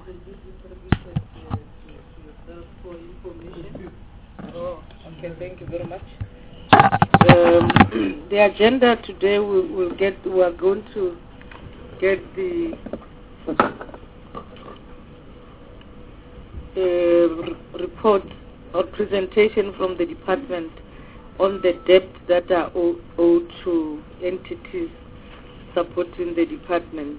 will be distributed to yourself for information. Oh, okay, thank you very much. The agenda today we are going to get the report or presentation from the department on the debt that are owed to entities supporting the department.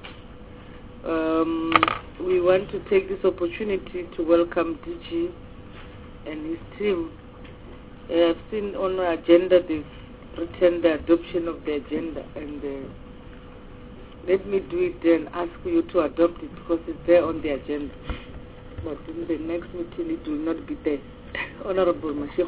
We want to take this opportunity to welcome DG and his team. I've seen on our agenda they've written the adoption of the agenda, and let me do it and ask you to adopt it because it's there on the agenda. But in the next meeting it will not be there. Honorable Mashiko.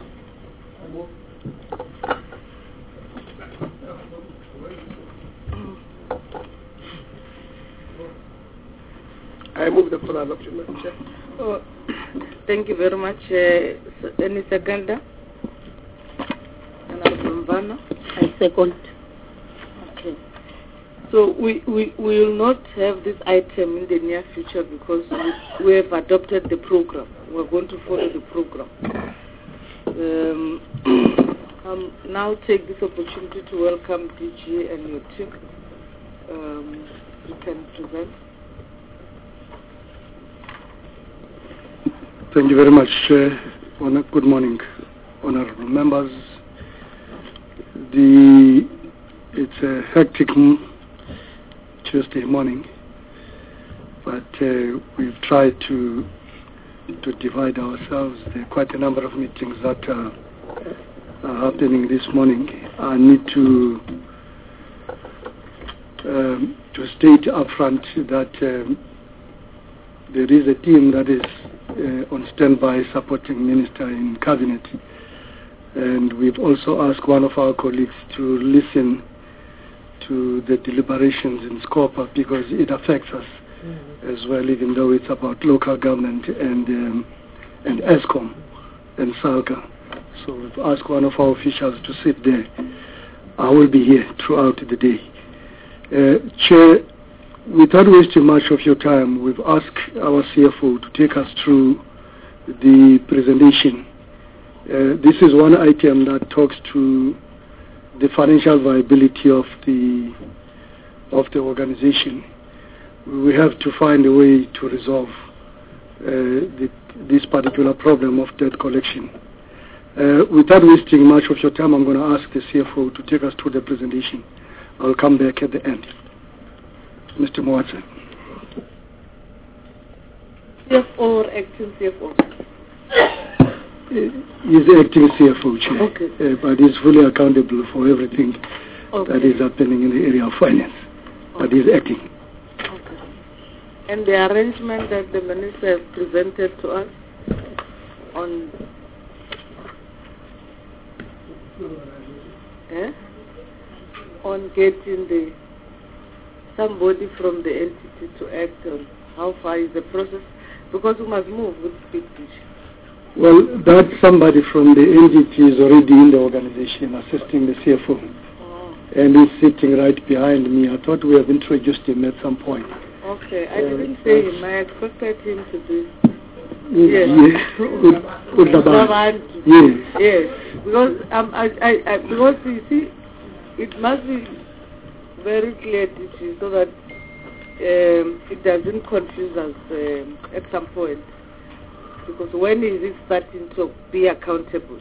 I move the full adoption, Madam Chair. Oh, thank you very much. Any seconder? Honorable Mvana? I second. Okay. So we will not have this item in the near future because we have adopted the program. We're going to follow the program. Now take this opportunity to welcome DG and your team. You can present. Thank you very much. Good morning, honorable members. It's a hectic Tuesday morning, but we've tried to divide ourselves. There are quite a number of meetings that are happening this morning. I need to state upfront that there is a team that is on standby supporting Minister in Cabinet, and we've also asked one of our colleagues to listen to the deliberations in Scopa because it affects us as well, even though it's about local government and ESCOM and SALGA. So we've asked one of our officials to sit there. I will be here throughout the day. Chair, without wasting much of your time, we've asked our CFO to take us through the presentation. This is one item that talks to the financial viability of the organization. We have to find a way to resolve this particular problem of debt collection. Without wasting much of your time, I'm going to ask the CFO to take us through the presentation. I'll come back at the end. Mr. Mwatse. CFO or acting CFO? He's the acting CFO, Chair. Okay. But he's fully accountable for everything that is happening in the area of finance. But he's acting. Okay. And the arrangement that the Minister has presented to us on getting somebody from the entity to act on how far is the process, because we must move with speed. Well, that somebody from the entity is already in the organization assisting the CFO. And he's sitting right behind me. I thought we have introduced him at some point. Okay, I didn't say him. I expected him to do. Yes. Yes. Because because you see, it must be very clear so that it doesn't confuse us at some point. Because when is it starting to be accountable?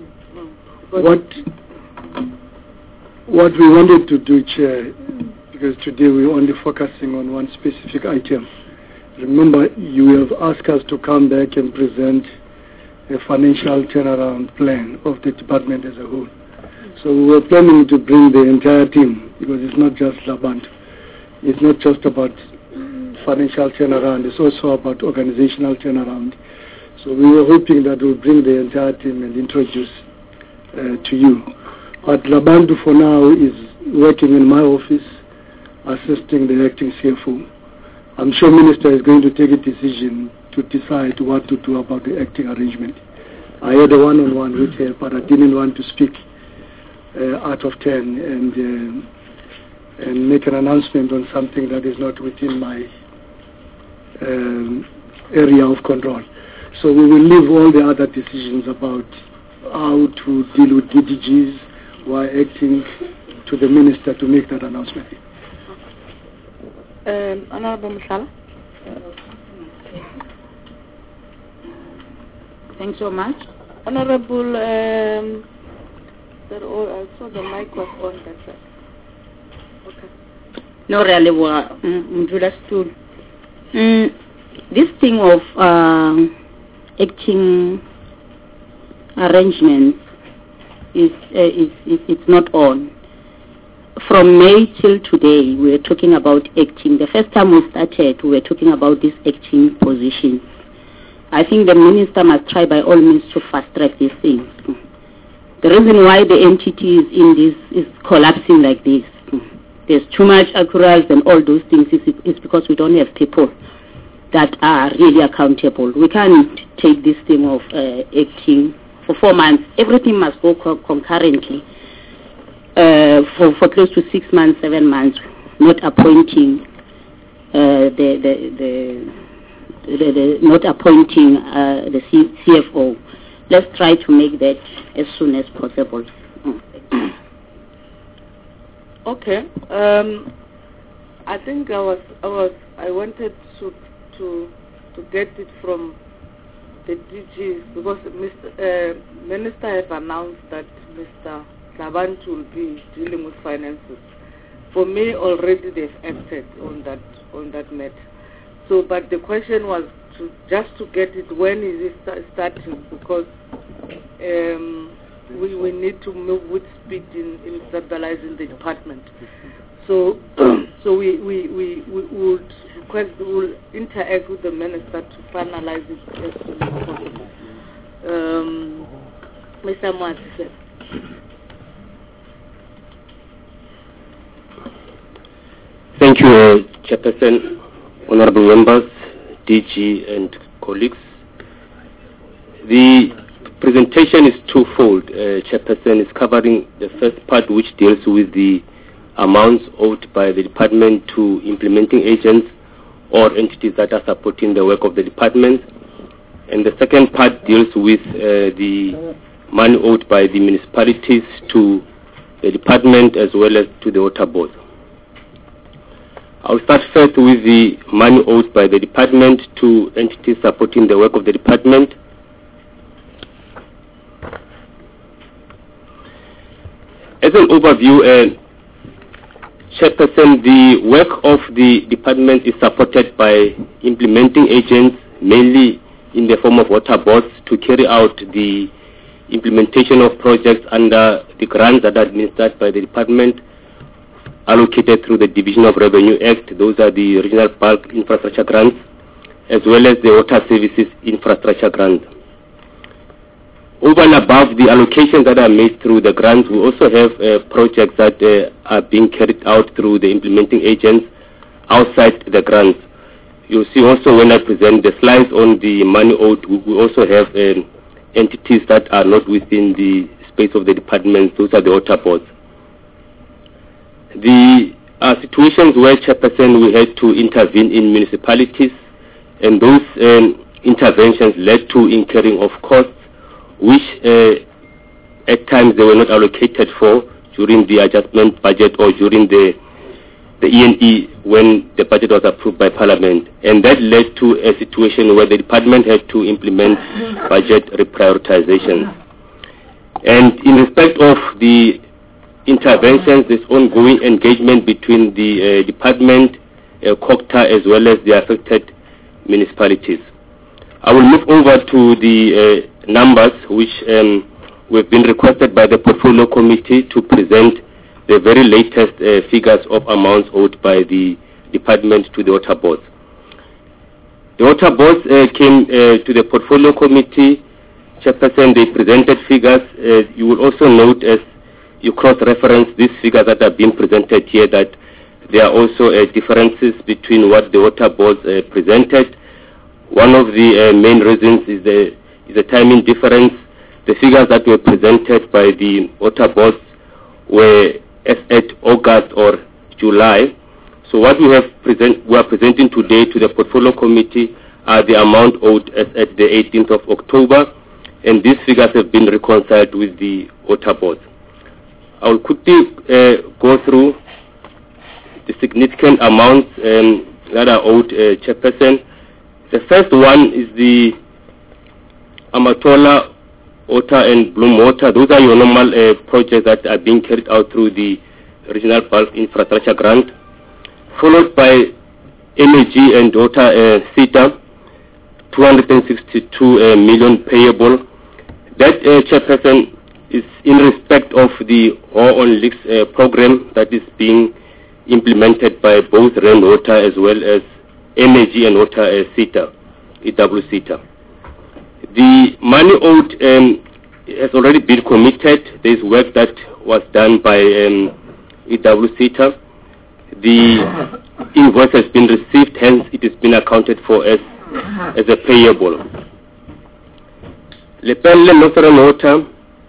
What we wanted to do, Chair, because today we're only focusing on one specific item. Remember, you have asked us to come back and present a financial turnaround plan of the department as a whole. So we were planning to bring the entire team, because it's not just Labantu. It's not just about financial turnaround, it's also about organizational turnaround. So we were hoping that we'll bring the entire team and introduce to you. But Labantu for now is working in my office, assisting the acting CFO. I'm sure Minister is going to take a decision to decide what to do about the acting arrangement. I had a one-on-one with her, but I didn't want to speak out of 10 and make an announcement on something that is not within my area of control. So we will leave all the other decisions about how to deal with DDGs while acting to the minister to make that announcement. Honorable Mshala. Thanks so much. Honorable, I saw the mic was on that side. Okay. No, really, this thing of acting arrangements it's not on. From May till today, we are talking about acting. The first time we started, we were talking about these acting positions. I think the minister must try by all means to fast-track these things. The reason why the entity is in this is collapsing like this. There's too much accruals and all those things is because we don't have people that are really accountable. We can't take this thing of acting for 4 months. Everything must go concurrently for close to 6 months, 7 months, not appointing the CFO. Let's try to make that as soon as possible. Okay. I think I wanted to get it from the DGs because Minister have announced that Mr. Savant will be dealing with finances. For me, already they've acted on that matter. So, but the question was just to get it, when is it starting? Because we need to move with speed in stabilizing the department. So, we would request, we will interact with the minister to finalize it as soon as possible. Mr. Mwati. Thank you, Chairperson, honorable members, DG and colleagues. The presentation is twofold. Chairperson is covering the first part, which deals with the amounts owed by the department to implementing agents or entities that are supporting the work of the department. And the second part deals with the money owed by the municipalities to the department as well as to the water board. I'll start first with the money owed by the department to entities supporting the work of the department. As an overview, Chairperson, the work of the department is supported by implementing agents, mainly in the form of water boards, to carry out the implementation of projects under the grants that are administered by the department, allocated through the Division of Revenue Act. Those are the Regional Bulk Infrastructure Grants, as well as the Water Services Infrastructure Grant. Over and above the allocations that are made through the grants, we also have projects that are being carried out through the implementing agents outside the grants. You'll see also when I present the slides on the money owed, we also have entities that are not within the space of the department. Those are the water boards. The situations where, Chairperson, we had to intervene in municipalities, and those interventions led to incurring of costs which at times they were not allocated for during the adjustment budget or during the E&E when the budget was approved by Parliament. And that led to a situation where the department had to implement budget reprioritization. And in respect of the interventions, there's ongoing engagement between the department, COGTA, as well as the affected municipalities. I will move over to the numbers which we've been requested by the Portfolio Committee to present the very latest figures of amounts owed by the department to the water boards. The water boards came to the Portfolio Committee. Chairperson, they presented figures. You will also note, as you cross-reference these figures that are being presented here, that there are also differences between what the water boards presented. One of the main reasons is the timing difference. The figures that were presented by the water boards were as at August or July. So what we are presenting today to the Portfolio Committee are the amount owed as at the 18th of October, and these figures have been reconciled with the water board. I will quickly go through the significant amounts that are owed Chairperson. The first one is the Amatola Water and Bloom Water. Those are your normal projects that are being carried out through the Regional Bulk Infrastructure Grant, followed by MAG and Water CETA, 262 million payable. That Chairperson is in respect of the War on Leaks program that is being implemented by both Rand Water as well as MAG and Water CETA, EW CETA. The money owed has already been committed. There is work that was done by EW CETA. The invoice has been received, hence it has been accounted for as a payable. Lepelle Northern Water,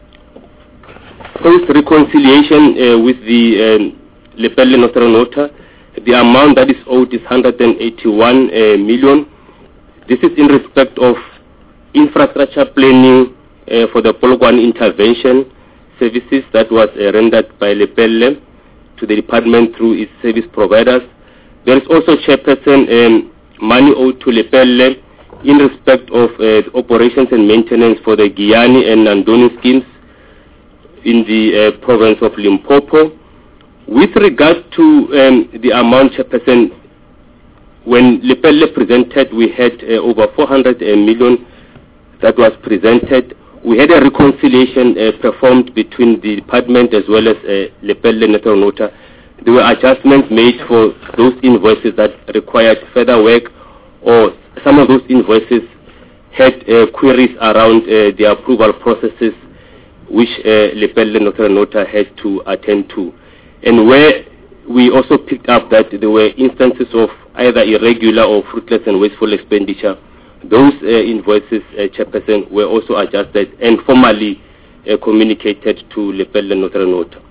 post-reconciliation with the Lepelle Northern Water, the amount that is owed is 181 million. This is in respect of infrastructure planning for the Polokwane intervention services that was rendered by Lepelle to the department through its service providers. There is also Chairperson money owed to Lepelle in respect of operations and maintenance for the Giyani and Nandoni schemes in the province of Limpopo. With regard to the amount, Chairperson, when Lepelle presented, we had over 400 million that was presented. We had a reconciliation performed between the department as well as Lepelle Northern Water. There were adjustments made for those invoices that required further work, or some of those invoices had queries around the approval processes which Lepelle Northern Water had to attend to. And where we also picked up that there were instances of either irregular or fruitless and wasteful expenditure, those invoices, Chairperson, were also adjusted and formally communicated to Lepelle Northern Water.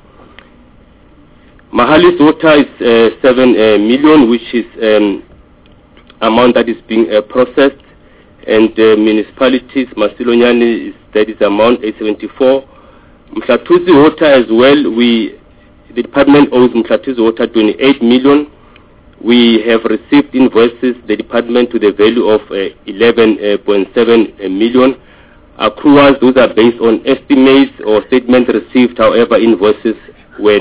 Mahalis Water is 7 million, which is amount that is being processed, and municipalities, Masilonyane, that is amount 874. Mhlatuzi Water as well, the department owes Mhlatuzi Water 28 million. We have received invoices, the department, to the value of 11.7 million. Accruals, those are based on estimates or statements received. However, invoices were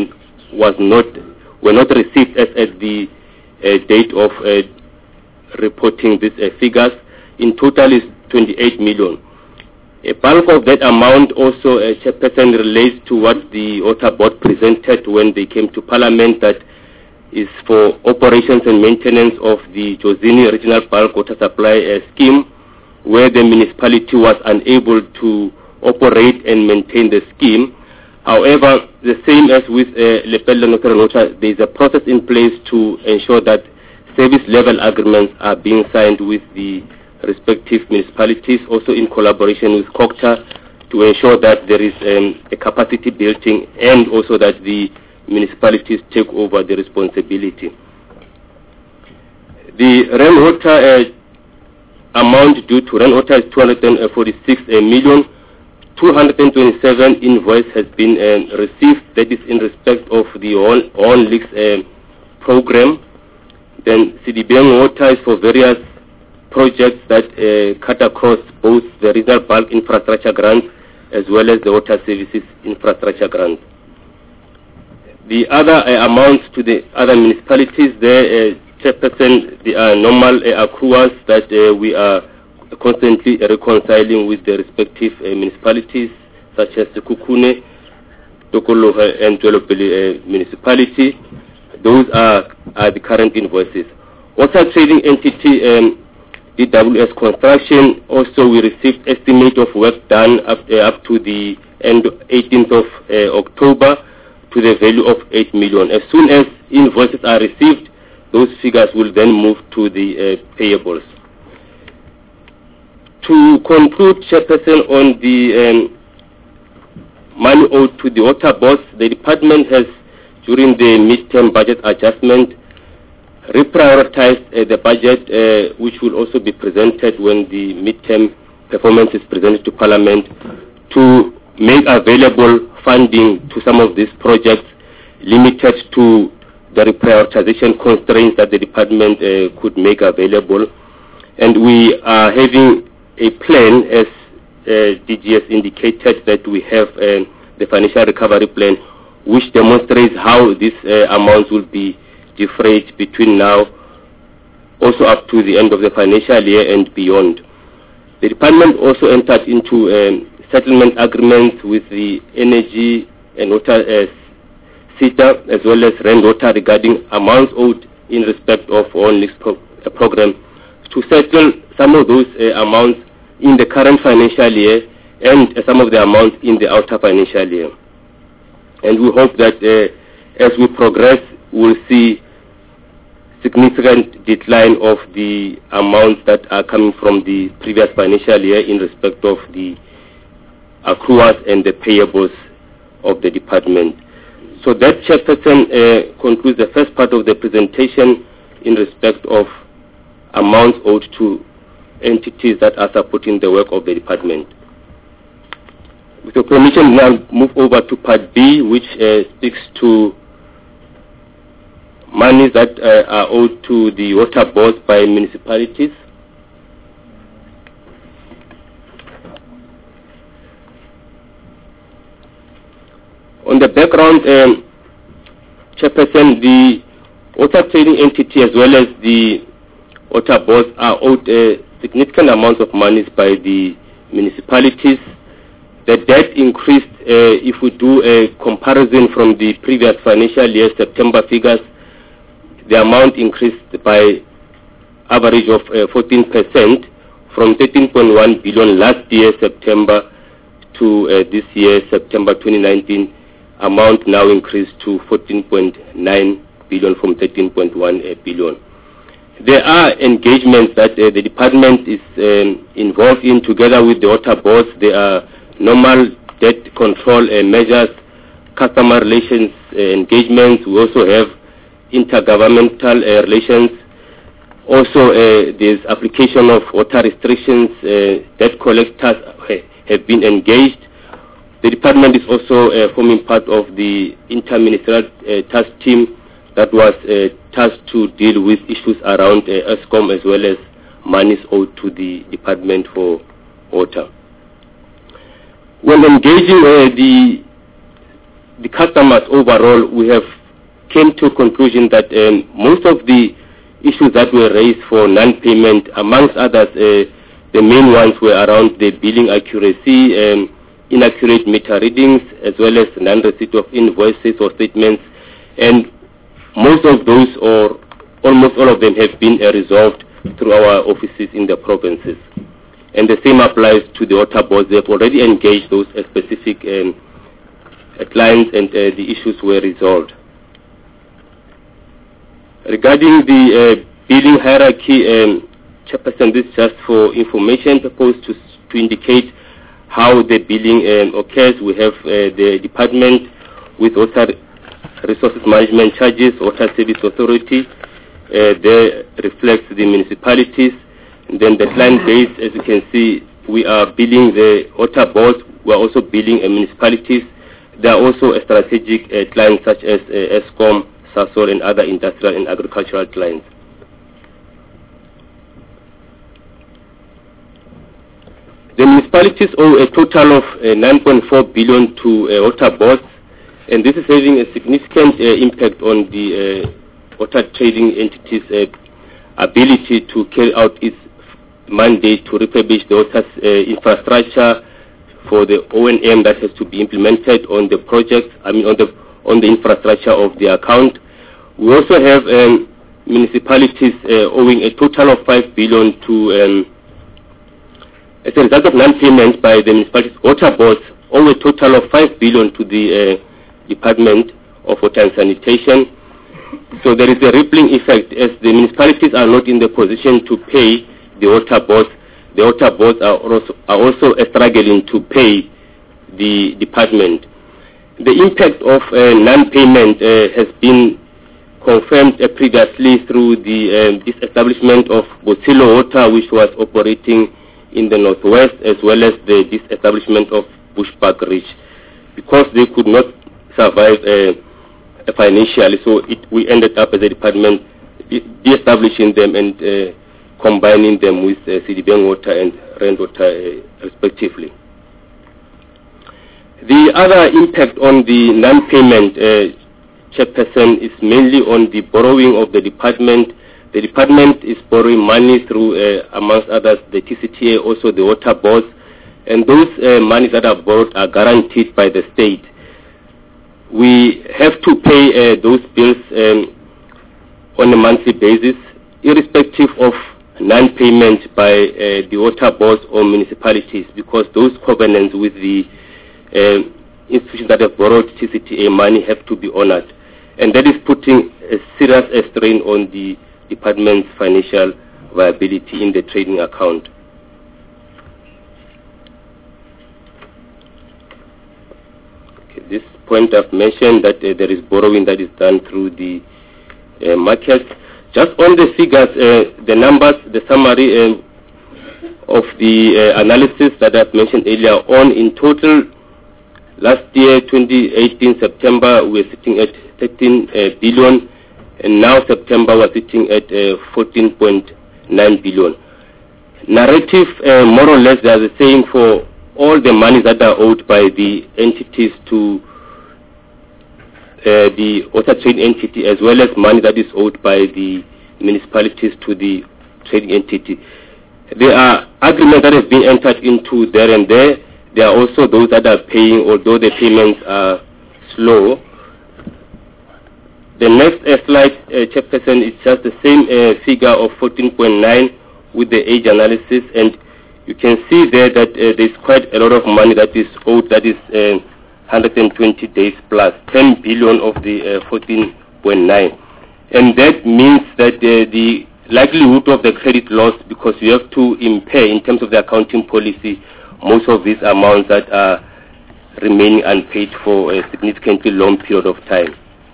not received as at the date of reporting these figures. In total is 28 million. A bulk of that amount also, Chairperson, relates to what the Water Board presented when they came to Parliament, that is for operations and maintenance of the Jozini Regional Bulk Water Supply Scheme, where the municipality was unable to operate and maintain the scheme. However, the same as with Lepelle Northern Water, there is a process in place to ensure that service level agreements are being signed with the respective municipalities, also in collaboration with COGTA, to ensure that there is a capacity building and also that the municipalities take over the responsibility. The rainwater amount due to rainwater is 246 million. 227 invoice has been received. That is in respect of the All Leaks program. Then CDBM Water is for various projects that cut across both the Regional Bulk Infrastructure Grant as well as the Water Services Infrastructure Grant. The other amounts to the other municipalities, there, Chairperson, the normal accruals that we are constantly reconciling with the respective municipalities, such as the Kukune, Tokoloha and Twelopele municipality. Those are the current invoices. Water trading entity, EWS Construction, also we received estimate of work done up to the end 18th of October to the value of 8 million. As soon as invoices are received, those figures will then move to the payables. To conclude, Chairperson, on the money owed to the water boards, the department has, during the mid-term budget adjustment, reprioritized the budget, which will also be presented when the midterm performance is presented to Parliament, to make available funding to some of these projects limited to the reprioritization constraints that the department could make available. And we are having a plan, as DGS indicated, that we have the financial recovery plan, which demonstrates how these amounts will be defrayed between now, also up to the end of the financial year and beyond. The department also entered into settlement agreements with the energy and water sector, as well as Rand Water, regarding amounts owed in respect of on this program, to settle some of those amounts in the current financial year and some of the amounts in the outer financial year. And we hope that as we progress, we'll see significant decline of the amounts that are coming from the previous financial year in respect of the accruals and the payables of the department. So that, Chairperson, concludes the first part of the presentation in respect of amounts owed to entities that are supporting the work of the department. With your permission, now move over to Part B, which speaks to monies that are owed to the water boards by municipalities. On the background, Chairperson, the water trading entity as well as the water boards are owed significant amounts of monies by the municipalities. The debt increased, if we do a comparison from the previous financial year, September figures, the amount increased by average of 14% from 13.1 billion last year, September, to this year, September 2019, amount now increased to 14.9 billion from 13.1 billion. There are engagements that the department is involved in together with the water boards. There are normal debt control measures, customer relations engagements. We also have intergovernmental relations. Also, there's application of water restrictions. Debt collectors have been engaged. The department is also forming part of the interministerial task team that was tasked to deal with issues around ESCOM as well as monies owed to the Department for Water. When engaging the customers overall, we have came to a conclusion that most of the issues that were raised for non-payment, amongst others, the main ones were around the billing accuracy, inaccurate meter readings, as well as non-receipt of invoices or statements, and most of those, or almost all of them, have been resolved through our offices in the provinces. And the same applies to the water boards. They have already engaged those specific clients, and the issues were resolved. Regarding the billing hierarchy, Chairperson, this is just for information purpose to indicate how the billing occurs. We have the department with water resources management charges, water service authority. There reflects the municipalities. And then the client base, as you can see, we are billing the water boards. We are also billing municipalities. There are also strategic clients such as ESCOM, SASOL, and other industrial and agricultural clients. The municipalities owe a total of 9.4 billion to water boards, and this is having a significant impact on the water trading entities' ability to carry out its mandate to refurbish the water infrastructure for the O&M that has to be implemented on the project, on the infrastructure of the account. We also have municipalities owing a total of 5 billion to, as a result of non-payment by the municipalities, water boards owe a total of 5 billion to the Department of Water and Sanitation. So there is a rippling effect as the municipalities are not in the position to pay the water boards. The water boards are also struggling to pay the department. The impact of non-payment has been confirmed previously through the disestablishment of Botilo Water, which was operating in the northwest, as well as the disestablishment of Bushbuck Ridge, because they could not survive financially. So we ended up as a department de-establishing them and combining them with Citibank Water and Rand Water respectively. The other impact on the non-payment, Chairperson, is mainly on the borrowing of the department. The department is borrowing money through, amongst others, the TCTA, also the water boards, and those monies that are borrowed are guaranteed by the state. We have to pay those bills on a monthly basis, irrespective of non-payment by the water boards or municipalities, because those covenants with the institutions that have borrowed TCTA money have to be honored. And that is putting a serious strain on the department's financial viability in the trading account. Okay, this point I've mentioned that there is borrowing that is done through the market. Just on the figures, the numbers, the summary of the analysis that I've mentioned earlier on, in total, last year, 2018, September, we're sitting at 13 billion, and now September we're sitting at 14.9 billion. Narrative, more or less, they are the same for all the money that are owed by the entities to the water trading entity, as well as money that is owed by the municipalities to the trading entity. There are agreements that have been entered into there and there. There are also those that are paying, although the payments are slow. The next slide, Chairperson, is just the same figure of 14.9 with the age analysis, and you can see there that there's quite a lot of money that is owed, that is 120 days plus, 10 billion of the 14.9. And that means that the likelihood of the credit loss, because you have to impair in terms of the accounting policy, most of these amounts that are remaining unpaid for a significantly long period of time.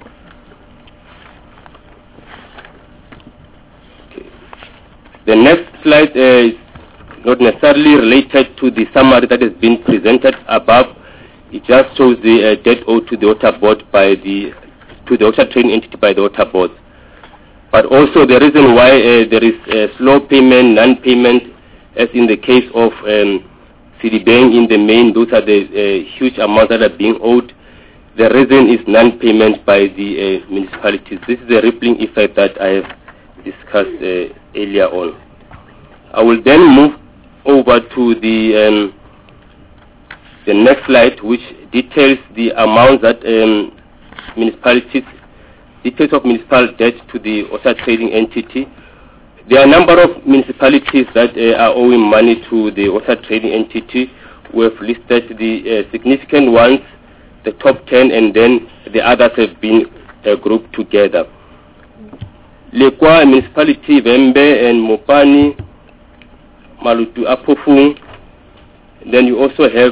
Okay. The next slide is not necessarily related to the summary that has been presented above. It just shows the debt owed to the water board by the water trading entity by the water board. But also the reason why there is slow payment, non-payment, as in the case of Citibank in the main, those are the huge amounts that are being owed. The reason is non-payment by the municipalities. This is the rippling effect that I have discussed earlier on. I will then move over to the next slide, which details the amount that municipalities, details of municipal debt to the water trading entity. There are a number of municipalities that are owing money to the water trading entity. We have listed the significant ones, the top 10, and then the others have been grouped together. Lekwa municipality, Vembe and Mopani, Malutu Apofung. Then you also have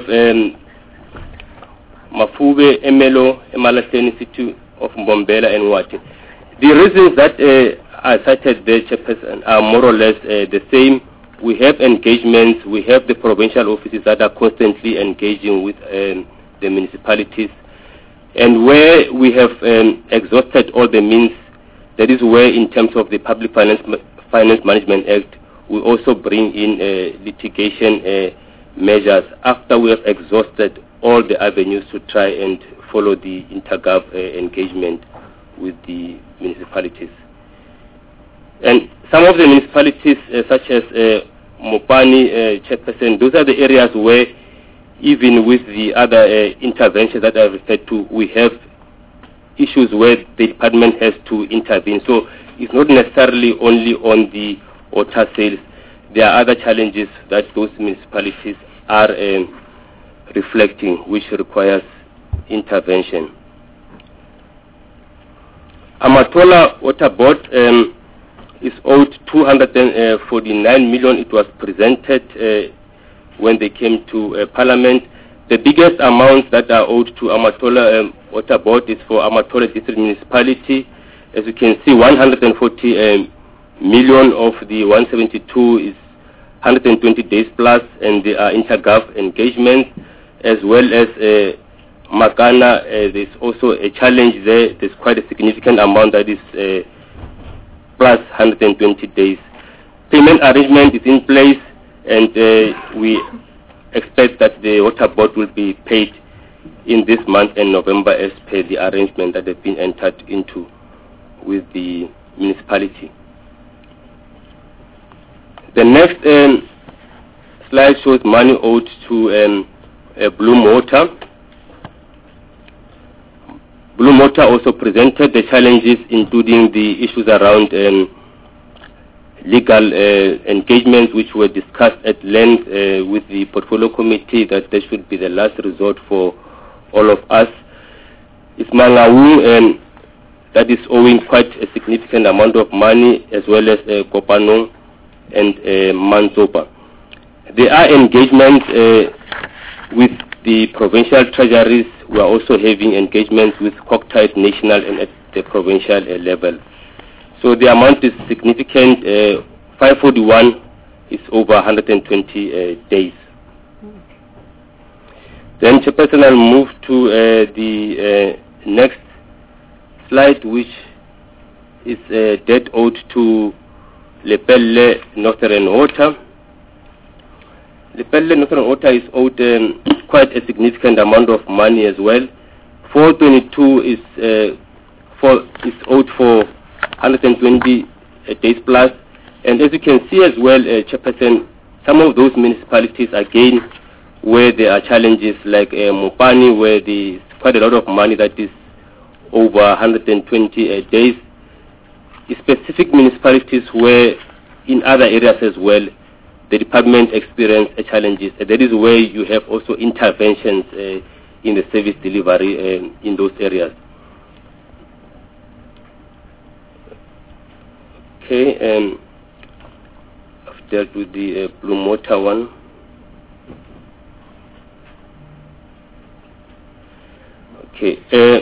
Mafube, Emelo, Emalaseni City of Mbombela and Wati. The reasons that I cited there, Chairperson, are more or less the same. We have engagements, we have the provincial offices that are constantly engaging with the municipalities. And where we have exhausted all the means, that is where, in terms of the Public Finance Management Act, we also bring in litigation measures after we have exhausted all the avenues to try and follow the intergov engagement with the municipalities. And some of the municipalities, such as Mopani, Chairperson, those are the areas where, even with the other interventions that I referred to, we have issues where the department has to intervene. So it's not necessarily only on the water sales. There are other challenges that those municipalities are reflecting, which requires intervention. Amatola Water Board is owed 249 million. It was presented when they came to Parliament. The biggest amounts that are owed to Amatola Water Board is for Amatola District Municipality. As you can see, 140 million of the 172 is 120 days plus, and there are intergov engagements as well as Makana. There's also a challenge there. There's quite a significant amount that is plus 120 days. Payment arrangement is in place, and we expect that the water board will be paid in this month and November as per the arrangement that have been entered into with the municipality. The next slide shows money owed to Bloem Water. Bloem Water also presented the challenges, including the issues around legal engagements, which were discussed at length with the portfolio committee, that they should be the last resort for all of us. Ismangawu, that is owing quite a significant amount of money, as well as Kopanong and Mansopa. There are engagements with the provincial treasuries. We are also having engagements with Cocktide National and at the provincial level. So the amount is significant. 541 is over 120 days. Then, Chairperson, I'll move to the next slide, which is debt owed to Lepelle Northern Water. Lepelle Northern Water is owed quite a significant amount of money as well. 422 is owed for 120 days plus. And as you can see as well, Chairperson, some of those municipalities, again, where there are challenges like Mopani, where there's quite a lot of money that is over 120 days. Specific municipalities where in other areas as well, the department experienced challenges. That is where you have also interventions in the service delivery in those areas. Okay, I've dealt with the Bloem Water one. Okay,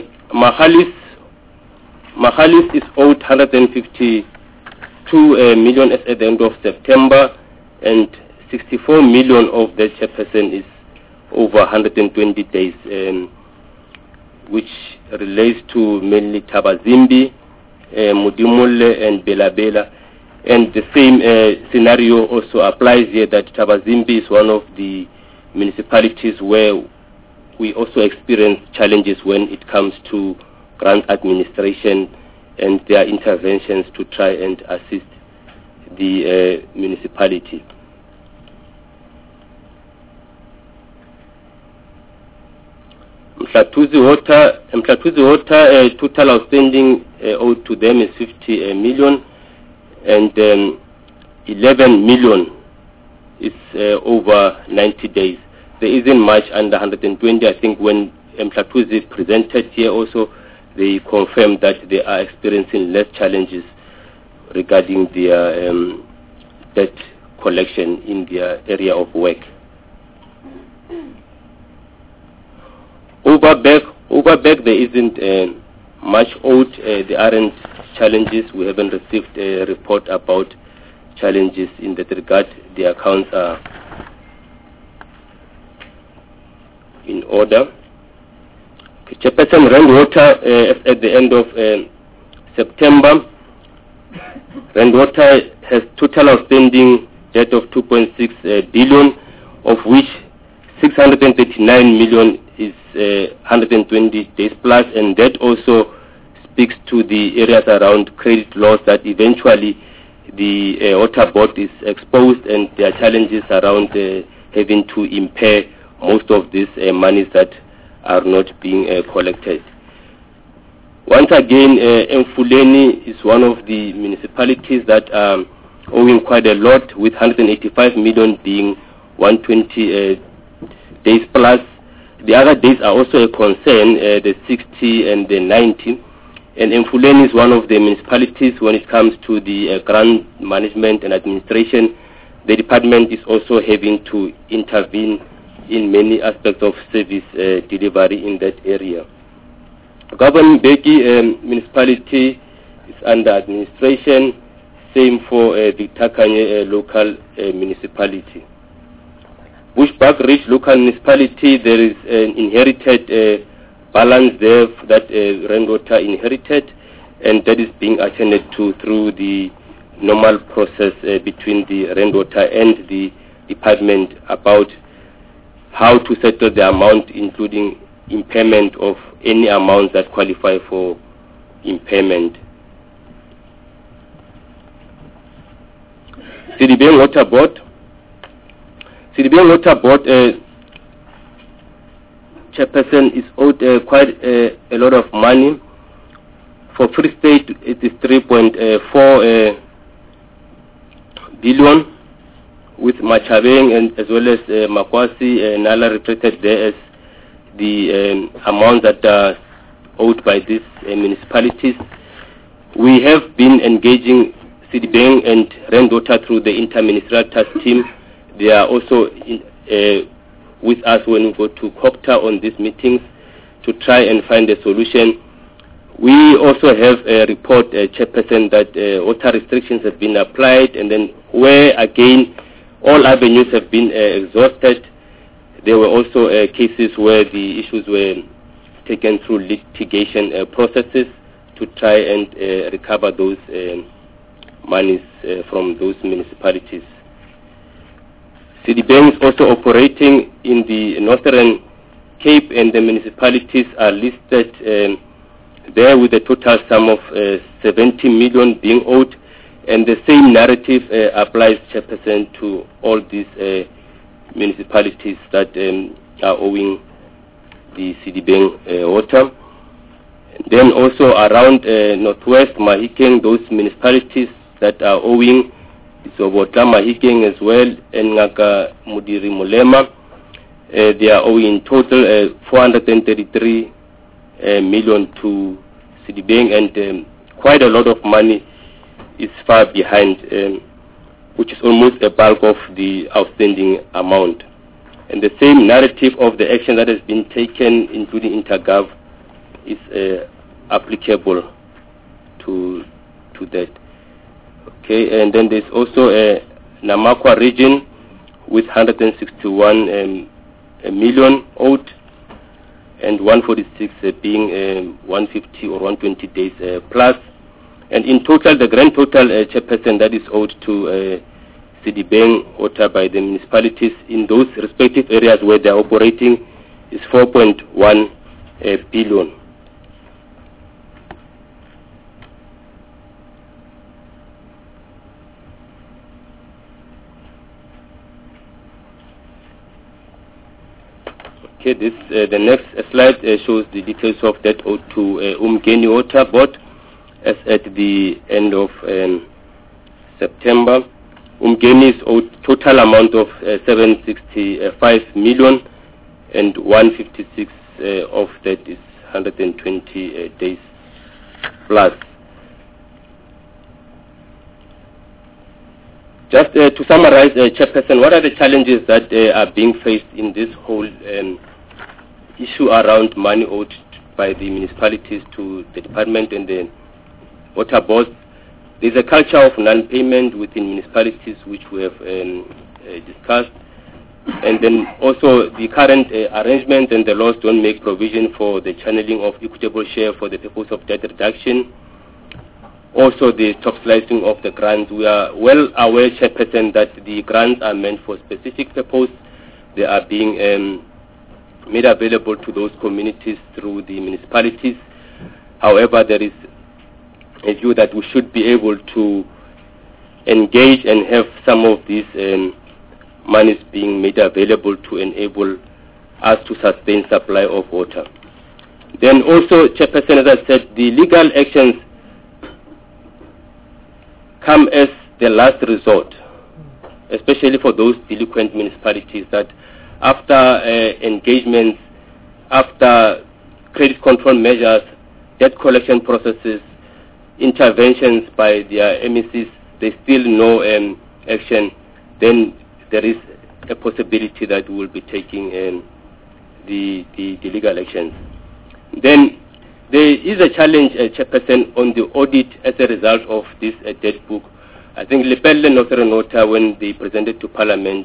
Mahalis is owed 152 million at the end of September, and 64 million of that, Chairperson, is over 120 days, which relates to mainly Thabazimbi, Mudimule and Belabela. And the same scenario also applies here, that Thabazimbi is one of the municipalities where we also experience challenges when it comes to grant administration and their interventions to try and assist the municipality. Mhlatuzi Water, total outstanding owed to them is 50 million, and 11 million is over 90 days. There isn't much under 120. I think when Mhlatuzi presented here also, they confirmed that they are experiencing less challenges regarding their debt collection in their area of work. Overback, there isn't much owed. There aren't challenges. We haven't received a report about challenges in that regard. The accounts are in order. Chairperson, Rand Water, at the end of September, Rand Water has total outstanding debt of 2.6 billion, of which 639 million is 120 days plus, and that also speaks to the areas around credit loss that eventually the water board is exposed, and there are challenges around having to impair most of these monies that are not being collected. Once again, Mfuleni is one of the municipalities that are owing quite a lot, with 185 million being 120 days plus. The other days are also a concern, the 60 and the 90. And Mfuleni is one of the municipalities when it comes to the grant management and administration. The department is also having to intervene in many aspects of service delivery in that area. Government Beki municipality is under administration. Same for Victor-Kanye local municipality. Bushbuck Ridge local municipality, there is an inherited balance there that Randwater inherited, and that is being attended to through the normal process between the Randwater and the department about how to settle the amount, including impairment of any amounts that qualify for impairment. Sedibeng Water Board. Sedibeng Water Board chairperson is owed quite a lot of money. For Free State, it is 3.4 billion, with Machabeng and as well as Makwasi Nala represented there as the amount that are owed by these municipalities. We have been engaging Sedibeng and Randwater through the Inter-Ministerial Task Team. They are also with us when we go to COPTA on these meetings to try and find a solution. We also have a report, Chairperson, that water restrictions have been applied, and then where again all avenues have been exhausted. There were also cases where the issues were taken through litigation processes to try and recover those monies from those municipalities. Sedibeng is also operating in the Northern Cape, and the municipalities are listed there with a total sum of 70 million being owed, and the same narrative applies, Chairperson, to all these municipalities that are owing the Sedibeng water. And then also around Northwest Mahikeng, those municipalities that are owing Sobota Mahikeng as well, and Ngaka Mudiri Mulema, they are owing total 433 million to Sedibeng, and quite a lot of money is far behind, which is almost a bulk of the outstanding amount. And the same narrative of the action that has been taken, including Intergov, is applicable to that. Okay, and then there's also a Namakwa region with 161 million owed, and 146 being 150 or 120 days plus. And in total, the grand total, Chairperson, that is owed to Sedibeng water by the municipalities in those respective areas where they are operating is 4.1 billion. Okay, this the next slide shows the details of that owed to Umgeni Water Board as at the end of September. Umgeni is owed total amount of 765 million, and 156 of that is 120 days plus. Just to summarize, Chairperson, what are the challenges that are being faced in this whole issue around money owed by the municipalities to the department and the water boards? There's a culture of non-payment within municipalities, which we have discussed. And then also the current arrangement and the laws don't make provision for the channeling of equitable share for the purpose of debt reduction. Also the top slicing of the grants. We are well aware, Chairperson, that the grants are meant for specific purpose. They are being made available to those communities through the municipalities. However, there is a view that we should be able to engage and have some of these monies being made available to enable us to sustain supply of water. Then also, Chairperson, as I said, the legal actions come as the last resort, especially for those delinquent municipalities that after engagements, after credit control measures, debt collection processes, interventions by their MECs, there's still no action, then there is a possibility that we will be taking the legal actions. Then There is a challenge, Chairperson, on the audit as a result of this debt book. I think Lepelle Northern Nota, when they presented to Parliament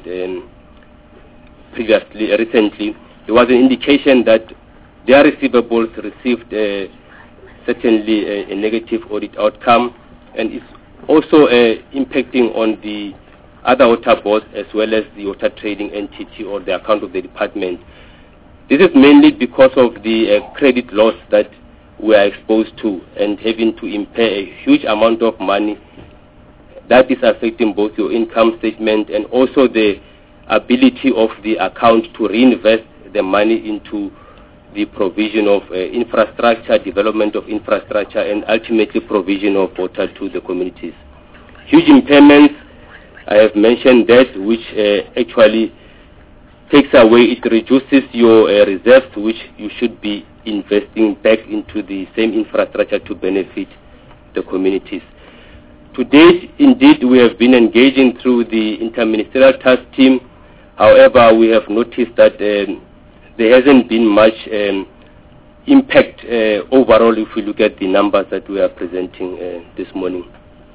recently, there was an indication that their receivables received certainly a negative audit outcome, and it's also impacting on the other water boards as well as the water trading entity or the account of the department. This is mainly because of the credit loss that we are exposed to and having to impair a huge amount of money that is affecting both your income statement and also the ability of the account to reinvest the money into the provision of infrastructure, development of infrastructure, and ultimately provision of water to the communities. Huge impairments, I have mentioned that, which actually takes away, it reduces your reserves, which you should be investing back into the same infrastructure to benefit the communities. To date, indeed, we have been engaging through the interministerial task team. However, we have noticed that there hasn't been much impact overall if we look at the numbers that we are presenting this morning.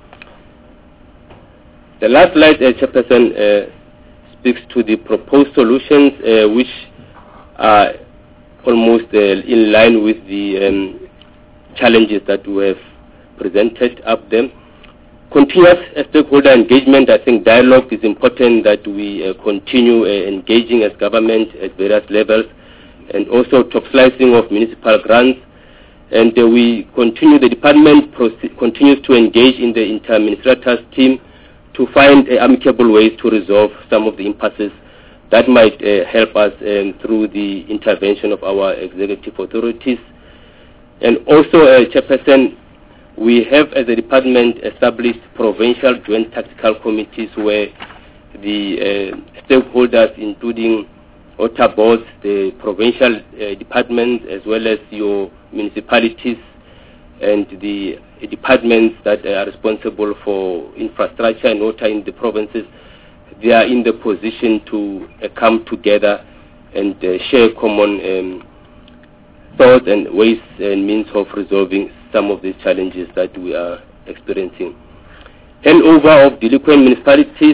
The last slide, Chairperson, speaks to the proposed solutions, which are almost in line with the challenges that we have presented up there. Continuous stakeholder engagement, I think dialogue is important, that we continue engaging as government at various levels, and also top slicing of municipal grants. And we continue, the department continues to engage in the interministerial task team to find amicable ways to resolve some of the impasses that might help us through the intervention of our executive authorities. And also, Chairperson, we have as a department established provincial joint tactical committees where the stakeholders, including water boards, the provincial departments, as well as your municipalities and the departments that are responsible for infrastructure and water in the provinces, they are in the position to come together and share common thoughts and ways and means of resolving some of these challenges that we are experiencing. Handover of delinquent municipalities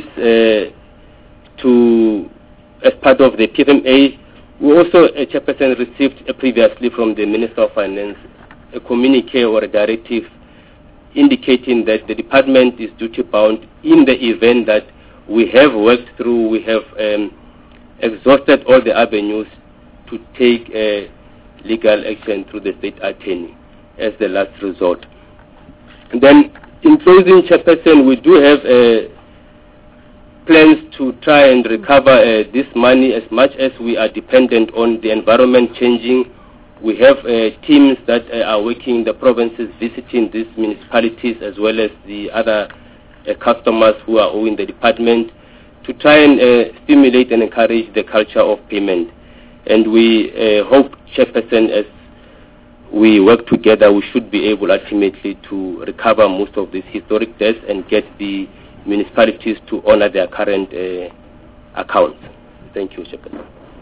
as part of the PFMA. We also, Chairperson, received previously from the Minister of Finance a communique or a directive indicating that the department is duty-bound in the event that we have worked through, we have exhausted all the avenues to take legal action through the state attorney as the last resort. And then, in closing, Chairperson, we do have plans to try and recover this money as much as we are dependent on the environment changing. We have teams that are working in the provinces, visiting these municipalities as well as the other customers who are owing the department to try and stimulate and encourage the culture of payment. And we hope, Chairperson, as we work together, we should be able ultimately to recover most of these historic debts and get the municipalities to honor their current accounts. Thank you, Chairperson.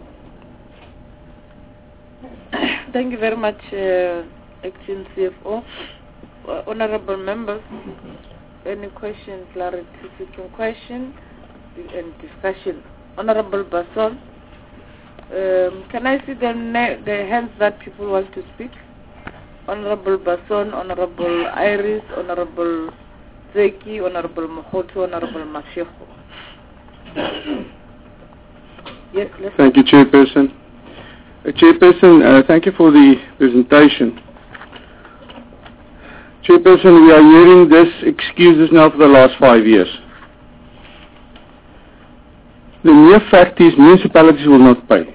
Thank you very much, Acting CFO. Honorable members, any question, clarity-seeking question and discussion? Honorable Basson, can I see the hands that people want to speak? Honorable Basson, Honorable Iris, Honorable Zeki, Honorable Mohoto, Honorable Mashego. Yes, thank you, Chairperson. Chairperson, thank you for the presentation. Chairperson, we are hearing this excuses now for the last 5 years. The mere fact is municipalities will not pay.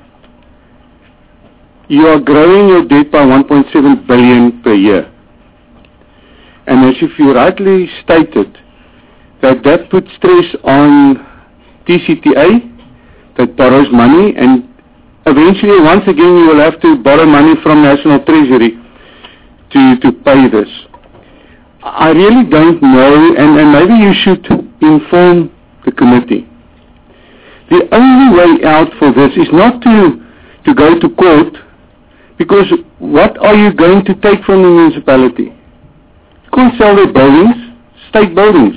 You are growing your debt by 1.7 billion per year. And as if you rightly stated, that puts stress on TCTA, that borrows money, and eventually, once again, you will have to borrow money from National Treasury to pay this. I really don't know, and maybe you should inform the committee. The only way out for this is not to go to court, Because what are you going to take from the municipality? You can't sell their buildings, state buildings.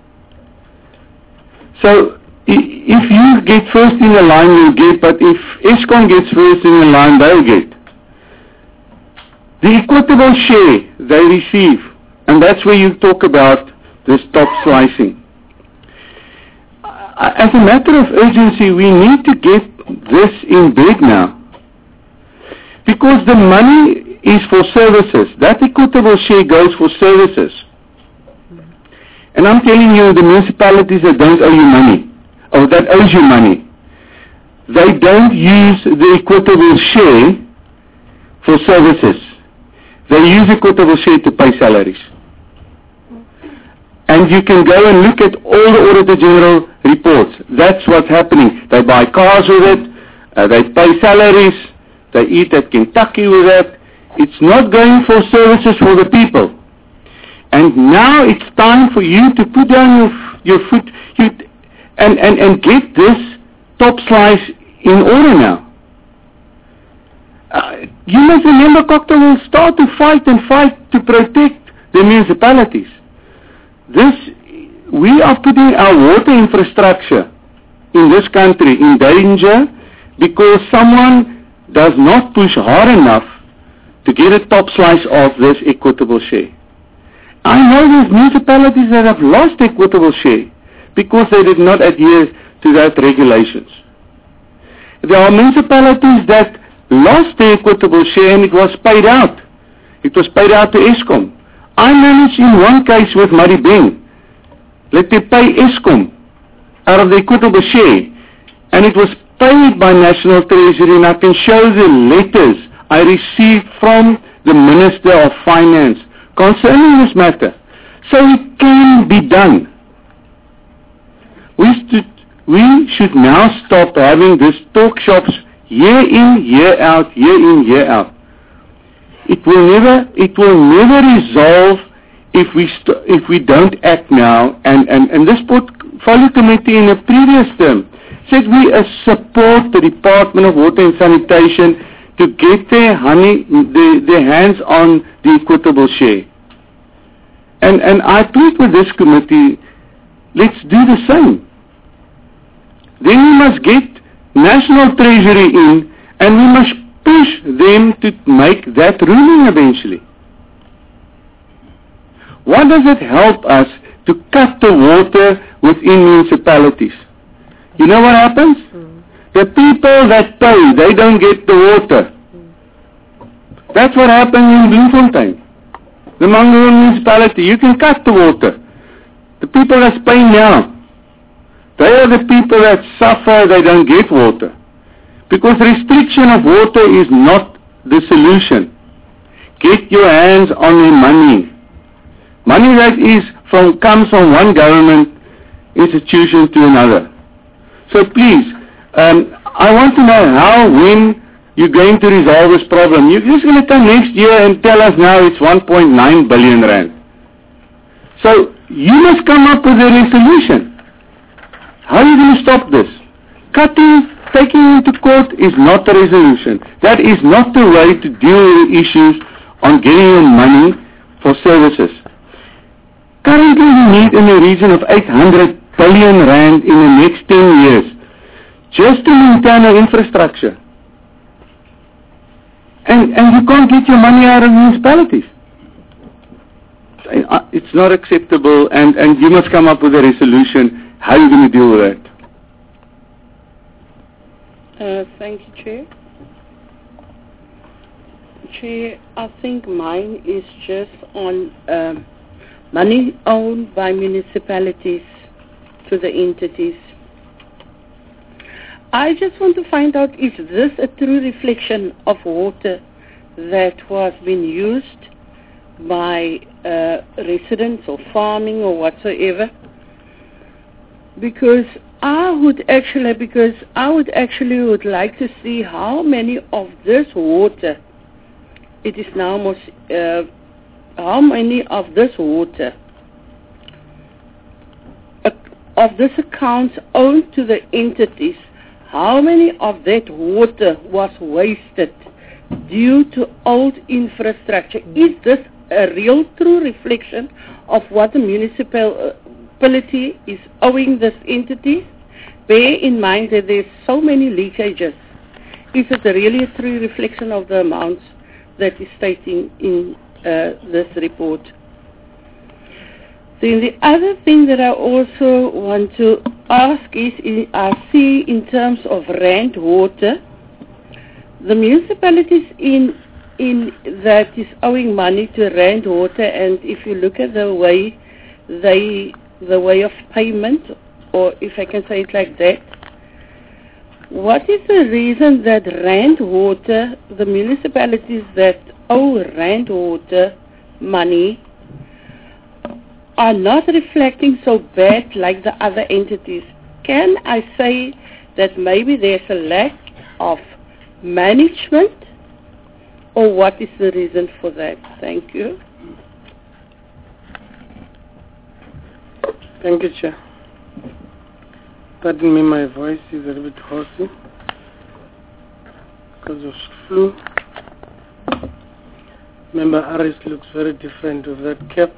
So if you get first in the line, you'll get, but if Eskom gets first in the line, they'll get. The equitable share they receive, and that's where you talk about this top slicing. As a matter of urgency, we need to get this in bed now. Because the money is for services. That equitable share goes for services. And I'm telling you, the municipalities that don't owe you money, or that owes you money, they don't use the equitable share for services. They use equitable share to pay salaries. And you can go and look at all the Auditor General reports. That's what's happening. They buy cars with it, they pay salaries, they eat at Kentucky with it. It's not going for services for the people. And now it's time for you to put down your foot and get this top slice in order now. You must remember, Cocteau will start to fight to protect the municipalities. We are putting our water infrastructure in this country in danger because someone does not push hard enough to get a top slice of this equitable share. I know there's municipalities that have lost equitable share because they did not adhere to that regulations. There are municipalities that lost the equitable share and it was paid out. It was paid out to Eskom. I managed in one case with Maribeng. Let me pay Eskom out of the equitable share. And it was paid by National Treasury, and I can show the letters I received from the Minister of Finance concerning this matter. So it can be done. We should now stop having these talk shops year in, year out, year in, year out. It will never resolve if we don't act now. And this portfolio committee in a previous term said we support the Department of Water and Sanitation to get their hands on the equitable share. And I plead with this committee, let's do the same. Then we must get National Treasury in, and we must push them to make that ruling eventually. What does it help us to cut the water within municipalities? You know what happens? The people that pay, they don't get the water. That's what happened in Bloemfontein. The Mangaung municipality, you can cut the water. The people that's paying now, they are the people that suffer, they don't get water. Because restriction of water is not the solution. Get your hands on the money. Money that comes from one government institution to another. So please, I want to know when you're going to resolve this problem. You're just going to come next year and tell us now it's 1.9 billion rand. So you must come up with a resolution. How are you going to stop this? Taking into court is not a resolution. That is not the way to deal with issues on getting your money for services. Currently we need in the region of 800 billion rand in the next 10 years just to maintain our infrastructure. And you can't get your money out of municipalities. It's not acceptable, and you must come up with a resolution. How are you going to deal with that? Thank you, Chair. Chair, I think mine is just on money owned by municipalities to the entities. I just want to find out, is this a true reflection of water that was being used by residents or farming or whatsoever? Because I would actually like to see how many of this water it is now how many of this water of this accounts owned to the entities, how many of that water was wasted due to old infrastructure. Is this a real true reflection of what the municipality is owing this entity? Bear in mind that there's so many leakages. Is it really a true reflection of the amounts that is stating in this report? Then the other thing that I also want to ask is, I see in terms of Rand Water, the municipalities in that is owing money to Rand Water, and if you look at the way of payment, or if I can say it like that, what is the reason that Rand Water, the municipalities that owe Rand Water money, are not reflecting so bad like the other entities? Can I say that maybe there's a lack of management, or what is the reason for that? Thank you. Thank you, Chair. Pardon me, my voice is a little bit hoarse because of flu. Member Harris looks very different with that cap.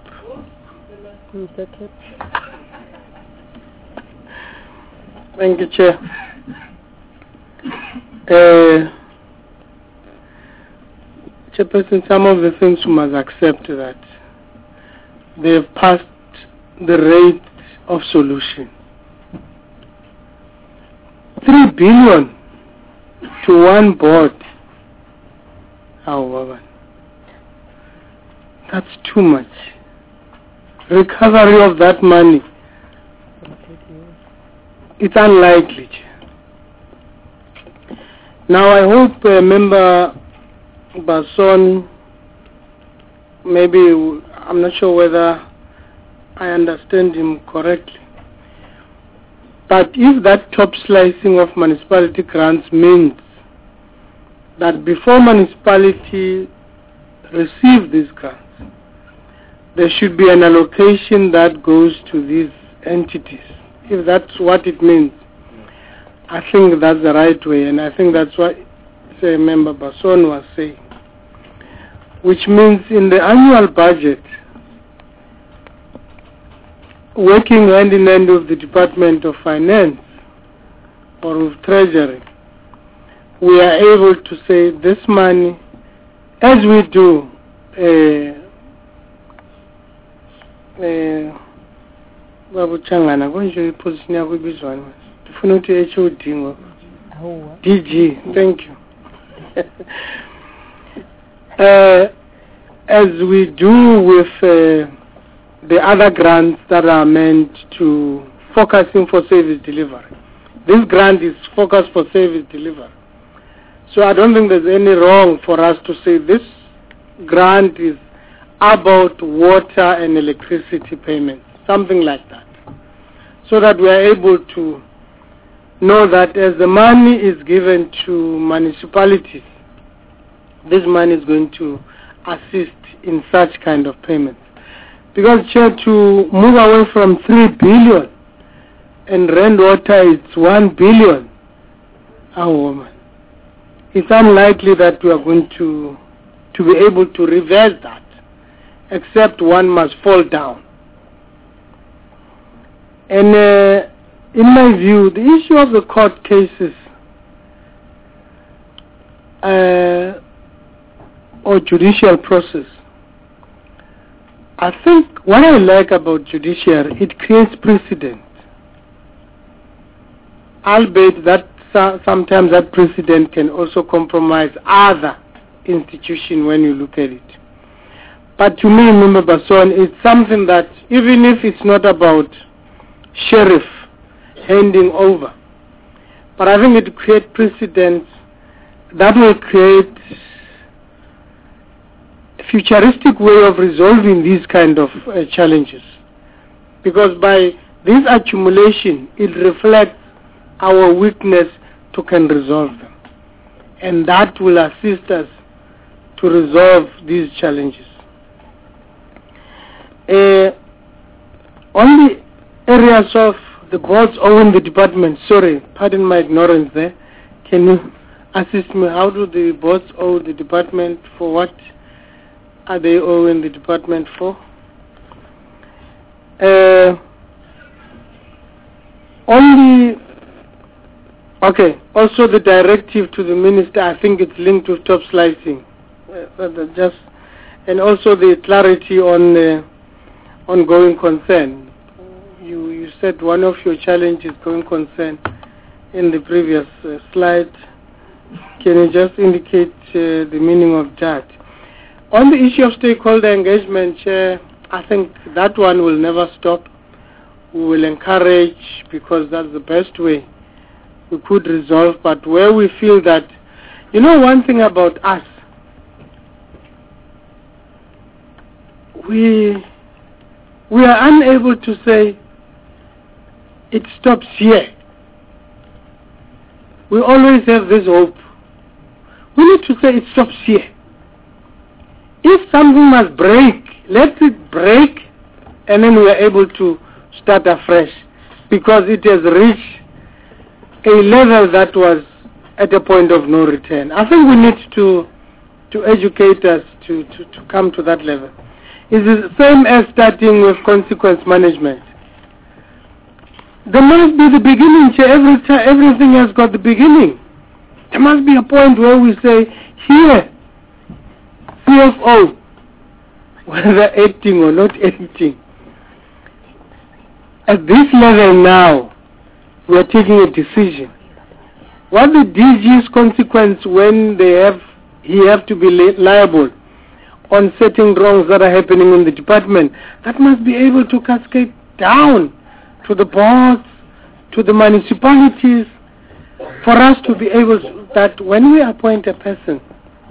Thank you, Chair. Chairperson, some of the things we must accept that they have passed the rate of solution. 3 billion to one board. However, that's too much. Recovery of that money, it's unlikely. Now I hope Member Basson, maybe, I'm not sure whether I understand him correctly, but if that top slicing of municipality grants means that before municipality receive these grants, there should be an allocation that goes to these entities. If that's what it means, I think that's the right way, and I think that's what Member Basson was saying, which means in the annual budget, working hand in hand with the Department of Finance or with Treasury, we are able to say this money, as we do DG, thank you. As we do with the other grants that are meant to focusing for service delivery. This grant is focused for service delivery. So I don't think there's any wrong for us to say this grant is about water and electricity payments, something like that, so that we are able to know that as the money is given to municipalities, this money is going to assist in such kind of payments. Because, Chair, to move away from 3 billion and Rand Water it's 1 billion, it's unlikely that we are going to be able to reverse that, except one must fall down. And in my view, the issue of the court cases or judicial process, I think what I like about judiciary, it creates precedent. Albeit that sometimes that precedent can also compromise other institutions when you look at it. But to me, Member Basson, it's something that even if it's not about sheriff handing over, but I think it creates precedents that will create futuristic way of resolving these kind of challenges, because by this accumulation it reflects our weakness to can resolve them, and that will assist us to resolve these challenges. On the areas of the boards owing the department, sorry, pardon my ignorance there, can you assist me. How do the boards owe the department? For what are they owing the department for? Also the directive to the minister, I think it's linked to stop slicing. And also the clarity on going concern. You said one of your challenges going concern in the previous slide. Can you just indicate the meaning of that? On the issue of stakeholder engagement, Chair, I think that one will never stop. We will encourage, because that's the best way we could resolve, but where we feel that, one thing about us, we are unable to say it stops here. We always have this hope. We need to say it stops here. If something must break, let it break, and then we are able to start afresh, because it has reached a level that was at a point of no return. I think we need to educate us to come to that level. It's the same as starting with consequence management. There must be the beginning. Everything has got the beginning. There must be a point where we say, here, CFO, whether acting or not acting. At this level now, we are taking a decision. What the DG's consequence when he have to be liable on certain wrongs that are happening in the department, that must be able to cascade down to the boards, to the municipalities, for us to be able to, that when we appoint a person,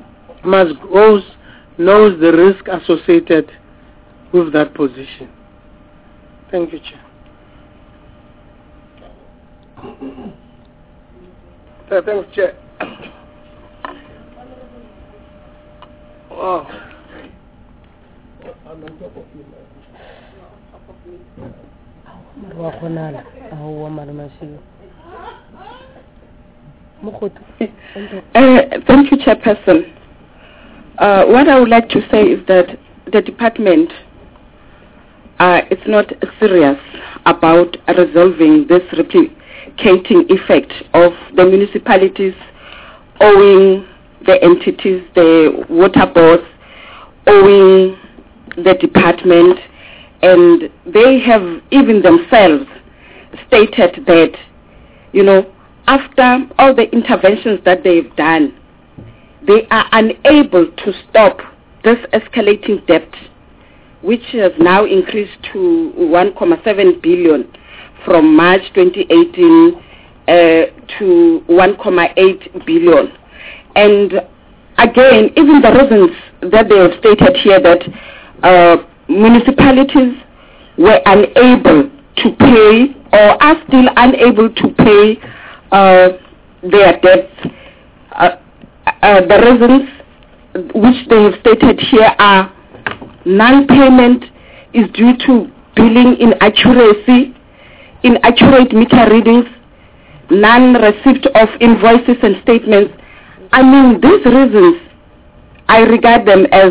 knows the risk associated with that position. Thank you, Chair. Thanks, Chair. Wow. I'm on top of you, Thank you, Chairperson. What I would like to say is that the department is not serious about resolving this replicating effect of the municipalities owing the entities, the water boards, owing the department, and they have even themselves stated that, after all the interventions that they've done, they are unable to stop this escalating debt, which has now increased to 1.7 billion from March 2018 to 1.8 billion. And again, even the reasons that they have stated here, that municipalities were unable to pay or are still unable to pay their debts. The reasons which they have stated here are non-payment is due to billing inaccuracy, inaccurate meter readings, non-receipt of invoices and statements. I mean, these reasons, I regard them as,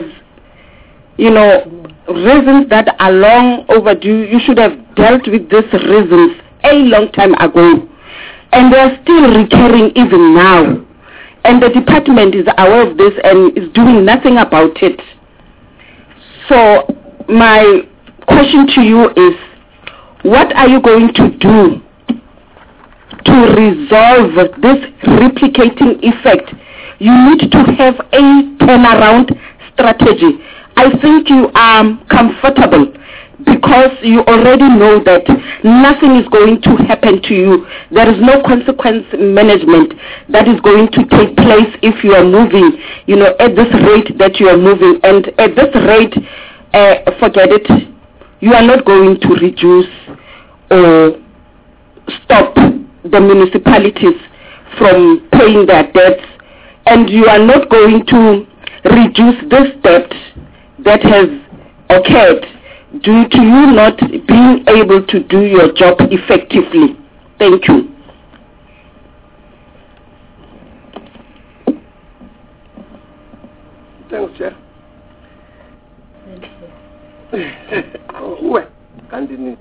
reasons that are long overdue. You should have dealt with these reasons a long time ago. And they are still recurring even now. And the department is aware of this and is doing nothing about it. So my question to you is, what are you going to do to resolve this replicating effect? You need to have a turnaround strategy. I think you are comfortable because you already know that nothing is going to happen to you. There is no consequence management that is going to take place if you are moving, at this rate that you are moving. And at this rate, forget it. You are not going to reduce or stop the municipalities from paying their debts. And you are not going to reduce this debt that has occurred due to you not being able to do your job effectively. Thank you. Thanks, Chair. Continue.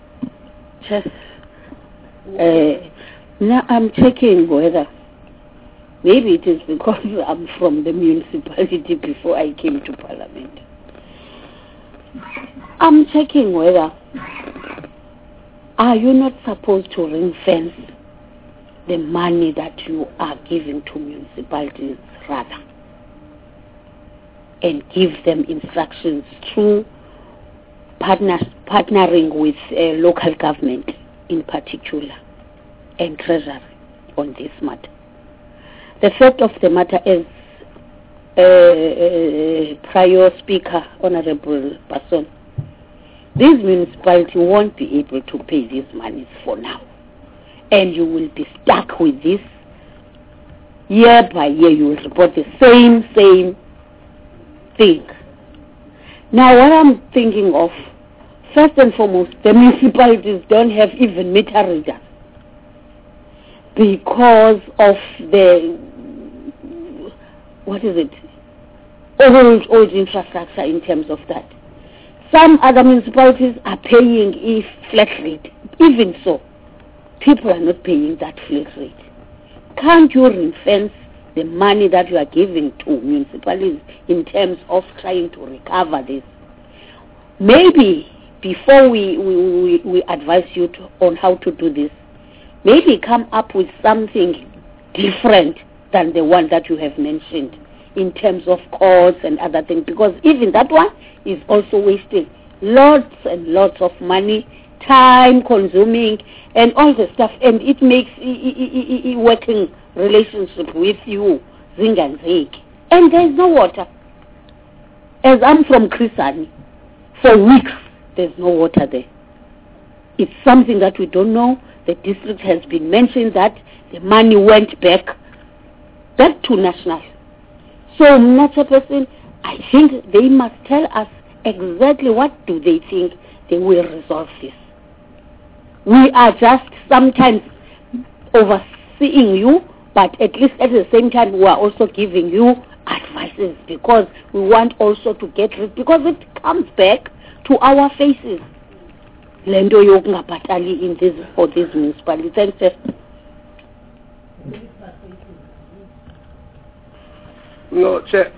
Now I'm checking whether maybe it is because I'm from the municipality before I came to Parliament. I'm checking whether are you not supposed to ring-fence the money that you are giving to municipalities rather, and give them instructions through partnering with local government in particular and treasury on this matter. The fact of the matter is, prior speaker, Honorable Basson, these municipalities won't be able to pay these monies for now. And you will be stuck with this. Year by year you will report the same thing. Now what I'm thinking of, first and foremost, the municipalities don't have even meter readers because of the, old infrastructure in terms of that. Some other municipalities are paying a flat rate. Even so, people are not paying that flat rate. Can't you ring-fence the money that you are giving to municipalities in terms of trying to recover this? Maybe before we advise you on how to do this, maybe come up with something different than the one that you have mentioned in terms of costs and other things, because even that one is also wasting lots and lots of money, time consuming and all the stuff, and it makes working relationship with you zing and zig. And there's no water. As I'm from Krisani, for weeks there's no water there. It's something that we don't know. The district has been mentioned that the money went back to national. So, Mr. President, I think they must tell us exactly what do they think they will resolve this. We are just sometimes overseeing you, but at least at the same time we are also giving you advices, because we want also to get rid, because it comes back to our faces. Lendo Yogunapatali in this for this municipality. Thanks, sir. No, Chair.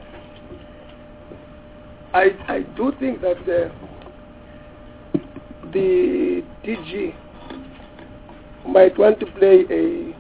I do think that the DG might want to play a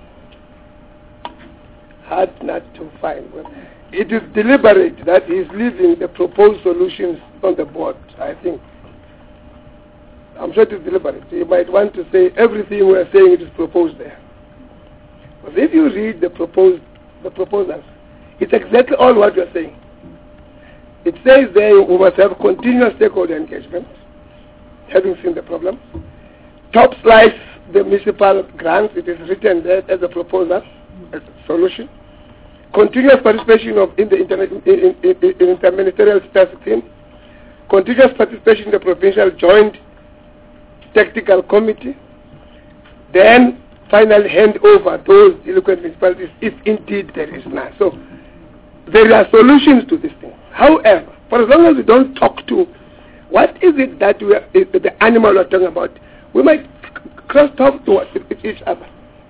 hard nut to find. It is deliberate that he is leaving the proposed solutions on the board, I think. I'm sure it is deliberate. He might want to say everything we are saying it is proposed there. But if you read the proposals, it's exactly all what we are saying. It says there we must have continuous stakeholder engagement, having seen the problem. Top slice the municipal grants, it is written there as a proposal, as a solution. Continuous participation in the interministerial task team. Continuous participation in the provincial joint tactical committee. Then finally hand over those delinquent municipalities if indeed there is none. So there are solutions to this thing. However, for as long as we don't talk to what is it that the animal we're talking about, we might cross talk to each other.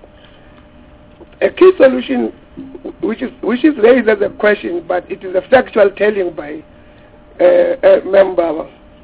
A key solution which is raised as a question, but it is a factual telling by a member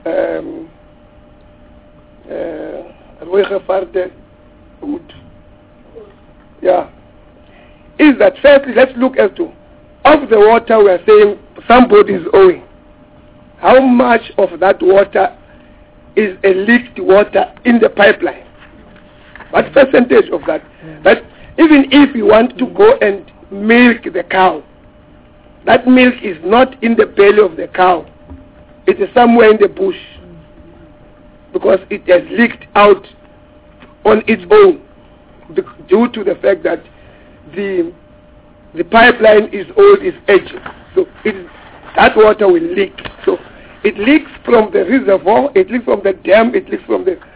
is that firstly let's look as to of the water we are saying somebody is owing. How much of that water is a leaked water in the pipeline? What percentage of that? That even if you want to go and milk the cow, that milk is not in the belly of the cow. It is somewhere in the bush, because it has leaked out on its own due to the fact that the pipeline is old, is aging. So that water will leak. So it leaks from the reservoir, it leaks from the dam, it leaks from the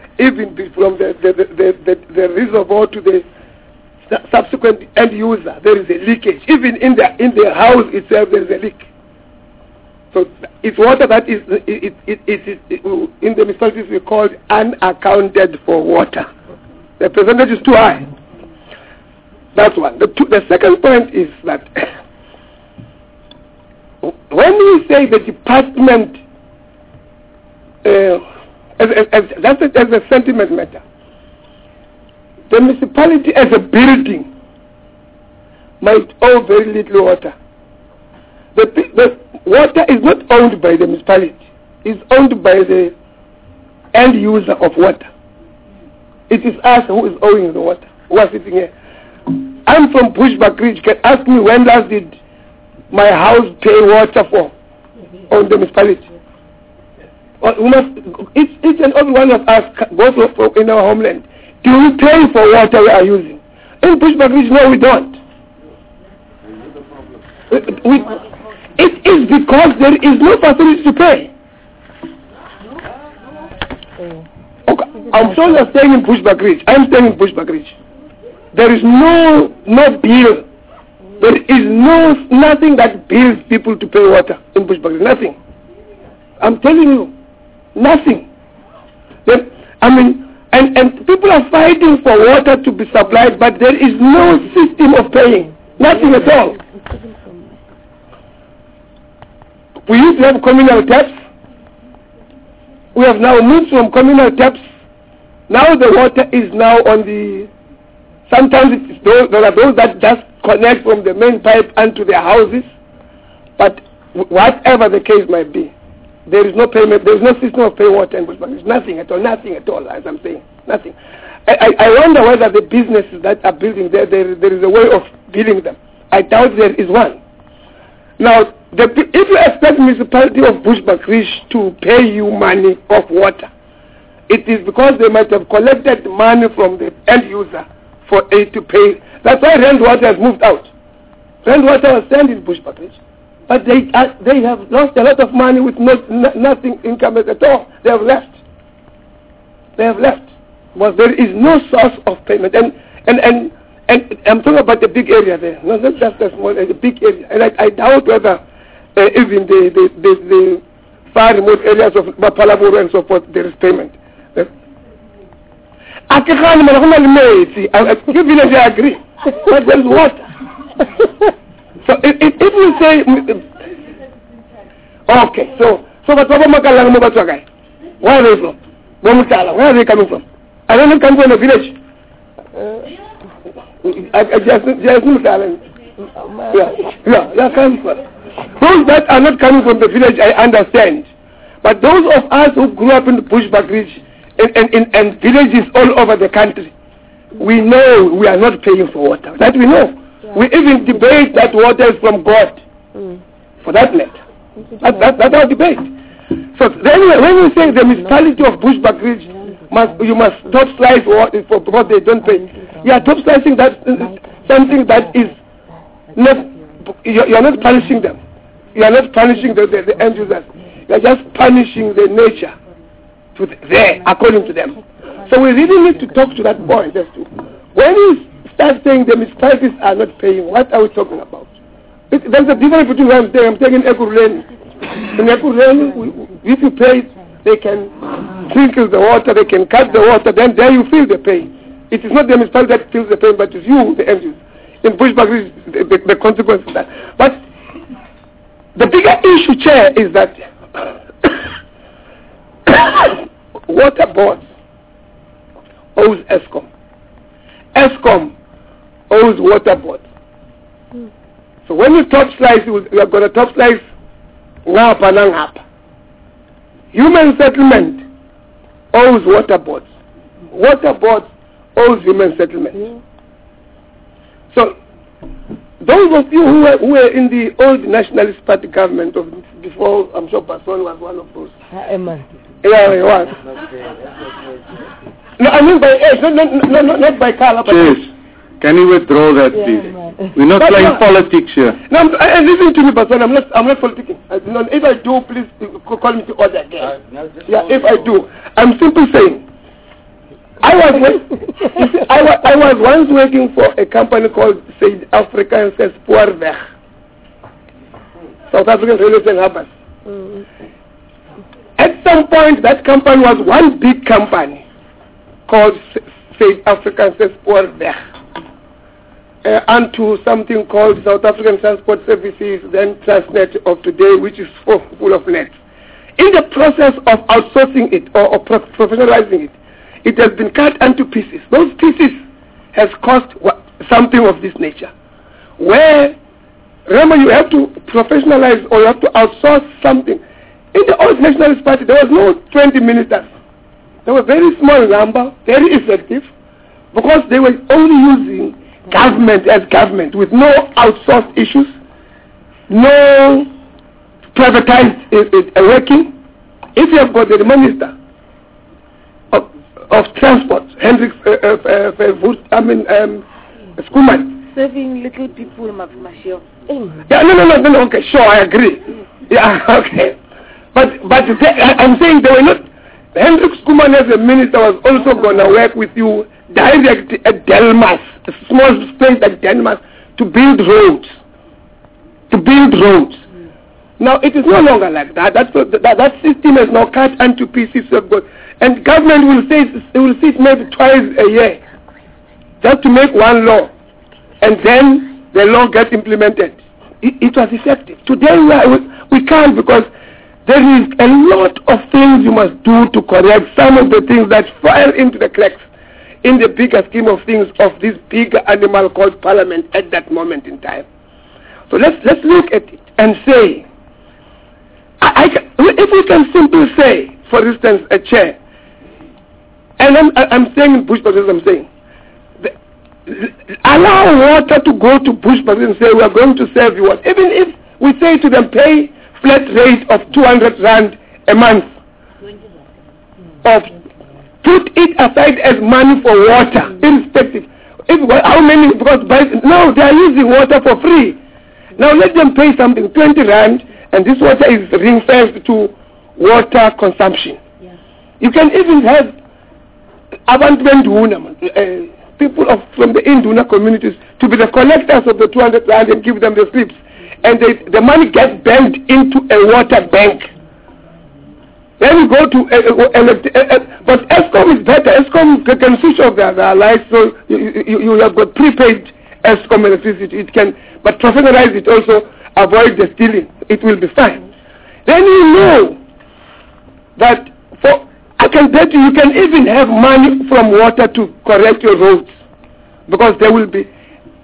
reservoir to the subsequent end user. There is a leakage. Even in the house itself there is a leak. So it's water that is in the municipalities we call unaccounted for water. The percentage is too high. That's one. The second point is that when we say the department, that's a sentiment matter. The municipality as a building might owe very little water. The water is not owned by the municipality. It's owned by the end user of water. It is us who is owing the water, who are sitting here. I'm from Bushbuck Ridge. Can ask me when last did my house pay water for on the municipality? Well, we must, each and every one of us goes in our homeland. Do we pay for water we are using? In Bushbuck Ridge, no, we don't. It is because there is no facility to pay. Okay. I'm sure you're staying in Bushbuck Ridge. I'm staying in Bushbuck Ridge. There is no bill. There is nothing that bills people to pay water in Bushbuck Ridge. Nothing. I'm telling you, nothing. And people are fighting for water to be supplied, but there is no system of paying. Nothing at all. We used to have communal taps. We have now moved from communal taps. Now the water is now on the... Sometimes there are those that just connect from the main pipe onto their houses. But whatever the case might be, there is no payment, there is no system of paying water in Bushbuck. There is nothing at all, as I'm saying. Nothing. I wonder whether the businesses that are building there is a way of billing them. I doubt there is one. Now, if you expect the municipality of Bushbuck Ridge to pay you money of water, it is because they might have collected money from the end user for it to pay. That's why Rand Water has moved out. Rand Water was sent in Bushbuck Ridge, but they have lost a lot of money with nothing income at all. They have left. But there is no source of payment, and I'm talking about the big area there. No, not just a small area, the big area. And I doubt whether even the far remote areas of Mapalaburu and so forth, there is payment. I agree, but there is water. So if we say, okay, so but where are they from? Where are they coming from? I don't know, come from the village. Those that are not coming from the village, I understand. But those of us who grew up in the Bushbuck Ridge and villages all over the country, we know we are not paying for water. That we know. Yeah. We even debate that water is from God. For that matter. That's our debate. So then when we say the municipality of Bushbuck Ridge, you must top slice water for because they don't pay. You are top slicing that something that is not. You are not punishing them. You are not punishing the end users. You are just punishing the nature there according to them. So we really need to talk to that point. When we start saying the municipalities are not paying, what are we talking about? There's a difference between what I'm saying. I'm taking Ekurhuleni. In Ekurhuleni, if you pay, they can sprinkle the water, they can cut the water, then there you feel the pain. It is not the municipality that feels the pain, but it's you, the end user. In Bushbuck Ridge, the consequence of that. But the bigger issue, Chair, is that water boards owes ESCOM. ESCOM owes water boards. So when you top slice, you are going to top slice ngapa na ngapa. Human settlement owes water boards. Water boards owes human settlement. So those of you who were in the old Nationalist Party government of before, I'm sure Passon was one of those. Yeah, he was. No, I mean by age, not by color. Yes. Can you withdraw that, please? We're not playing politics here. No, listen to me, Passon. I'm not politicking. If I do, please call me to order again. Yeah, if I do, I'm simply saying. I was once working for a company called South African Spoorweg, South African Railways and Harbors. At some point, that company was one big company called South African Spoorweg, onto something called South African Transport Services, then Transnet of today, which is full of nets. In the process of outsourcing it or professionalizing it, it has been cut into pieces. Those pieces has cost something of this nature. Where, remember, you have to professionalize or you have to outsource something. In the old Nationalist Party, there was no 20 ministers. They were very small number, very effective, because they were only using government as government with no outsourced issues, no privatized working. If you have got the minister of transport, Hendrik Schoeman, serving little people, Mafmashio. Yeah, no, okay, sure, I agree. Yeah, okay. But I'm saying they were not. Hendrik Schoeman as a minister was also going to work with you direct at Delmas, a small space at Delmas, to build roads. Now it is no longer like that. That system is now cut into pieces of God, and government will sit maybe twice a year just to make one law, and then the law gets implemented. It was effective. Today we can't, because there is a lot of things you must do to correct some of the things that fall into the cracks in the bigger scheme of things of this big animal called Parliament at that moment in time. So let's look at it and say, if we can simply say, for instance, a chair, and I'm saying in bush buses, I'm saying, allow water to go to bush buses and say, we are going to serve you water. Even if we say to them, pay flat rate of 200 rand a month, or put it aside as money for water, irrespective. How many? Because no, they are using water for free. Now let them pay something, 20 rand, and this water is ring-fenced to water consumption. Yeah. You can even have people from the Induna communities to be the collectors of the 200 rand and give them the slips. And the money gets banked into a water bank. Then we go to, but ESCOM is better. ESCOM can switch off their lights, so you have got prepaid ESCOM electricity. It can, but professionalize it also, avoid the stealing. It will be fine. Then you know that I can bet you can even have money from water to correct your roads, because there will be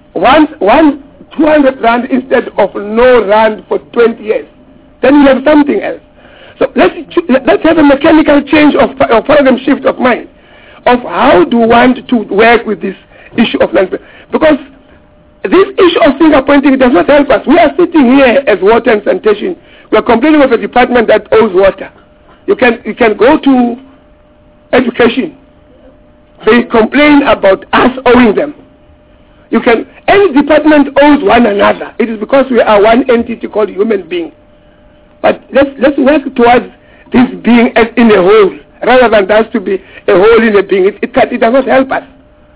200 rand instead of no rand for 20 years. Then you have something else. So let's have a mechanical change of paradigm shift of mind of how do we want to work with this issue of land, because this issue of finger pointing does not help us. We are sitting here as water and sanitation. We are complaining of a department that owes water. You can go to education. They complain about us owing them. Any department owes one another. It is because we are one entity called human being. But let's work towards this being as in a whole, rather than that to be a whole in a being. It does not help us.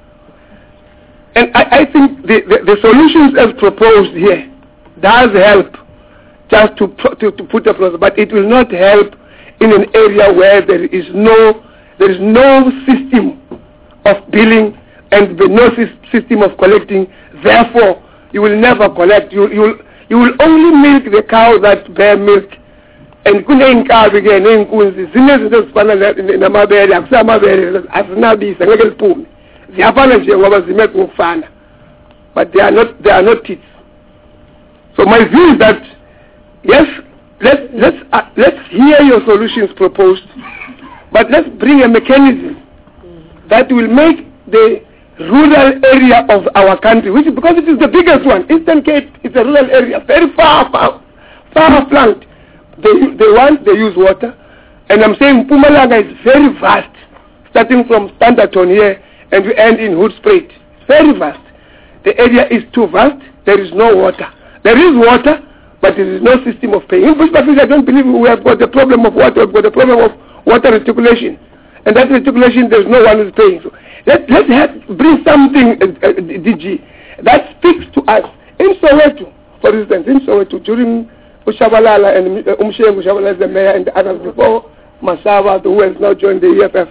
And I think the solutions as proposed here does help just to put a process, but it will not help in an area where there is no system of billing and no system of collecting. Therefore, you will never collect. You will only milk the cow that bear milk. And kunenkabi ke nenkunzi zinezinto ezifana namabele akusamabele asinabisa ngeke liphume ziyafana nje ngoba zimeke ngokufana, but they are not teeth. So my view is that yes, let's hear your solutions proposed, but let's bring a mechanism that will make the rural area of our country, which is because it is the biggest one. Eastern Cape is a rural area, very far flanked. They use water, and I'm saying Mpumalanga is very vast, starting from Standerton here and we end in Hoedspruit. Very vast. The area is too vast. There is no water. There is water, but there is no system of paying. In Bushbuckers, I don't believe we have got the problem of water. We've got the problem of water reticulation, and that reticulation there's no one who's paying. So let's bring something, DG, that speaks to us. In Soweto, for instance, during Ushabalala and Umshem Ushabalala is the mayor and the others before Masaba, who has now joined the EFF.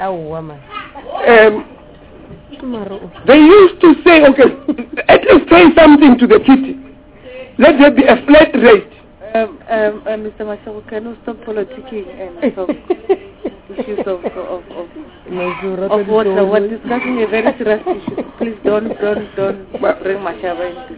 They used to say, okay, at least say something to the city. Let there be a flat rate. Mr. Mashabu, can you stop politicking and some issues of water? We're discussing a very serious issue. Please don't bring Mashaba into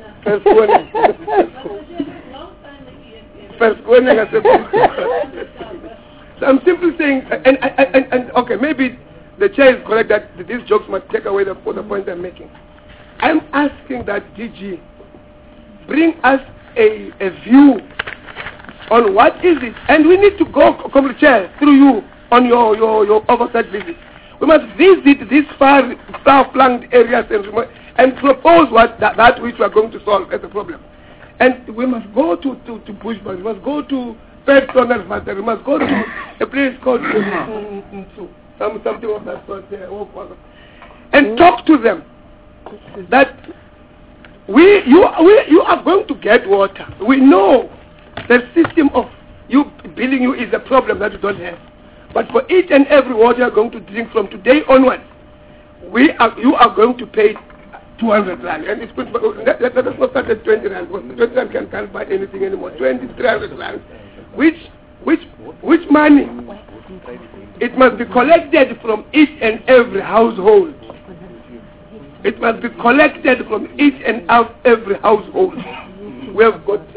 So I'm simply saying, and okay, maybe the chair is correct that these jokes must take away the point I'm making. I'm asking that DG bring us a view on what is it, and we need to go, Comrade Chair, through you on your oversight visit. We must visit these far-flung areas and propose that which we are going to solve as a problem. And we must go to Bushbuck, we must go to Personal Matter, we must go to a place called something of that sort, and talk to them that you are going to get water. We know the system of you billing you is a problem that you don't have. But for each and every water you are going to drink from today onwards, you are going to pay 200 rand. And it's good, let us not start at 20 rand, because 20 rand can't buy anything anymore. 300 rand. Which money? It must be collected from each and every household. It must be collected from each and every household. We have got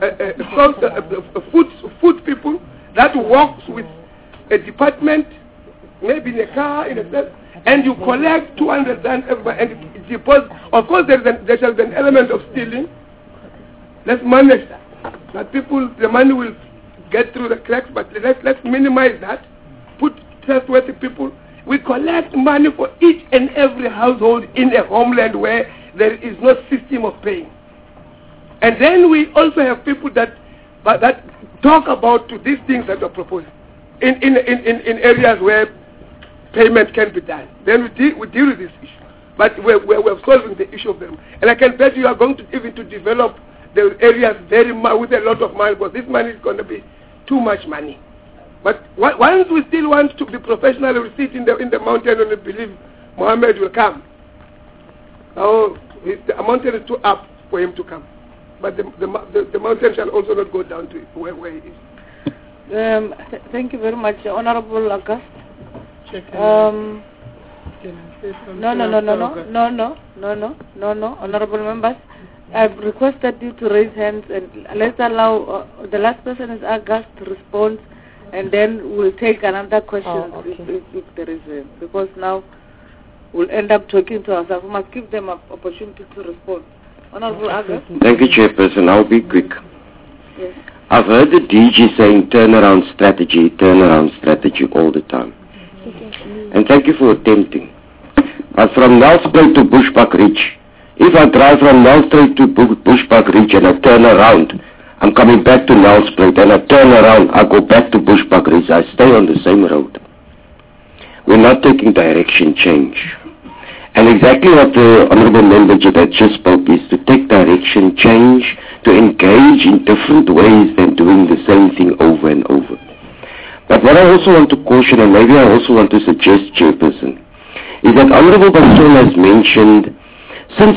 food people that works with a department, maybe in a car, in a set, and you collect 200 rand and it deposit. Of course, there shall be an element of stealing. Let's manage that. That the money will get through the cracks, but let's minimize that. Put trustworthy people. We collect money for each and every household in a homeland where there is no system of paying. And then we also have people that talk about these things that are proposed in areas where payment can be done. Then we deal with this issue. But we're solving the issue of them. And I can bet you are going to even to develop the areas with a lot of money, because this money is going to be too much money. But once we still want to be professional, we sit in the mountain and we believe Mohammed will come. Oh, the mountain is too up for him to come. But the mountain shall also not go down to where he is. Thank you very much, Honorable August. No, Honorable members. I've requested you to raise hands, and let's allow the last person is August to respond, and then we'll take another question if there is a, because now we'll end up talking to ourselves. We must give them an opportunity to respond. Honorable August. Thank you, Chairperson. I'll be quick. Yes. I've heard the DG saying turnaround strategy all the time. And thank you for attempting. But from Nelspruit to Bushbuck Ridge, if I drive from Nelspruit to Bushbuck Ridge and I turn around, I'm coming back to Nelspruit, and I turn around, I go back to Bushbuck Ridge, I stay on the same road. We're not taking direction change. And exactly what the Honourable Member that just spoke is to take direction change, to engage in different ways than doing the same thing over and over. But what I also want to caution, and maybe I also want to suggest, Chairperson, is that Honourable Basson has mentioned since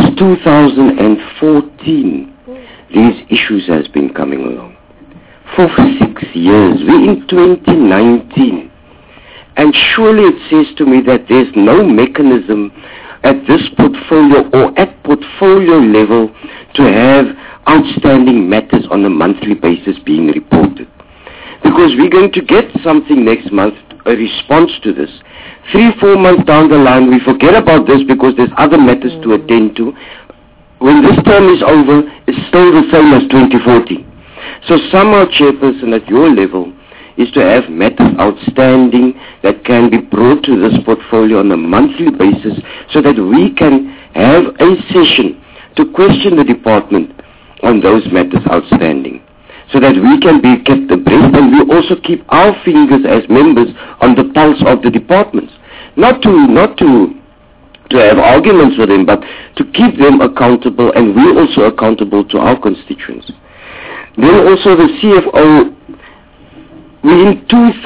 2014 these issues has been coming along. For 6 years, we're in 2019. And surely it says to me that there's no mechanism at this portfolio or at portfolio level to have outstanding matters on a monthly basis being reported. Because we're going to get something next month, a response to this. 3-4 months down the line, we forget about this because there's other matters to attend to. When this term is over, it's still the same as 2014. So somehow, Chairperson, at your level, is to have matters outstanding that can be brought to this portfolio on a monthly basis so that we can have a session to question the department on those matters outstanding, so that we can be kept abreast, and we also keep our fingers as members on the pulse of the departments. Not to have arguments with them, but to keep them accountable, and we also accountable to our constituents. Then also the CFO, in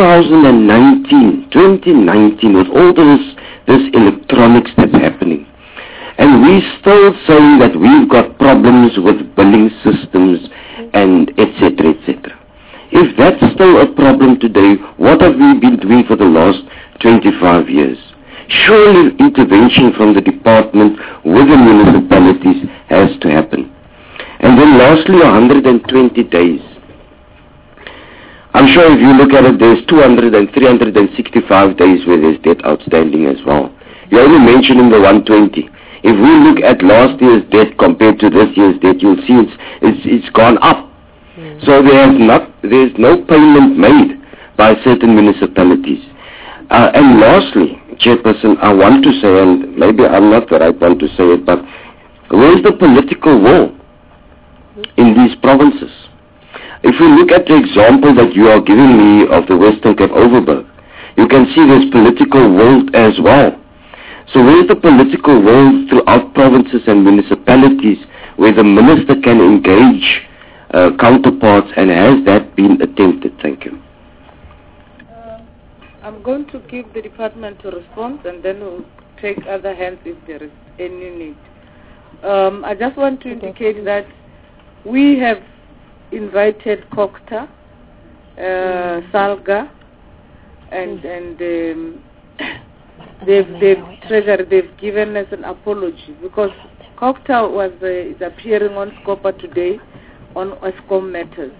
2019, with all this electronics that's happening, and we're still saying that we've got problems with billing systems and etc., etc. If that's still a problem today, what have we been doing for the last 25 years? Surely intervention from the department with the municipalities has to happen. And then lastly, 120 days. I'm sure if you look at it, there's 200 and 365 days where there's debt outstanding as well. You're only mentioning the 120. If we look at last year's debt compared to this year's debt, you'll see it's gone up. So there's no payment made by certain municipalities. And lastly, Chairperson, I want to say, and maybe I'm not the right one to say it, but where's the political will in these provinces? If we look at the example that you are giving me of the Western Cape Overberg, you can see there's political will as well. So where's the political will throughout provinces and municipalities where the minister can engage counterparts, and has that been attempted? Thank you. I'm going to give the department a response, and then we'll take other hands if there is any need. I just want to indicate that we have invited COGTA, SALGA, and they've given us an apology, because COGTA is appearing on SCOPA today on ESCOM matters,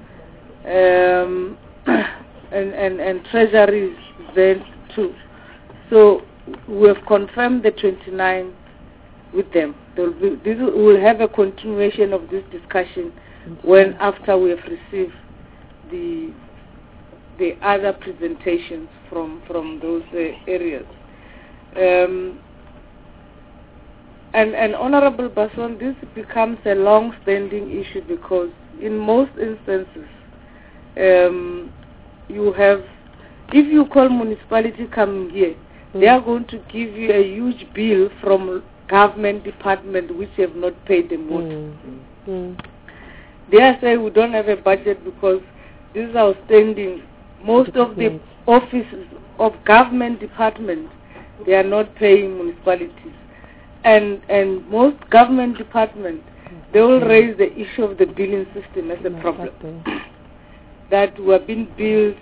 and Treasury is there too. So we have confirmed the 29th with them. We will have a continuation of this discussion after we have received the other presentations from those areas. And Honorable Basson, this becomes a long-standing issue, because in most instances, if you call municipality coming here, they are going to give you a huge bill from government department which have not paid them water. They are saying we don't have a budget because this is outstanding. Most of the offices of government departments, they are not paying municipalities. And most government departments, they will raise the issue of the billing system as a problem. That we have been billed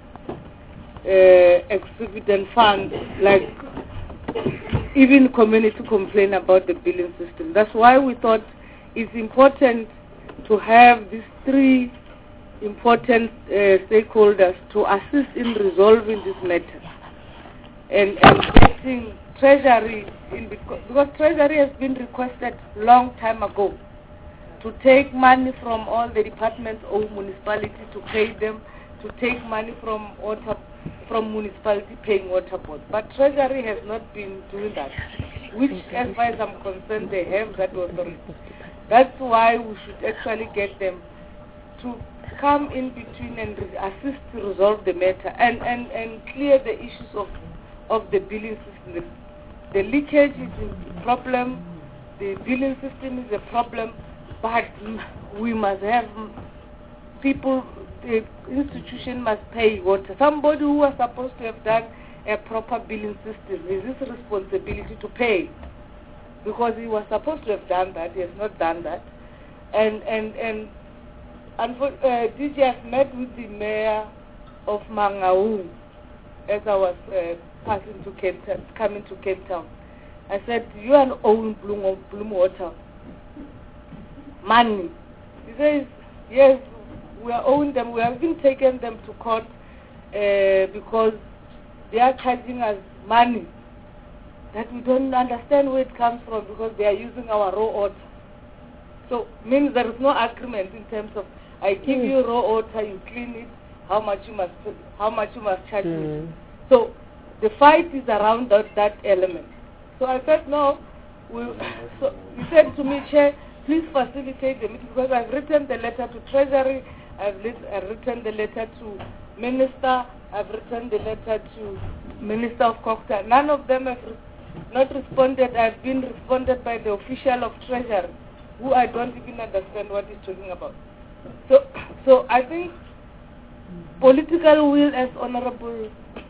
exorbitant funds, like even community complain about the billing system. That's why we thought it's important to have these three important stakeholders to assist in resolving this matter and getting Treasury in, because Treasury has been requested long time ago to take money from all the departments or municipality to pay them, to take money from municipality paying water board. But Treasury has not been doing that, which, as far as I'm concerned, they have that authority. That's why we should actually get them to come in between and assist to resolve the matter and clear the issues of the billing system. The leakage is a problem, the billing system is a problem, but we must have people, the institution must pay water. Somebody who was supposed to have done a proper billing system is his responsibility to pay, because he was supposed to have done that. He has not done that. And DG has met with the mayor of Mangaung as I was coming to Cape Town. I said, you are owing Bloem Water money. He says, yes, we are owing them. We have even taken them to court because they are charging us money that we don't understand where it comes from, because they are using our raw water. So means there is no agreement in terms of, I give you raw water, you clean it, how much you must charge me. So the fight is around that element. So I said, no. So he said to me, Chair, please facilitate the meeting, because I've written the letter to Treasury, I've written the letter to Minister, I've written the letter to Minister of COGTA. None of them have not responded. I've been responded by the official of Treasury, who I don't even understand what he's talking about. So I think political will, as Honorable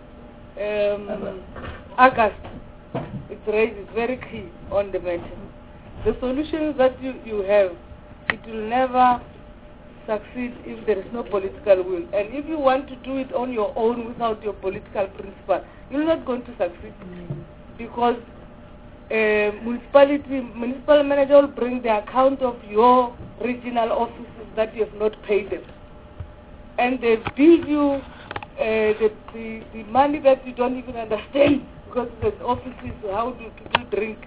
August it's raised, is very key on the matter. The solutions that you have, it will never succeed if there is no political will. And if you want to do it on your own without your political principle, you're not going to succeed. Because municipal manager will bring the account of your regional offices that you have not paid them. And they bill you the money that you don't even understand, because the offices, how do people drink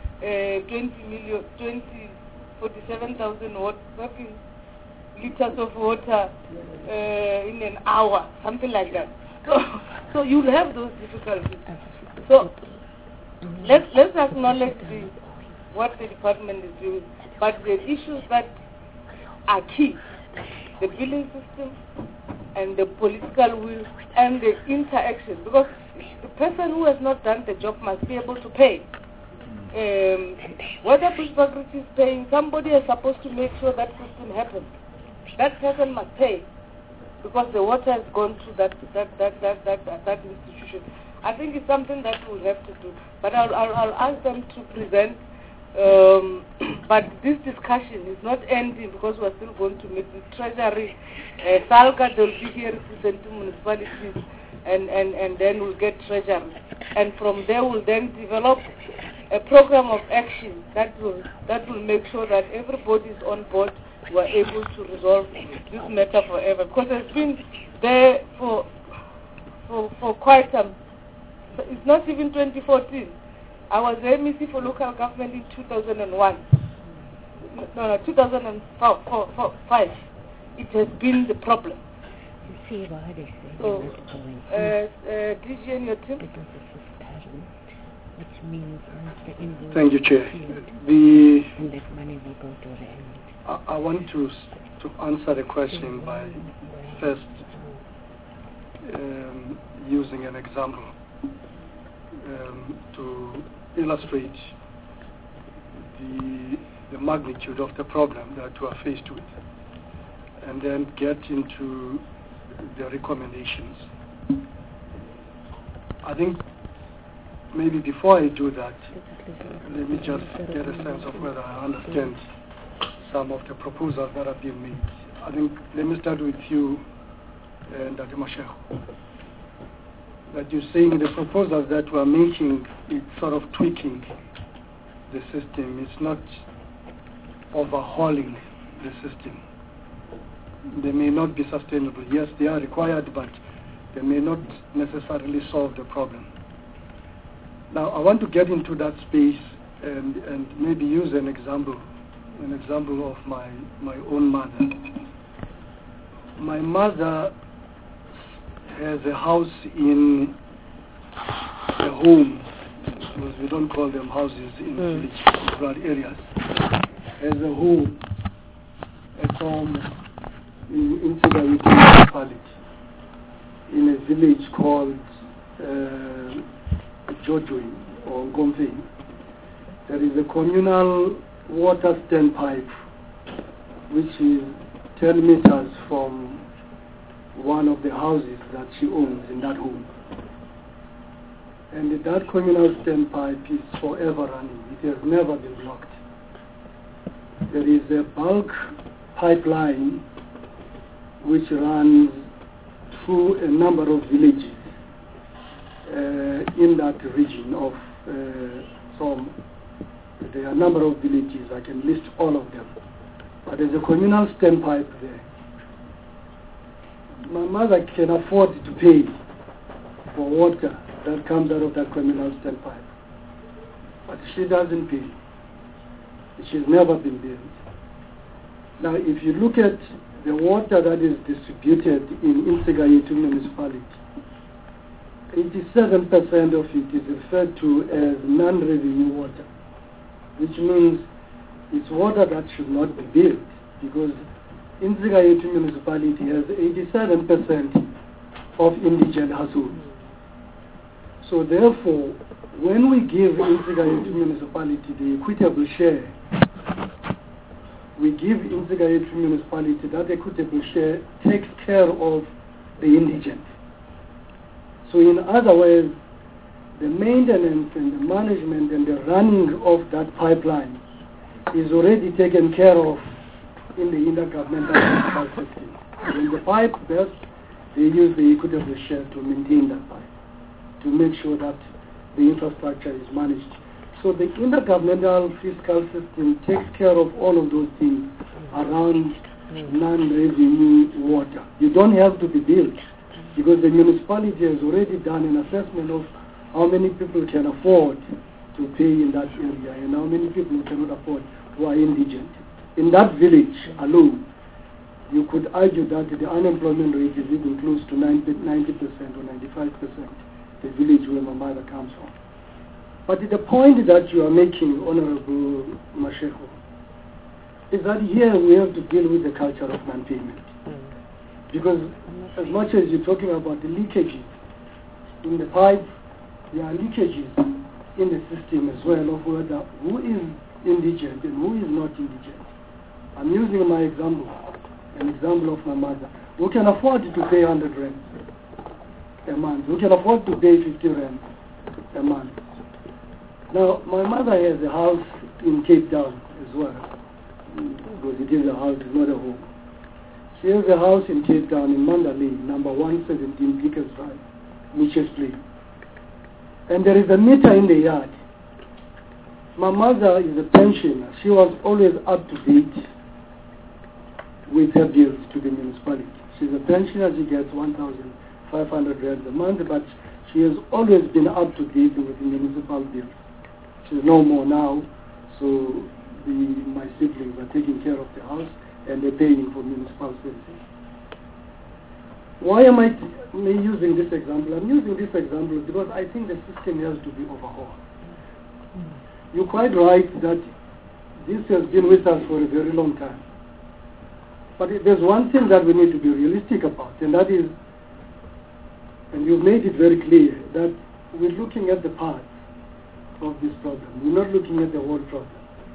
47,000 working liters of water in an hour, something like that. So you'll have those difficulties. So let's acknowledge what the department is doing, but the issues that are key, the billing system and the political will and the interaction, because the person who has not done the job must be able to pay. Whether Bushbuckridge is paying, somebody is supposed to make sure that system happens. That person must pay because the water has gone through that institution. I think it's something that we'll have to do. But I'll ask them to present. But this discussion is not ending because we're still going to meet the Treasury. Salga, they'll be here representing municipalities, and then we'll get Treasury. And from there we'll then develop a program of action that will make sure that everybody is on board. We're able to resolve this matter forever, because it's been there for quite some. It's not even 2014. I was the MEC for local government in 2001. No, 2005. It has been the problem. You see why they say so, DG and your team? Because this is patent, which means once the invoice Thank you, Chair. and that money will go to the end. I want to answer the question by first using an example to illustrate the magnitude of the problem that we are faced with, and then get into the recommendations. I think maybe before I do that, let me just get a sense of whether I understand some of the proposals that have been made. I think, let me start with you, Dr. Mashego. That you're saying the proposals that we're making, it's sort of tweaking the system. It's not overhauling the system. They may not be sustainable. Yes, they are required, but they may not necessarily solve the problem. Now, I want to get into that space and maybe use an example of my own mother. My mother has a house in a home, because we don't call them houses in rural areas. Has a home at home in Tsigayuti municipality, in a village called Jojoi or Ngomfei. There is a communal water standpipe which is 10 meters from one of the houses that she owns in that home. And that communal standpipe is forever running. It has never been blocked. There is a bulk pipeline which runs through a number of villages in that region of Som. There are a number of villages, I can list all of them. But there's a communal standpipe there. My mother can afford to pay for water that comes out of that communal standpipe. But she doesn't pay. She's never been billed. Now, if you look at the water that is distributed in Insigayuti municipality, 87% of it is referred to as non-revenue water, which means it's water that should not be billed, because Insigayuti municipality has 87% of indigent households. So therefore, when we give Insigayuti municipality the equitable share, we give Insigayethu municipality that equitable share takes care of the indigent. So in other words, the maintenance and the management and the running of that pipeline is already taken care of in the intergovernmental municipal system. When the pipe bursts, they use the equitable share to maintain that pipe, to make sure that the infrastructure is managed. So the intergovernmental fiscal system takes care of all of those things around non-revenue water. You don't have to be billed because the municipality has already done an assessment of how many people can afford to pay in that area and how many people cannot afford who are indigent. In that village alone, you could argue that the unemployment rate is even close to 90% or 95%, the village where my mother comes from. But the point that you are making, Honorable Mashego, is that here we have to deal with the culture of non-payment. Because as much as you're talking about the leakages in the pipe, there are leakages in the system as well of whether who is indigent and who is not indigent. I'm using my example, an example of my mother, who can afford to pay 100 rand a month, who can afford to pay 50 rand a month. Now, my mother has a house in Cape Town as well, because it is a house, it's not a home. She has a house in Cape Town in Mandalay, number 117 Vickers Drive, Mitchell's Place. And there is a meter in the yard. My mother is a pensioner. She was always up to date with her bills to the municipality. She's a pensioner, she gets 1,500 rand a month, but she has always been up to date with the municipal bills. She's no more now, so my siblings are taking care of the house and they're paying for municipal services. Why am I using this example? I'm using this example because I think the system has to be overhauled. You're quite right that this has been with us for a very long time. But there's one thing that we need to be realistic about, and that is, and you've made it very clear, that we're looking at the parts of this problem. We're not looking at the whole problem.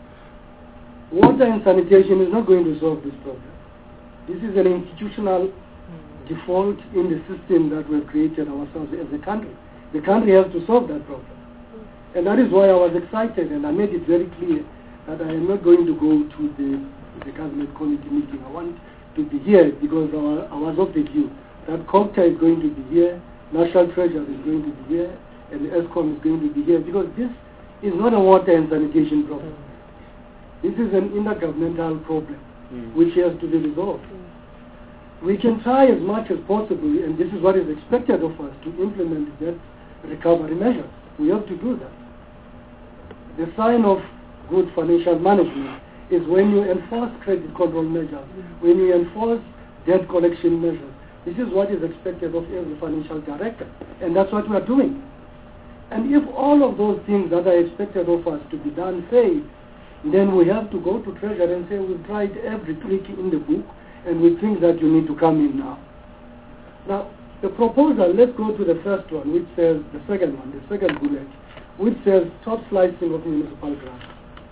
Water and sanitation is not going to solve this problem. This is an institutional default in the system that we've created ourselves as a country. The country has to solve that problem. And that is why I was excited, and I made it very clear that I am not going to go to the cabinet committee meeting. I want to be here because I was of the view that COGTA is going to be here, National Treasury is going to be here, and the ESCOM is going to be here, because this is not a water and sanitation problem. This is an intergovernmental problem which has to be resolved. We can try as much as possible, and this is what is expected of us, to implement debt recovery measures. We have to do that. The sign of good financial management is when you enforce credit control measures, when you enforce debt collection measures. This is what is expected of every financial director, and that's what we are doing. And if all of those things that are expected of us to be done fail, then we have to go to Treasury and say we've tried every trick in the book, and we think that you need to come in now. Now, the proposal, let's go to the first one, which says, the second bullet, which says top slicing of municipal grants.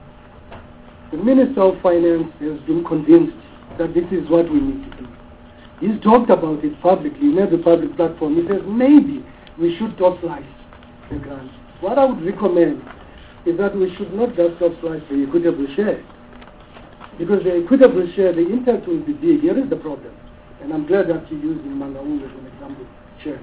The Minister of Finance has been convinced that this is what we need to do. He's talked about it publicly, in every public platform. He says maybe we should top slice the grants. What I would recommend is that we should not just top slice the equitable share. Because the equitable share, the impact will be big. Here is the problem. And I'm glad that you used Mangaung as an example share.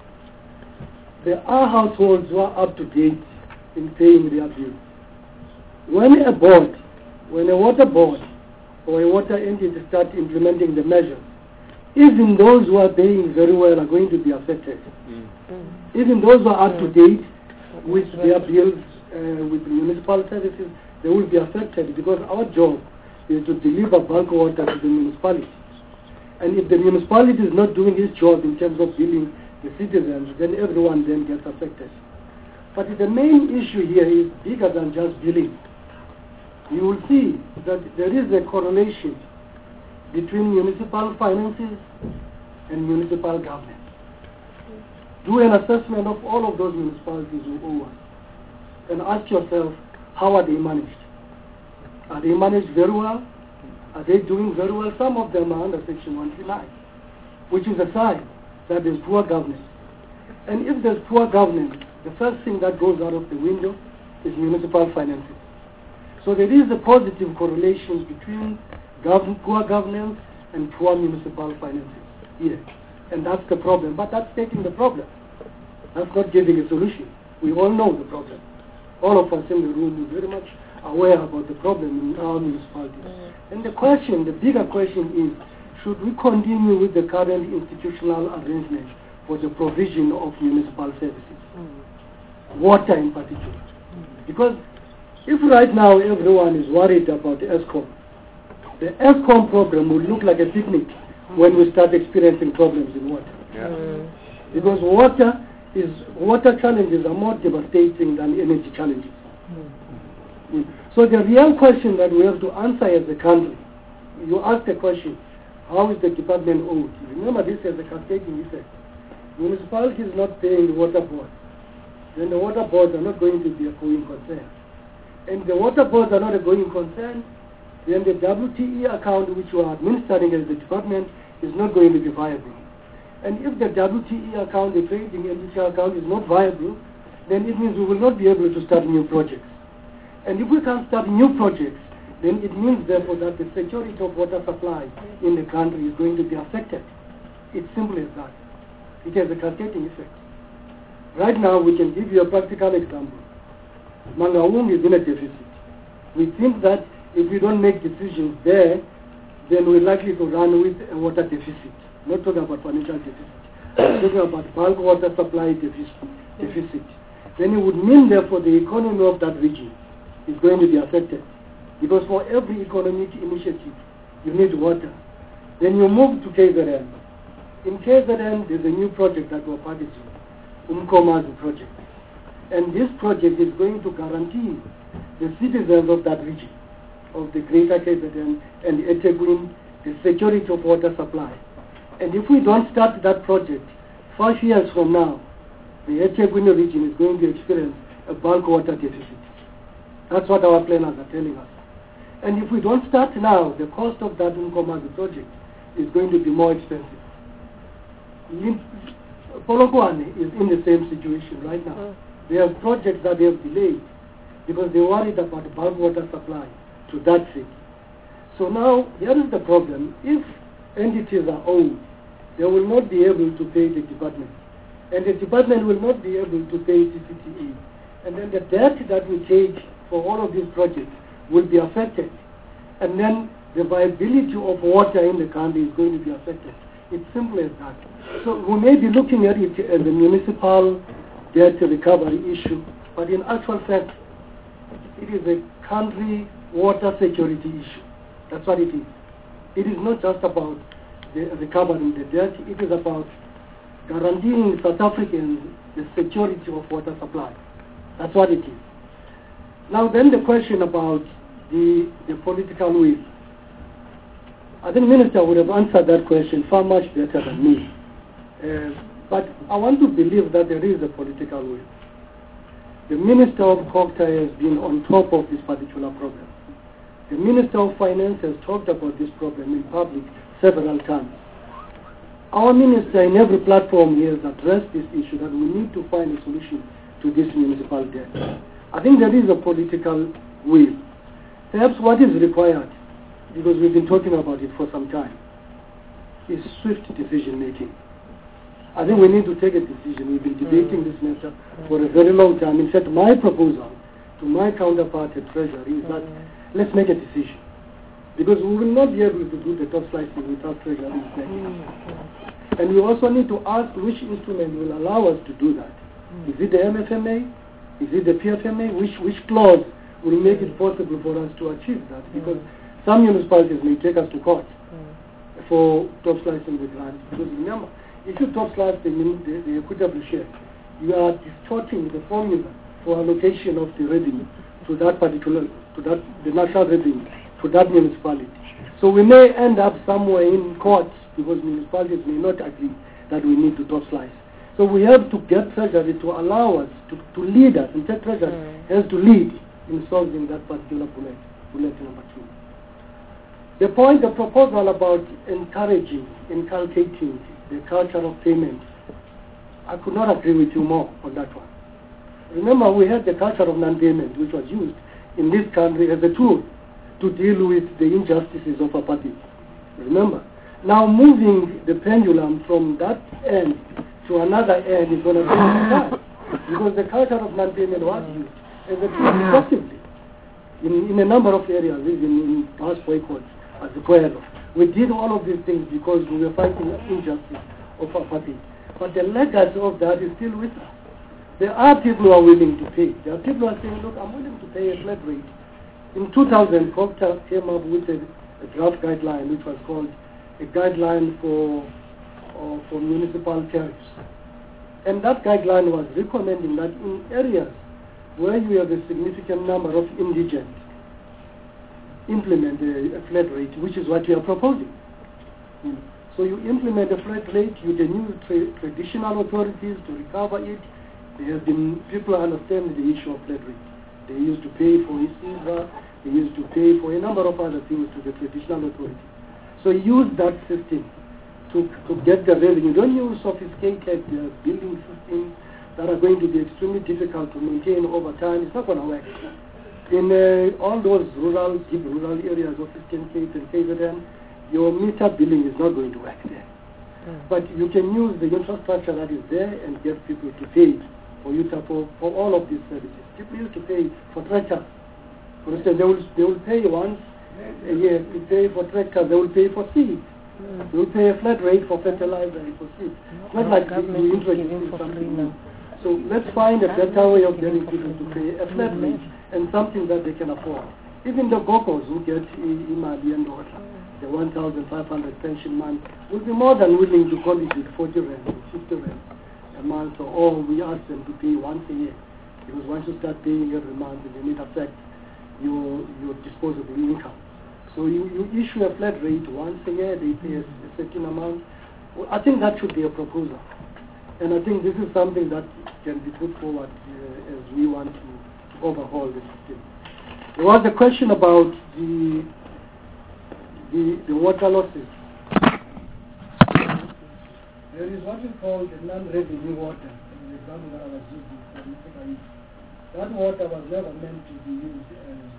There are households who are up to date in paying their bills. When a water board or a water entity starts implementing the measures, even those who are paying very well are going to be affected. Even those who are up to date with their bills, with the municipal services, they will be affected, because our job is to deliver bulk water to the municipality. And if the municipality is not doing its job in terms of billing the citizens, then everyone then gets affected. But the main issue here is bigger than just billing. You will see that there is a correlation between municipal finances and municipal government. Do an assessment of all of those municipalities who owe us, and ask yourself, how are they managed? Are they managed very well? Are they doing very well? Some of them are under Section 139, which is a sign that there's poor governance. And if there's poor governance, the first thing that goes out of the window is municipal finances. So there is a positive correlation between poor governance and poor municipal finances here. And that's the problem. But that's taking the problem. That's not giving a solution. We all know the problem. All of us in the room are very much aware about the problem in our municipalities. And the question, the bigger question is, should we continue with the current institutional arrangement for the provision of municipal services? Water in particular. Because if right now everyone is worried about ESCOM, the ESCOM program will look like a picnic when we start experiencing problems in water. Because water challenges are more devastating than energy challenges. So the real question that we have to answer as a country, you ask the question, how is the department owed? Remember this as a cascading effect. Municipality is not paying the water board. Then the water boards are not going to be a going concern. And the water boards are not a going concern, then the WTE account which you are administering as the department is not going to be viable. And if the WTE account, the trading industry account is not viable, then it means we will not be able to start new projects. And if we can't start new projects, then it means therefore that the security of water supply in the country is going to be affected. It's simple as that. It has a cascading effect. Right now we can give you a practical example. Mangaung is in a deficit. We think that if we don't make decisions there, then we're likely to run with a water deficit. Not talking about financial deficit. We're talking about bulk water supply deficit. Then it would mean therefore the economy of that region is going to be affected. Because for every economic initiative, you need water. Then you move to KZN. In KZN, there's a new project that we're packaging, Umkomazi project. And this project is going to guarantee the citizens of that region, of the greater KZN and eThekwini, the security of water supply. And if we don't start that project, 5 years from now, the eThekwini region is going to experience a bulk water deficit. That's what our planners are telling us. And if we don't start now, the cost of that Umkomazi project is going to be more expensive. Polokwane is in the same situation right now. They have projects that they have delayed because they're worried about the bulk water supply to that city. So now, here is the problem. If entities are owed, they will not be able to pay the department. And the department will not be able to pay CCTE. And then the debt that we take for all of these projects will be affected. And then the viability of water in the country is going to be affected. It's simple as that. So we may be looking at it as a municipal debt recovery issue, but in actual fact, it is a country water security issue. That's what it is. It is not just about the recovering the debt, it is about guaranteeing South Africans the security of water supply. That's what it is. Now then the question about the political will. I think Minister would have answered that question far much better than me. But I want to believe that there is a political will. The Minister of COGTA has been on top of this particular problem. The Minister of Finance has talked about this problem in public several times. Our Minister in every platform he has addressed this issue that we need to find a solution to this municipal debt. I think there is a political will. Perhaps what is required, because we've been talking about it for some time, is swift decision making. I think we need to take a decision. We've been debating this matter for a very long time. In fact, my proposal to my counterpart at Treasury is that let's make a decision. Because we will not be able to do the top slicing without Treasury making. And we also need to ask which instrument will allow us to do that. Is it the MFMA? Is it the PFMA? Which clause will make it possible for us to achieve that? Because some municipalities may take us to court for top slicing the grants. Because remember, if you top slice the equitable share, you are distorting the formula for allocation of the revenue to that particular, the national revenue, to that municipality. So we may end up somewhere in court because municipalities may not agree that we need to top slice. So we have to get Treasury to allow us, to lead us. In fact, Treasury has to lead in solving that particular bullet number 2. The point, the proposal about inculcating the culture of payment, I could not agree with you more on that one. Remember, we had the culture of non-payment, which was used in this country as a tool to deal with the injustices of apartheid. Remember? Now moving the pendulum from that end to another end is going to take some time, because the culture of non-payment was used as a tool effectively in a number of areas, even in mass boycotts as well. We did all of these things because we were fighting injustice of apartheid. But the legacy of that is still with us. There are people who are willing to pay. There are people who are saying, look, I'm willing to pay a flat rate. In 2000, COGTA came up with a draft guideline, which was called a guideline for municipal tariffs. And that guideline was recommending that in areas where you have a significant number of indigents, implement a flat rate, which is what you are proposing. So you implement a flat rate, you can use traditional authorities to recover it. There have been people who understand the issue of flat rate. They used to pay for silver, they used to pay for a number of other things to the traditional authorities. So use that system to get the revenue. Don't use sophisticated building systems that are going to be extremely difficult to maintain over time. It's not going to work. In all those deep rural areas of Eastern Cape and KZN, your meter billing is not going to work there. But you can use the infrastructure that is there and get people to pay for all of these services. People used to pay for tractors. For instance, they will pay once a year to pay for tractors. They will pay for seeds. They will pay a flat rate for fertilizer and for seeds. It's not like we introduce something new. So let's find a better way of getting people to pay a flat rate and something that they can afford. Even the GOKOs who get Imali and the 1,500 pension month will be more than willing to contribute 40 rand or 50 rand a month, or we ask them to pay once a year. Because once you start paying every month, then it affects your disposable income. So you issue a flat rate once a year, they pay a certain amount. Well, I think that should be a proposal. And I think this is something that can be put forward as we want to overhaul the system. There was a question about the water losses. There is what we call the non-revenue water. The example that I was using, that water was never meant to be used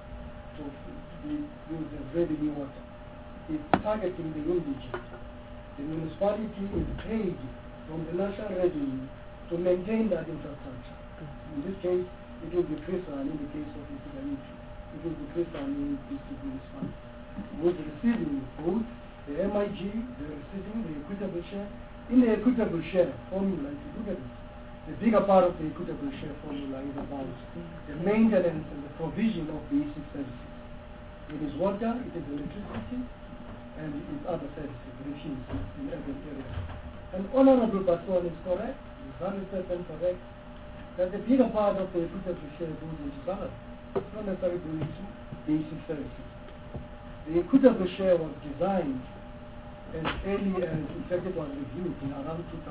as revenue water. It's targeting the indigent. The municipality is paid from the national revenue to maintain that infrastructure. In this case, it will be Tristan in the case of Isidamiti. It will be Tristan in this municipality. Who's receiving both the MIG, they're receiving the equitable share. In the equitable share formula, if you look at it, the bigger part of the equitable share formula is about the maintenance and the provision of basic services. It is water, it is electricity, and it is other services, refuse in urban areas. And Honorable Basson is correct, is 100% correct, that the bigger part of the equitable share goes into salary. It's not necessarily going into basic services. The equitable share was designed as early as, in fact, it was reviewed in around 2000.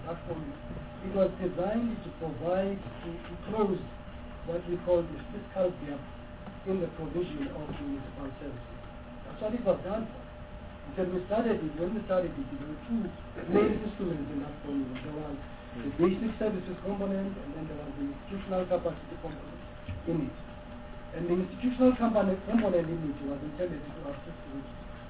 It was designed to provide, to close what we call the fiscal gap in the provision of municipal services. That's what it was done for. When we started it, there were two main instruments in that formula. There was the basic services component, and then there was the institutional capacity component in it. And the institutional component in it was intended to assist with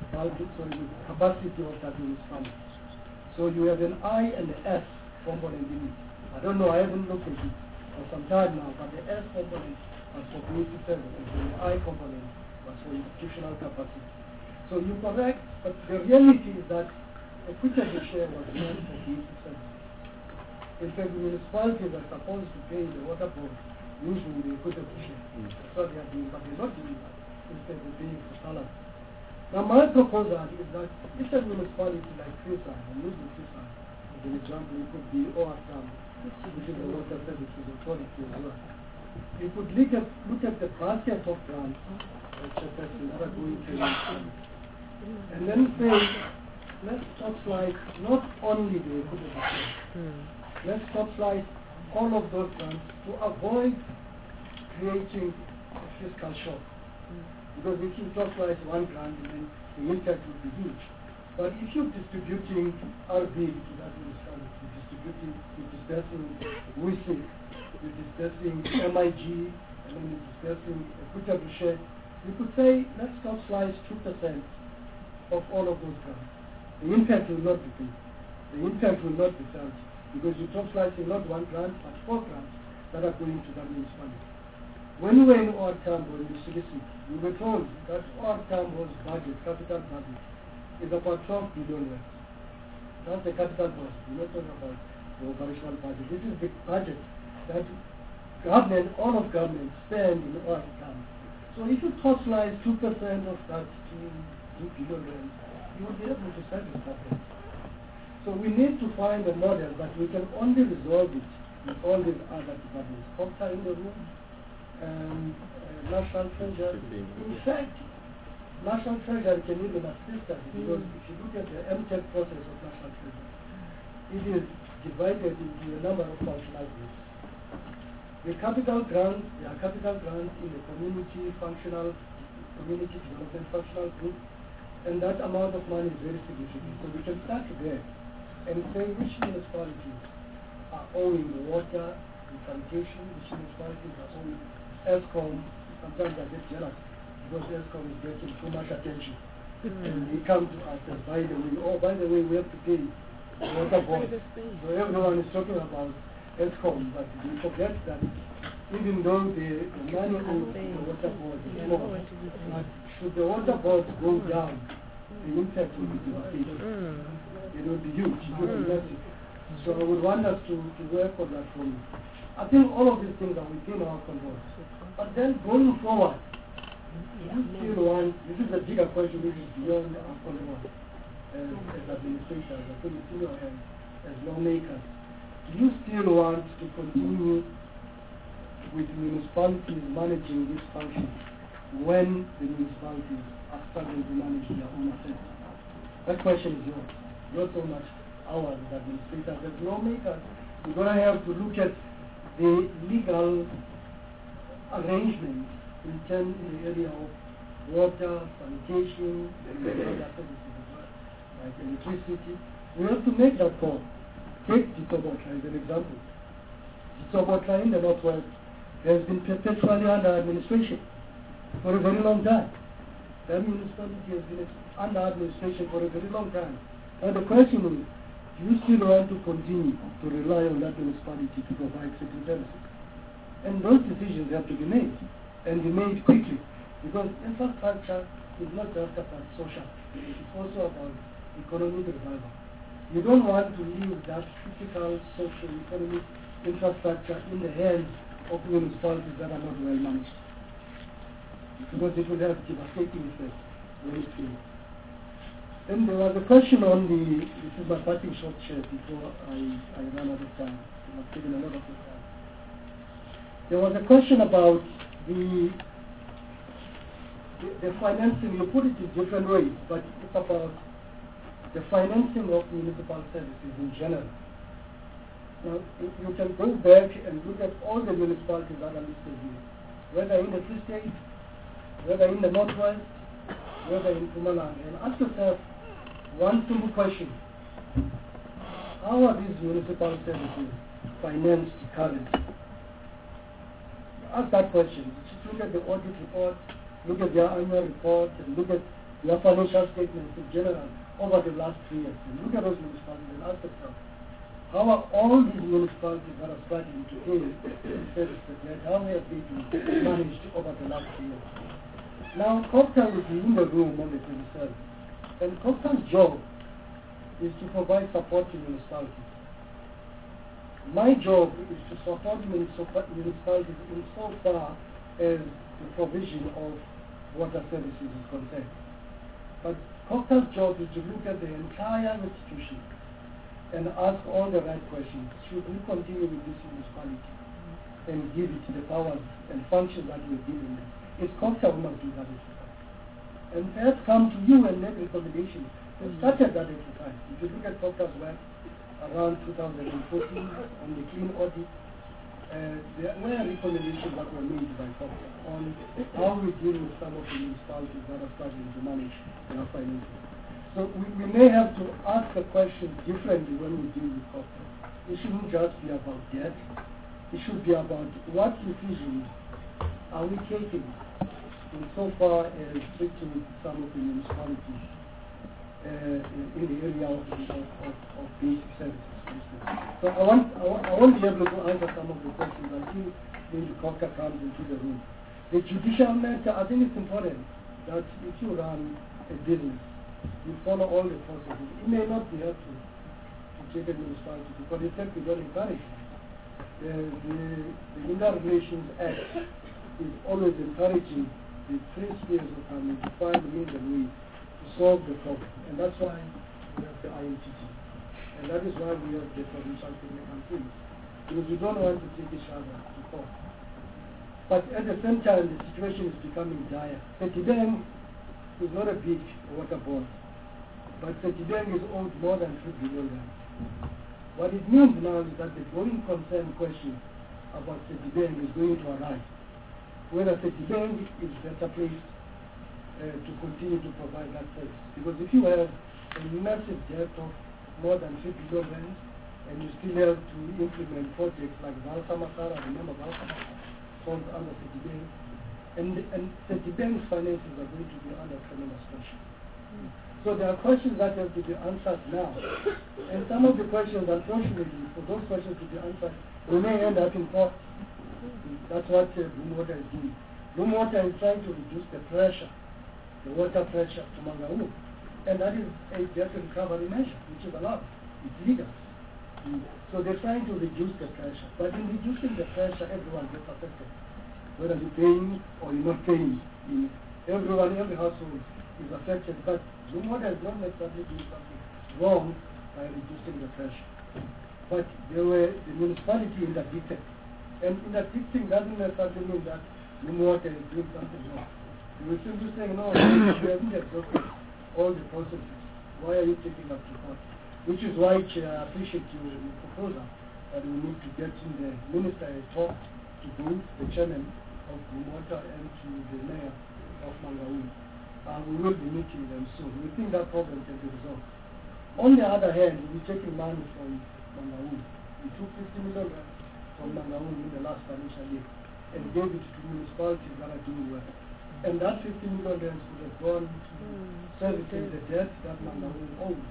capacity of that municipality. So you have an I and the S component in it. I don't know, I haven't looked at it for some time now, but the S component was for basic services, and the I component was for institutional capacity. So you're correct, but the reality is that equitable share was meant for basic services. In fact, the municipalities are supposed to pay the water board usually the equitable share. That's what they are doing, but they're not doing that. Instead, they're paying for salary. Now, my proposal is that if a municipality like Krisa, I'm using Krisa as an example, it could be OASAM, which is the Water Services Authority as well. You could look at the basket of grants that are going to municipalities. And then say, let's topslice not only the equitable share, let's topslice all of those grants to avoid creating a fiscal shock. Because if you topslice one grant, then the impact will be huge. But if you're distributing RB to that municipality, you're dispersing WISIC, you're dispersing MIG, and then you're dispersing equitable share, you could say, let's topslice 2% of all of those grants. The impact will not be big. The impact will not be felt because you're topslicing not one grant, but 4 grants that are going to that municipality. When we were in OR Tambo in the solicit, we were told that OR Tambo's budget, capital budget, is about 12 billion rand. That's the capital budget. We're not talking about the operational budget. This is the budget that government, all of government, spend in OR Tambo. So if you topslice 2% of that to 2 billion rand, you will be able to service that debt. So we need to find a model, but we can only resolve it with all these other departments. COGTA in the room, National Treasury. In fact, National Treasury can even assist us because if you look at the MTEC process of National Treasury, it is divided into a number of functional groups. The capital grants, there are capital grants in the community development functional group, and that amount of money is very significant. So we can start there and say which municipalities are owing water and sanitation, which municipalities are owing ESCOM. Sometimes I get jealous because ESCOM is getting too much attention. And they come to us and by the way, we have to pay the water board. So everyone is talking about ESCOM, but we forget that even though the money owed to the water board is small, but should the water board go down, the impact will be devastating. It will be huge, it will be massive. So I would want us to work on that for you. I think all of these things are within our control. But then going forward, you still want, this is a bigger question which is beyond our control as administrators, I think it's in your hands as lawmakers. Do you still want to continue with municipalities managing this function when the municipalities are struggling to manage their own affairs? That question is yours. Not so much ours as administrators. As lawmakers, we're going to have to look at the legal arrangements in the area of water, sanitation, and other services as well, like electricity. We have to make that call. Take Ditsobotla as an example. Ditsobotla in the Northwest has been perpetually under administration for a very long time. That municipality has been under administration for a very long time. And the question is, do you still want to continue to rely on that municipality to provide certain services? And those decisions have to be made, and be made quickly, because infrastructure is not just about social, it's also about economic revival. You don't want to leave that critical social economic infrastructure in the hands of municipalities that are not well managed, because it will have devastating effects when it's finished. Then there was a question on this is my parting short share before I run out of time. I've taken a lot of your time. There was a question about the financing. You put it in different ways, but it's about the financing of municipal services in general. Now, you can go back and look at all the municipalities that are listed here, whether in the Free State, whether in the Northwest, whether in Mpumalanga, and ask yourself one simple question. How are these municipal services financed currently? Ask that question. Just look at the audit report, look at their annual report, and look at their financial statements in general over the last 3 years. And look at those municipalities and ask yourself, how are all these municipalities that are struggling to pay service debt, how have they been managed over the last 3 years? Now, COGTA will be in the room on the 27th. And COGTA's job is to provide support to municipalities. My job is to support municipalities in so far as the provision of water services is concerned. But COGTA's job is to look at the entire institution and ask all the right questions. Should we continue with this municipality and give it the powers and functions that we're giving them? It's COGTA who must do that exercise. And perhaps come to you and make recommendations. We started that exercise. If you look at COGTA's work around 2014 on the clean audit, There were recommendations that were made by COPTA on how we deal with some of the municipalities that are struggling to manage their finances. So we may have to ask the question differently when we deal with COPTA. It shouldn't just be about debt. It should be about what decisions are we taking in so far as restricting some of the municipalities in the area of basic services. So I won't be able to answer some of the questions until maybe COPTA comes into the room. The judicial matter, I think it's important that if you run a business, you follow all the processes. It may not be helpful to take a municipality because in fact we don't encourage it. The Inter-Relations Act is always encouraging the three spheres of government to find means and ways to solve the problem. And that's why we have the IMTT. And that is why we have the provincial technical teams. Because we don't want to take each other to court. But at the same time, the situation is becoming dire. Setibeng is not a big water board, but Setibeng is owed more than 3 billion rand. What it means now is that the growing concern question about Setibeng is going to arise. Whether Setibeng is better placed to continue to provide that service. Because if you have a massive debt of more than 3 billion rand, and you still have to implement projects like Valsa Makara, remember Valsa Makara, falls under Setibeng, and Setibeng's finances are going to be under tremendous pressure. So there are questions that have to be answered now. And some of the questions, unfortunately, for those questions to be answered, we may end up in court. That's what Bloom Water is doing. Bloom Water is trying to reduce the pressure, the water pressure to Mangaung. And that is a debt recovery measure, which is allowed. It's legal. So they're trying to reduce the pressure. But in reducing the pressure, everyone gets affected. Whether you're paying or you're not paying. Everyone, every household is affected. But Bloom Water is not necessarily doing something wrong by reducing the pressure. But the municipality interdicted. And interdicting doesn't necessarily mean that Bloom Water is doing something wrong. You will simply say, no, we haven't exhausted all the processes. Why are you taking up to court? Which is why, Chair, I appreciate your proposal that we need to get in the minister a talk to both the chairman of Bloom Water and to the mayor of Mangaung. We will be meeting them soon. We think that problem can be resolved. On the other hand, we're taking money from Mangaung. We took 50 million from Mangaung in the last financial year and gave it to municipalities that are doing well. And that 50 million rand would have gone to servicing the debt that Mangaung owes.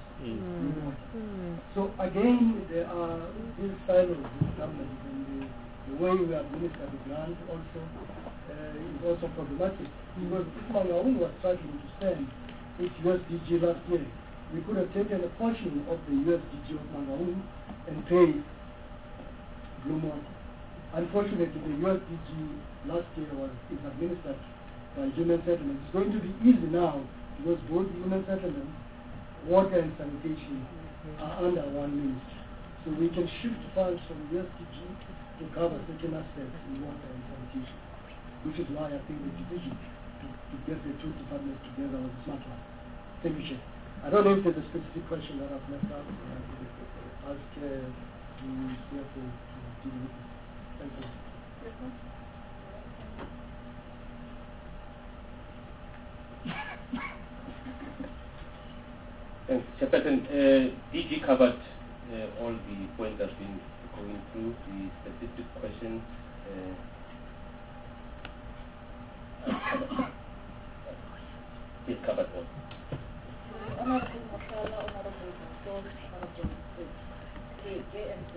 So again, there are these silos in government, and the way we administer the grant also is also problematic. Because if Mangaung was struggling to spend its USDG last year, we could have taken a portion of the USDG of Mangaung and paid Bloom Water. Unfortunately, the USDG last year is administered by human settlements. It's going to be easy now because both human settlements, water and sanitation are under one ministry. So we can shift funds from USDG to cover certain aspects in water and sanitation, which is why I think the decision to get the two departments together was a smart one. Thank you, Chair. I don't know if there's a specific question that I've left out. I'll ask the CFO to deal with it. Thank you. Thanks, Chairperson. DG covered all the points that have been going through, the specific questions. He's covered all. Honorable Makala, Honorable Masol, Honorable JMC.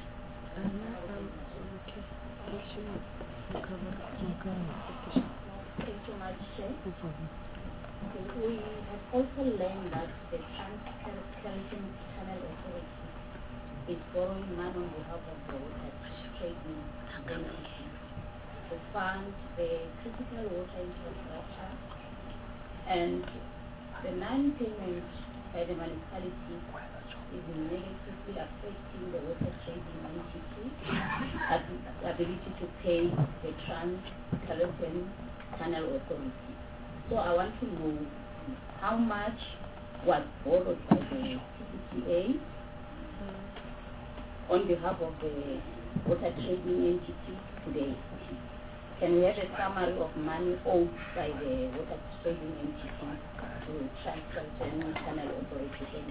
Thank you much, Chair. We have also learned that the Trans-Caledonian Channel Authority is borrowing money on behalf of the water trading entity to fund the critical water infrastructure, and the non-payment by the municipality is negatively affecting the water trading entity ability to pay the Trans-Caledonian Channel Authority. So I want to know how much was borrowed by the TCTA on behalf of the water trading entities today? Can we have a summary of money owed by the water trading entities to Transvaal Channel Authority?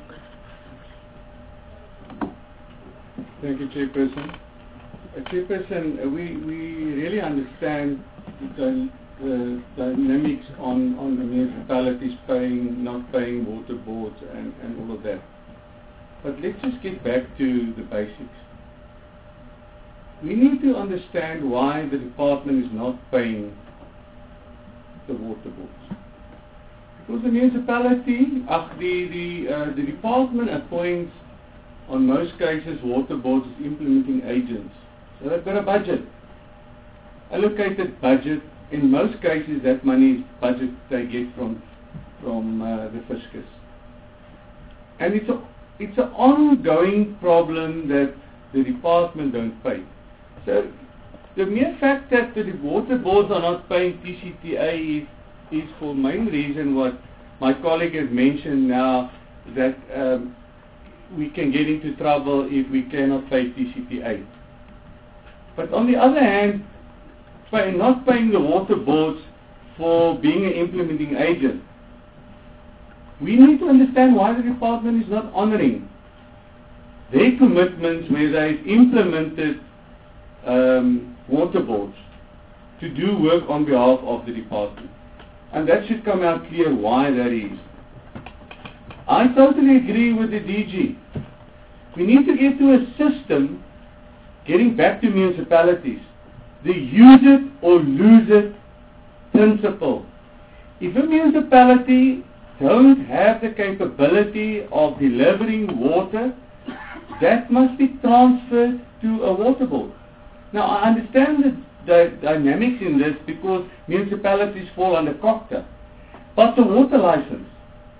Thank you, Chairperson. Chairperson, we really understand the dynamics on the municipalities paying, not paying water boards and all of that. But let's just get back to the basics. We need to understand why the department is not paying the water boards. Because the municipality, the department appoints, on most cases, water boards as implementing agents. So they've got a budget, allocated budget. In most cases, that money is budget they get from the fiscus. And it's an ongoing problem that the department don't pay. So the mere fact that the water boards are not paying TCTA is for main reason what my colleague has mentioned now, that we can get into trouble if we cannot pay TCTA. But on the other hand, by not paying the water boards for being an implementing agent, we need to understand why the department is not honoring their commitments where they've implemented water boards to do work on behalf of the department. And that should come out clear why that is. I totally agree with the DG. We need to get to a system, getting back to municipalities, the use it or lose it principle. If a municipality don't have the capability of delivering water, that must be transferred to a water board. Now, I understand the dynamics in this because municipalities fall under COCTA. But the water license,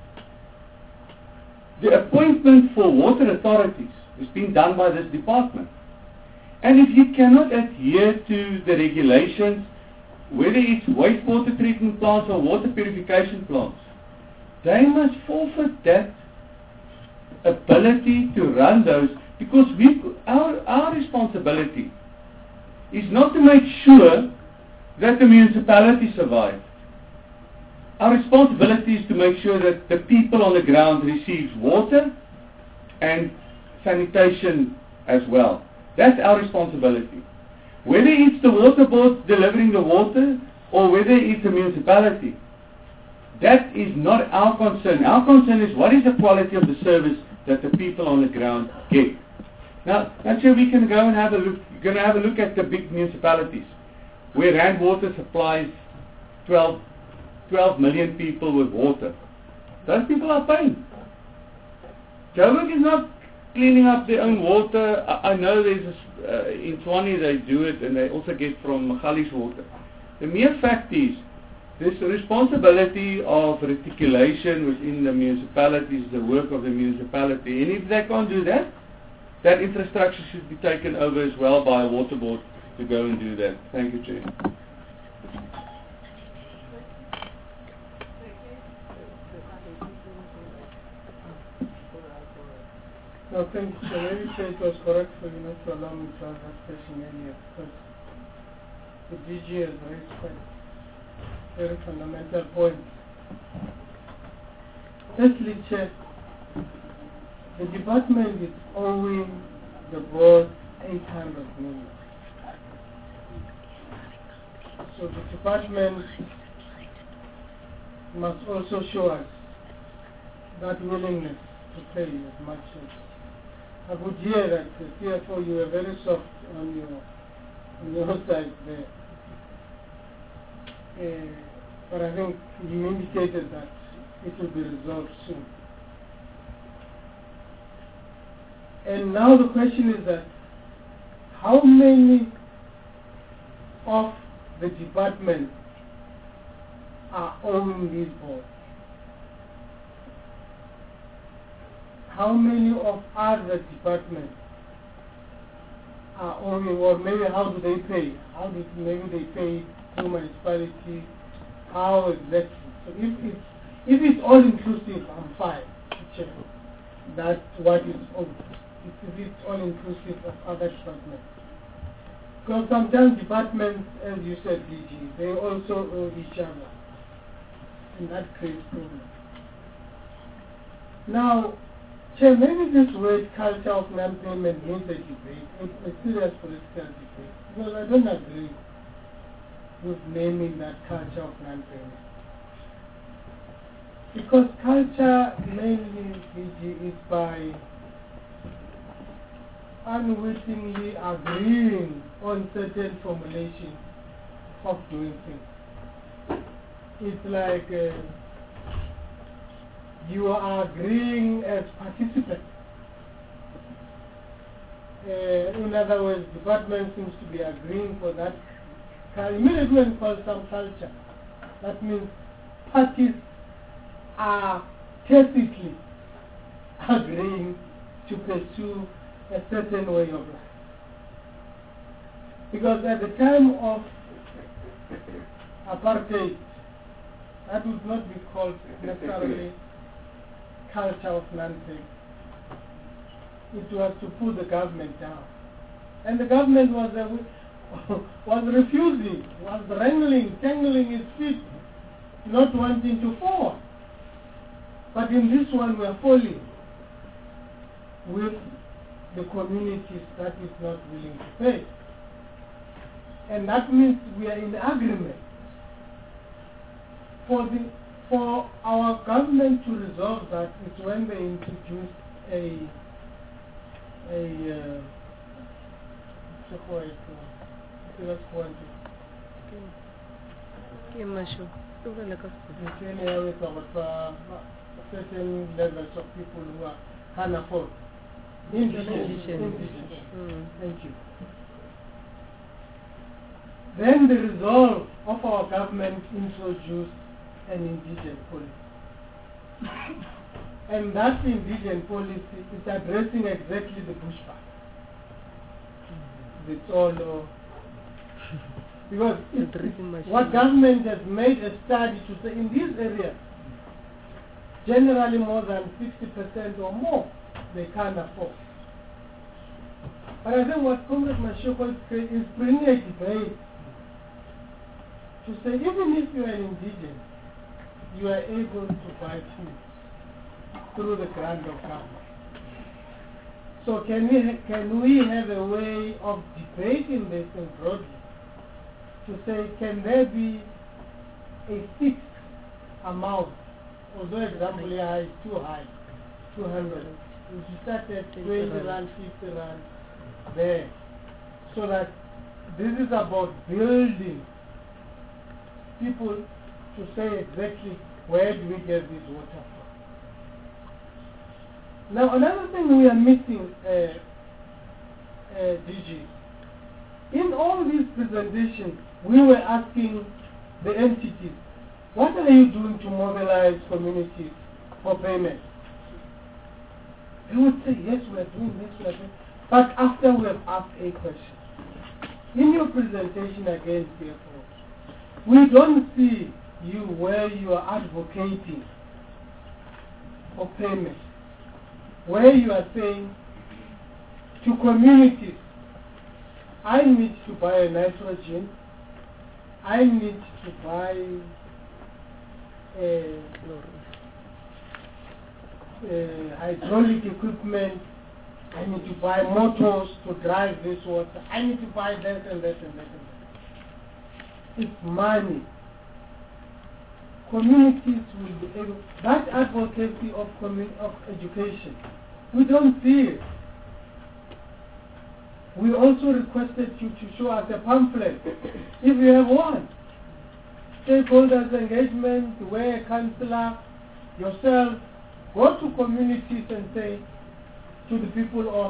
the appointment for water authorities is being done by this department. And if you cannot adhere to the regulations, whether it's wastewater treatment plants or water purification plants, they must forfeit that ability to run those, because our responsibility is not to make sure that the municipality survives. Our responsibility is to make sure that the people on the ground receive water and sanitation as well. That's our responsibility. Whether it's the water board delivering the water or whether it's a municipality, that is not our concern. Our concern is what is the quality of the service that the people on the ground get. Now, that's where we can go and have a look. You're going to have a look at the big municipalities where Rand Water supplies 12 million people with water. Those people are paying. Joburg is not cleaning up their own water. I know there's in Tshwane they do it, and they also get from Magali's water. The mere fact is, there's a responsibility of reticulation within the municipalities, the work of the municipality. And if they can't do that, that infrastructure should be taken over as well by a water board to go and do that. Thank you, Chair. No, thank you. So maybe it was correct for you not to allow me to ask that question earlier, because the DG has raised quite very fundamental points. Firstly, Chair, the department is owing the board 800 million. So the department must also show us that willingness to pay as much as. I would hear that the CFO, you were very soft on your side there. But I think you indicated that it will be resolved soon. And now the question is that how many of the department are owning these boards? How many of other departments are owning, or maybe how do they pay? Maybe they pay through municipality? How exactly? So if it's all inclusive, I'm fine. That's what is owed. If it's all inclusive of other departments. Because sometimes departments, as you said, DG, they also owe each other. And that creates problems. Now, Chair, maybe this word culture of non-payment needs a debate, a serious political debate, because I don't agree with naming that culture of non-payment. Because culture mainly, DG, is by unwittingly agreeing on certain formulations of doing things. It's like you are agreeing as participants. In other words, the department seems to be agreeing for that. Immediately when we call some culture, that means parties are tacitly agreeing to pursue a certain way of life. Because at the time of apartheid, that would not be called necessarily culture of non-payment. It was to put the government down. And the government was refusing, was wrangling, tangling its feet, not wanting to fall. But in this one we are falling with the communities that is not willing to pay. And that means we are in agreement. For our government to resolve that is when they introduce certain levels of people who can't afford. Indigent. Thank you. Then the resolve of our government introduced an indigent policy. And that indigent policy is addressing exactly the bushfire. It's all because what government has made a study to say in this area, generally more than 60% or more, they can't afford. But I think what Comrade Mashoko is bringing a debate to say even if you are an indigent, you are able to buy food through the grant of government. So can we have a way of debating this in broadly to say can there be a fixed amount, although example here is too high, 200. We should start at 20 rand, 50 rand there, so that this is about building people to say exactly where do we get this water from. Now another thing we are missing, DG, in all these presentations we were asking the entities, what are you doing to mobilize communities for payment? They would say, yes, we are doing this, we are doing. But after we have asked a question, in your presentation again, therefore, we don't see you where you are advocating for payment, where you are saying to communities, I need to buy nitrogen, I need to buy hydraulic equipment, I need to buy motors to drive this water, I need to buy that and that and that and that. It's money. Communities will be able, that advocacy of education, we don't see it. We also requested you to show us a pamphlet, if you have one. Stakeholders engagement, where a councillor, yourself, go to communities and say to the people of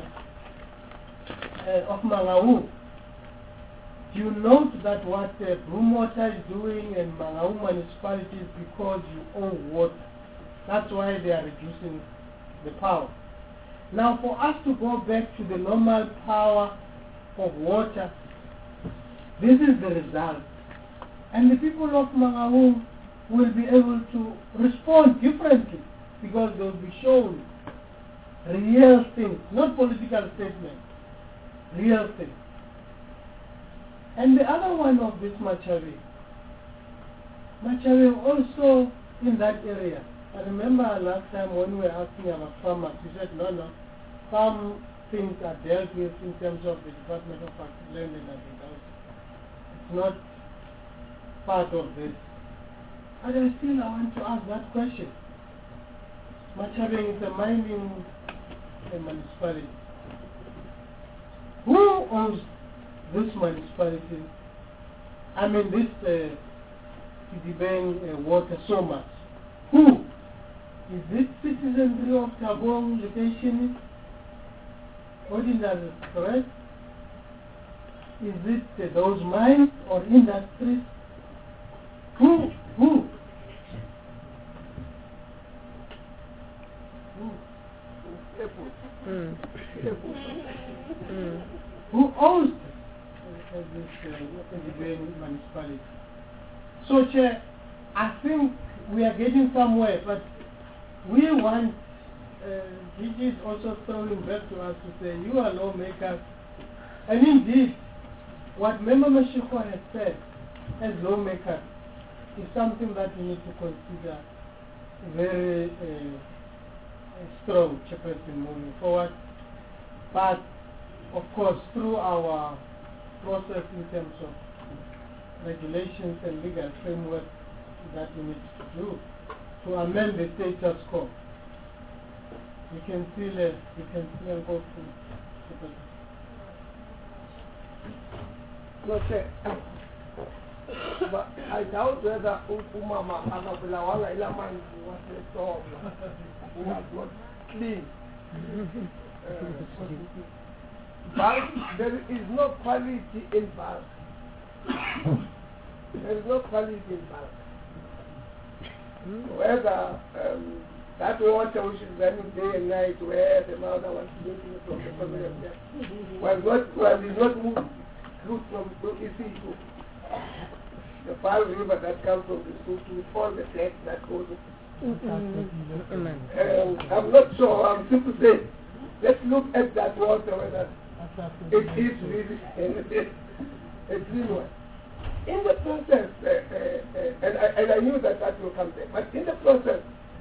Mangaung, you note that what Brumwater is doing in Mangaung municipality is because you own water. That's why they are reducing the power. Now for us to go back to the normal power of water, this is the result. And the people of Mangaung will be able to respond differently because they will be shown real things, not political statements, real things. And the other one of this Machawe also in that area. I remember last time when we were asking about farmers, he said, no, some things are dealt with in terms of the Department of Land and Agriculture. It's not part of this. But I want to ask that question. Machawe is a mining municipality. Who owns this municipality? I mean this Tidibeng water so much. Who? Is it citizenry of Tabong location? What industry, correct? Is it those mines or industries? Who? Who owns this municipality? So, Chair, I think we are getting somewhere, but we want DG is also throwing back to us to say, you are lawmakers, and indeed, what Member Mashiko has said as lawmakers is something that we need to consider very strong, Chairperson, moving forward. But, of course, through our process in terms of regulations and legal framework that we need to do to amend the status quo, we can still go through. No, sir. But I doubt whether Umama Anabulawala Ilaman was a storm who was not clean. Bulk, there is no quality in bulk. There is no quality in bulk. Whether that water which is running day and night, where the mother was drinking from the family of them, is not moved through from Isiku. The Pearl River that comes from the Sutu, all the tanks that goes. I'm not sure, I'm simply saying, let's look at that water, whether it is really a clean one. In the process, and I knew that will come there, but in the process,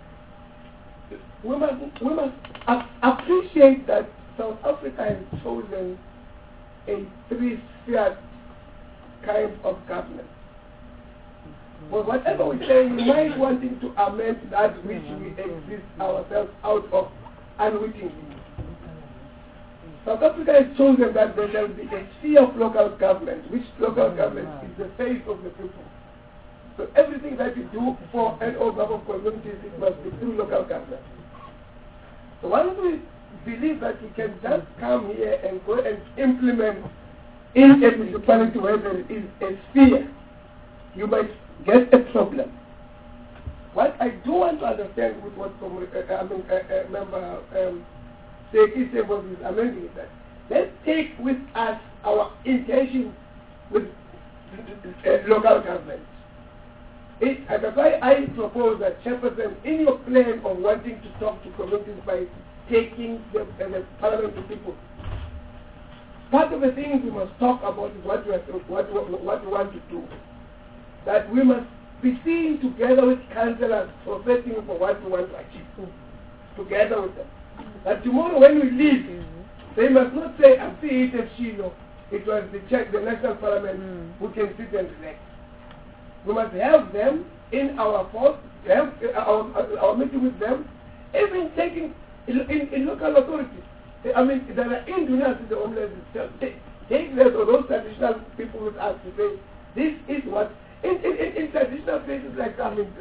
we must appreciate that South Africa has chosen a three-sphere kind of government. But whatever we say, we might wanting to amend that which we exist ourselves out of unwittingly. South Africa has chosen that there shall be a sphere of local government, which local government is the face of the people. So everything that you do for and over of communities, it must be through local government. So once we believe that we can just come here and go and implement in a municipality where there is a sphere, you might get a problem. What I do want to understand with what Member Seki Sebo is amending is that let's take with us our intention with local government. And that's why I propose that, Chairperson, in your plan of wanting to talk to communities by taking the parliament to people, part of the things we must talk about is what we want to do. That we must be seen together with councillors professing for what we want to achieve, together with them. That tomorrow when we leave, they must not say, I see it as Shino, it was the National Parliament who can sit and relax. We must have them in our force, have our meeting with them, even taking in local authorities. I mean, there are engineers in the homeland itself. Take those traditional people with us to say, this is what, in traditional places like, I mean,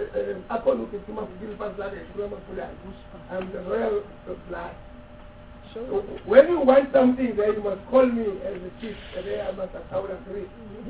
and the royal blood. When you want something there, you must call me as the chief, and then I must agree.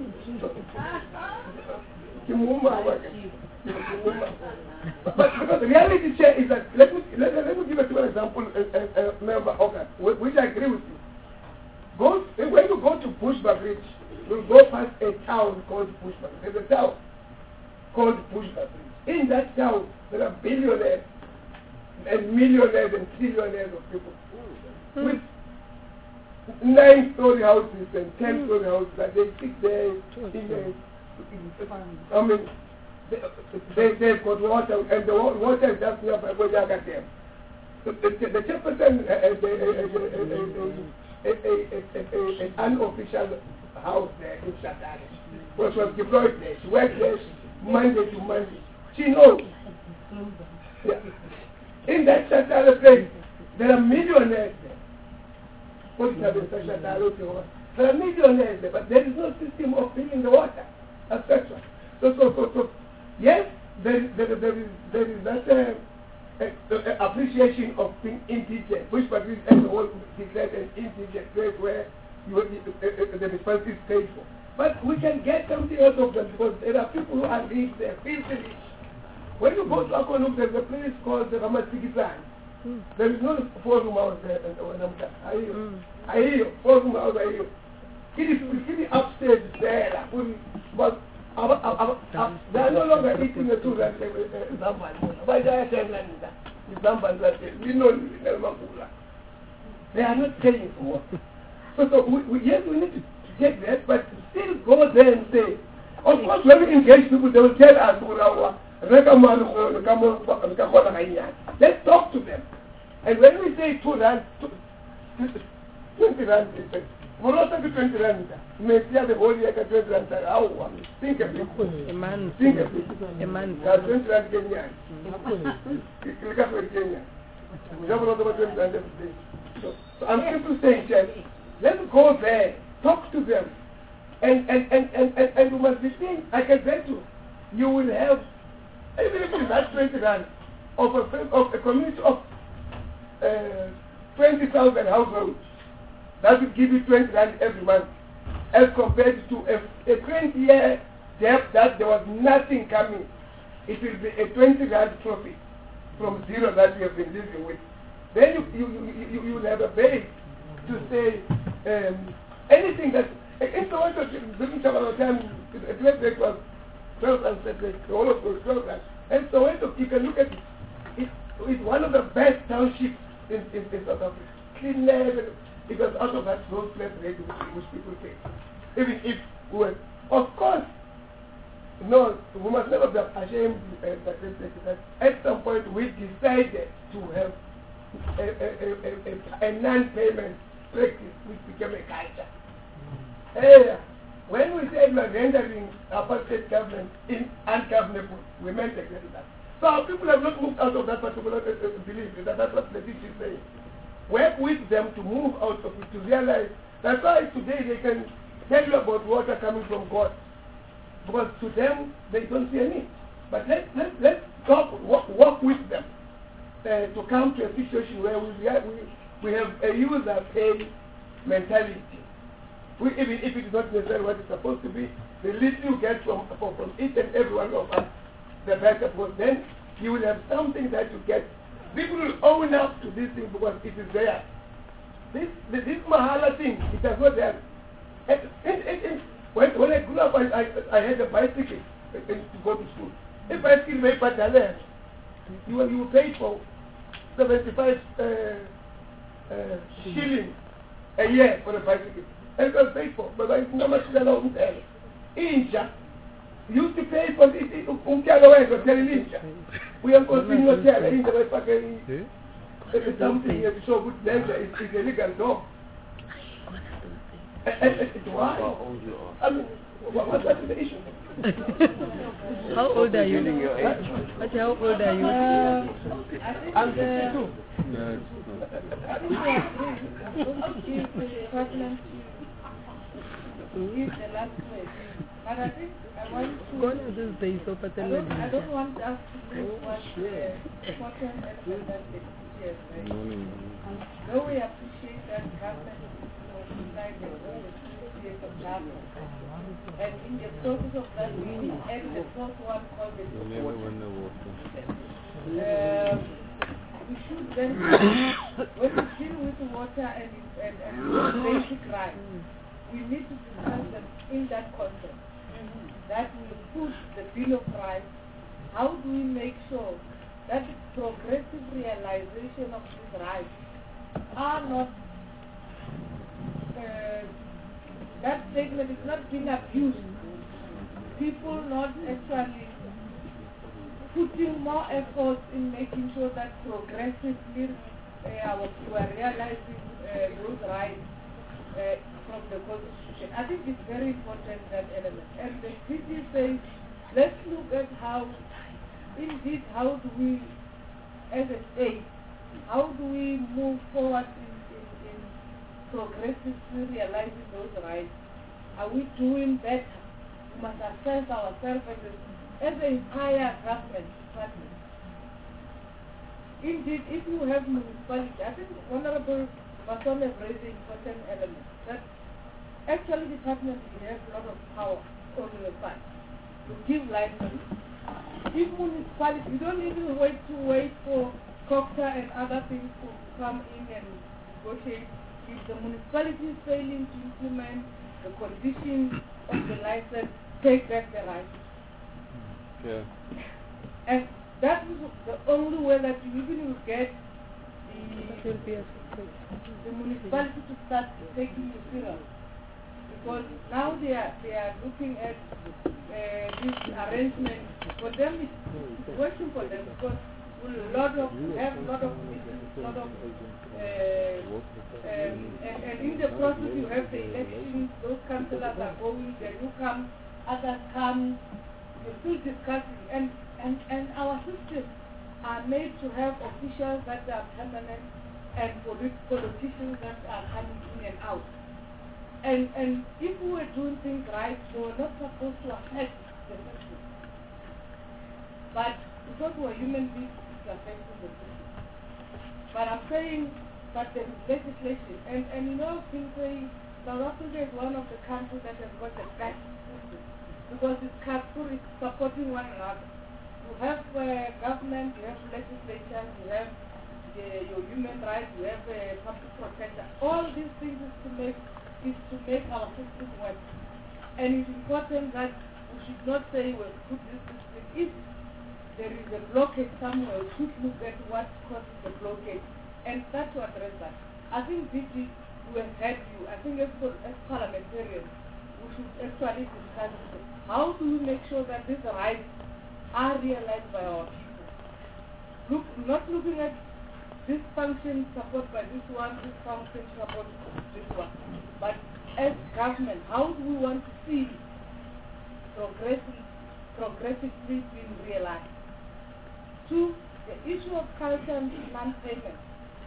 But because the reality check is that, let me give a simple example, Member Oga, which I agree with you. When you go to Bushbuck Ridge, you go past a town called Bushbuck. There's a town called Bushbuck Ridge. In that town, there are billionaires and millionaires and trillionaires of people with 9-story houses and 10-story houses that they sit there I mean, they've got water, and the water is just nearby where they got them. The chairperson has an unofficial house there in Shatale, which was deployed there. She worked there Monday to Monday. She knows. Yeah. In that Shatale place, there are millionaires there. There are millionaires there, but there is no system of filling the water, etc. So, yes, there is that appreciation of being indigent, which Patrice as a whole declared an indigent place where the response is paid for. But we can get something out of them because there are people who are rich there, filthy. When you go to Akonuk, there's a place called the Ramatikizan. There is no 4-room house there. I hear you. 4-room house, I hear you. It is really upstairs there. But they are no longer eating the two rand They are not paying for work. So yes, we need to take that, but still go there and say, of course, when we engage people, they will tell us, let's talk to them. And when we say 2 rand, 20 rand, we're not talking 20 rand. You may see the whole year 20 rand. Think of it. Think of it. 20 rand Kenyan. Look at what Kenya. We don't know about 20 rand every day. So I'm simply saying, Chef, let's go there, talk to them, and we must be seeing, I can bet you will have, even if it's not 20 rand, of a community of 20,000 households, that will give you 20 rand every month, as compared to a 20-year debt that there was nothing coming. It will be a 20 rand profit from zero that we have been living with. Then you will have a base to say anything that in the world of during Shabbat time, the great break was 12 and separate, the whole of was 12 rand. And so you can look at it. It's one of the best townships in South Africa. Clean level, because out of that those flat rate which people pay. Even if we were, of course, no, we must never be ashamed that at some point we decided to have a non-payment practice which became a culture. Hey, when we said we are rendering apartheid government ungovernable, we meant exactly that. So our people have not moved out of that particular belief. That's what the teacher is saying. Work with them to move out of it, to realize that's why today they can tell you about water coming from God. Because to them, they don't see any. But let's talk, work with them to come to a situation where we have a user pay mentality. Even if it is not necessarily what it's supposed to be, the least you get from each and every one of us, the better, because then you will have something that you get. People will own up to this thing because it is there. This Mahala thing, it has not there. When I grew up, I had a bicycle to go to school. A bicycle made by Talent. You paid for 75 shillings a year for a bicycle. And it was paid for. But I know much Inja. You used to pay for it. We are continuing to tell it's something that is so good danger. It's illegal dog. Why? I mean, what's the issue? How old are you? How old are you? I'm 52. The last question. But I think I want to... Go on these days, so I don't want us to miss what important element that the teachers right? Though we appreciate that government like the years of government. And in the process of that, we add the fourth one called the we should then, when we deal with water and basic rights, we need to discuss them in that context. That will put the Bill of Rights. How do we make sure that the progressive realization of these rights are not that statement is not being abused. People not actually putting more effort in making sure that progressively we are realizing those rights from the Constitution. I think it's very important, that element. And the treaty says, let's look at how, indeed, how do we, as a state, how do we move forward in progressively realizing those rights? Are we doing better? We must assess ourselves as an entire government department. Indeed, if you have municipality, I think Honorable Mason has raised an important element, that actually department has a lot of power on your side to give license. If municipality, you don't even wait for COCTA and other things to come in and negotiate. If the municipality is failing to implement the conditions of the license, take back the right. Yeah. And that is the only way that you even will get the municipality to start taking you serious. Because now they are looking at this arrangement. For them, it's working for them, because a lot of meetings, and in the process you have the elections, those councillors are going, then you come, others come, you're still discussing, and our systems are made to have officials that are permanent and politicians that are coming in and out. And if we were doing things right, they were not supposed to affect the system. But because we're human beings, it's affecting the system. But I'm saying that there is legislation, and you know, been saying South Africa is one of the countries that has got the best system, because it's supporting one another. You have government, you have legislation, you have your human rights, you have public protection. All these things is to make our system work. And it's important that we should not say, well, put this system. If there is a blockage somewhere, we should look at what causes the blockage and start to address that. I think this is, we have had you. I think as parliamentarians, we should actually discuss this. How do we make sure that these rights are realized by our people? Not looking at this function support by this one, this function support this one. But as government, how do we want to see progressively being realized? Two, the issue of culture and non-payment.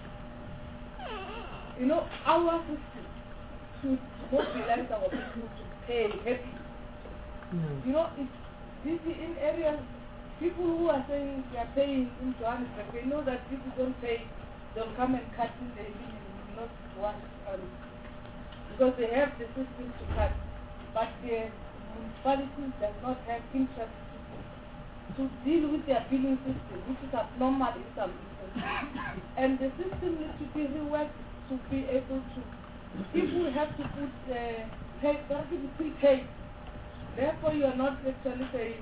You know, our system should mobilize our people to pay happy. You know, it's in areas, people who are saying they are paying in Johannesburg, they know that if you don't pay, they'll come and cut in the not wash, because they have the system to cut. But the municipalities does not have interest to deal with their billing system, which is abnormal in some instances. And the system needs to be reworked to be able to, if we have to put pay, there has to be prepaid. Therefore, you are not actually saying,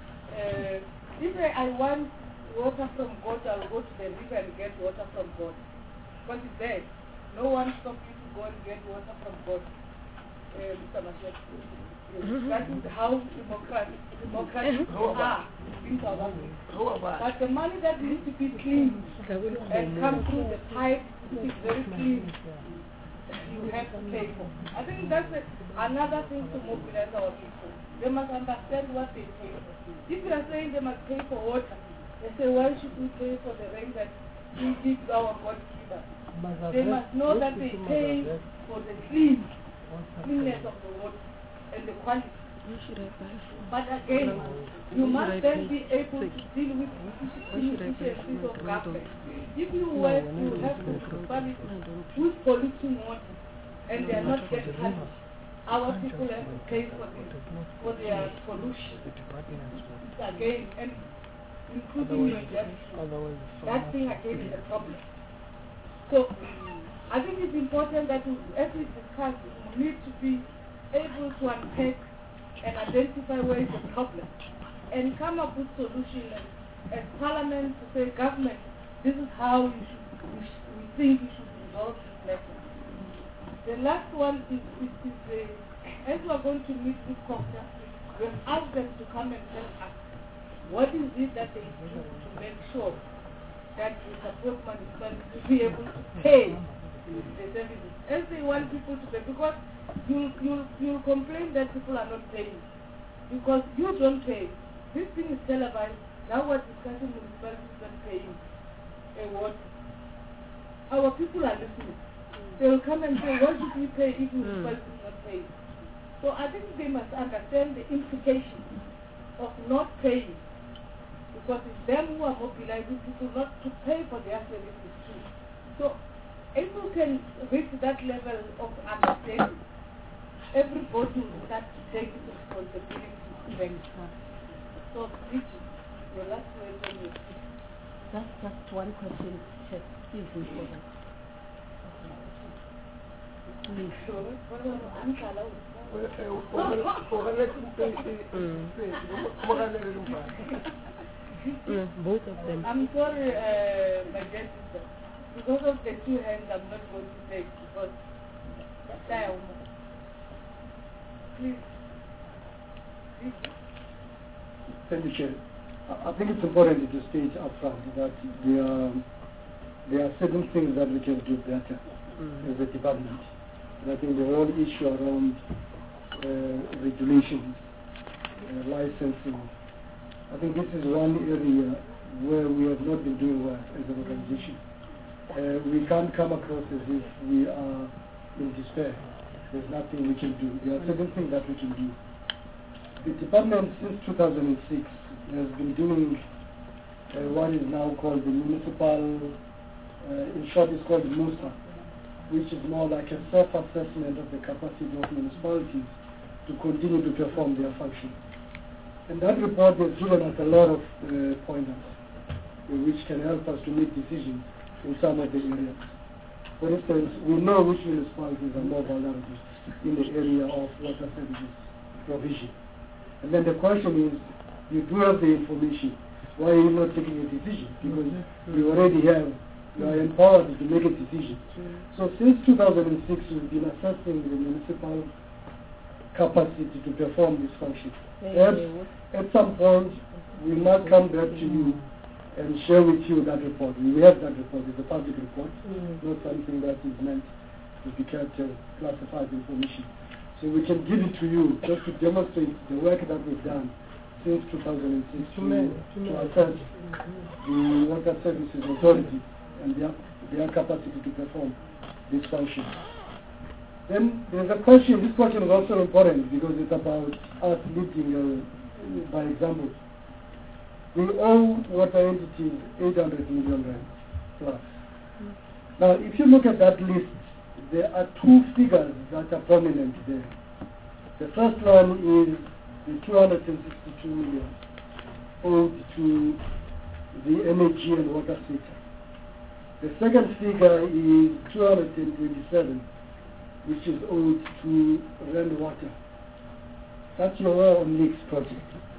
if I want water from God, I will go to the river and get water from God. Because it's there. No one stops you to go and get water from God. Mr. Mashek. That is how democratic are in South Africa. But the money that needs to be clean and come through the pipe is very clean. You have to pay for. I think that's another thing to mobilize our people. They must understand what they pay for. If you are saying they must pay for water, they say, why should we pay for the rain that we give our God give us? They must know that they pay for the cleanness of the water and the quality. But again, you must then be able to deal with inefficiencies of government. If you were to have municipalities who's polluting water and they are not getting punished, our people have to pay for this, for their pollution. Again, and including your debt, that thing again is a problem. So, I think it's important that as we discuss, we need to be able to unpack and identify where is the problem and come up with solutions as Parliament to say, government, this is how we think we should resolve this matter. The last one is as we are going to meet with COGTA, we have asked them to come and tell us what is it that they do to make sure that we support municipalities to be able to pay the services as they want people to pay, because you'll complain that people are not paying because you don't pay. This thing is televised. Now we're discussing municipalities not paying a what? Our people are listening. They will come and say, what should we pay if municipalities not paying? So I think they must understand the implications of not paying, because it's them who are mobilizing people not to pay for their services too. So if we can reach that level of understanding, everybody will start to take responsibility. So, Richard, your last word on you. Just one question, Chef. Excuse me for that. Please. Both of them. I'm sorry, my dear sister. Because of the two hands, I'm not going to take because please. Thank you, Chair. I think it's important to state upfront that there are certain things that we can do better as a department. And I think the whole issue around regulations, licensing, I think this is one area where we have not been doing well as an organization. We can't come across as if we are in despair. There's nothing we can do. There are certain things that we can do. The department since 2006 has been doing what is now called the municipal, in short it's called MUSA, which is more like a self-assessment of the capacity of municipalities to continue to perform their function. And that report has given us a lot of pointers which can help us to make decisions in some of the areas. For instance, we know which municipalities are more vulnerable in the area of water services provision. And then the question is, you do have the information, why are you not taking a decision? Because you already have, you are empowered to make a decision. So since 2006, we've been assessing the municipal capacity to perform this function. At some point, we must come back to you and share with you that report. We have that report. It's a public report, not something that is meant to be kept as classified information. So we can give it to you just to demonstrate the work that we've done since 2006 to assess the Water Services Authority and their capacity to perform this function. Then there's a question, this question is also important because it's about us leading by example. We owe water entities 800 million rand plus. Now if you look at that list, there are two figures that are prominent there. The first one is the 262 million owed to the energy and water sector. The second figure is 227, which is owed to Rand Water. That's your War on Leaks project.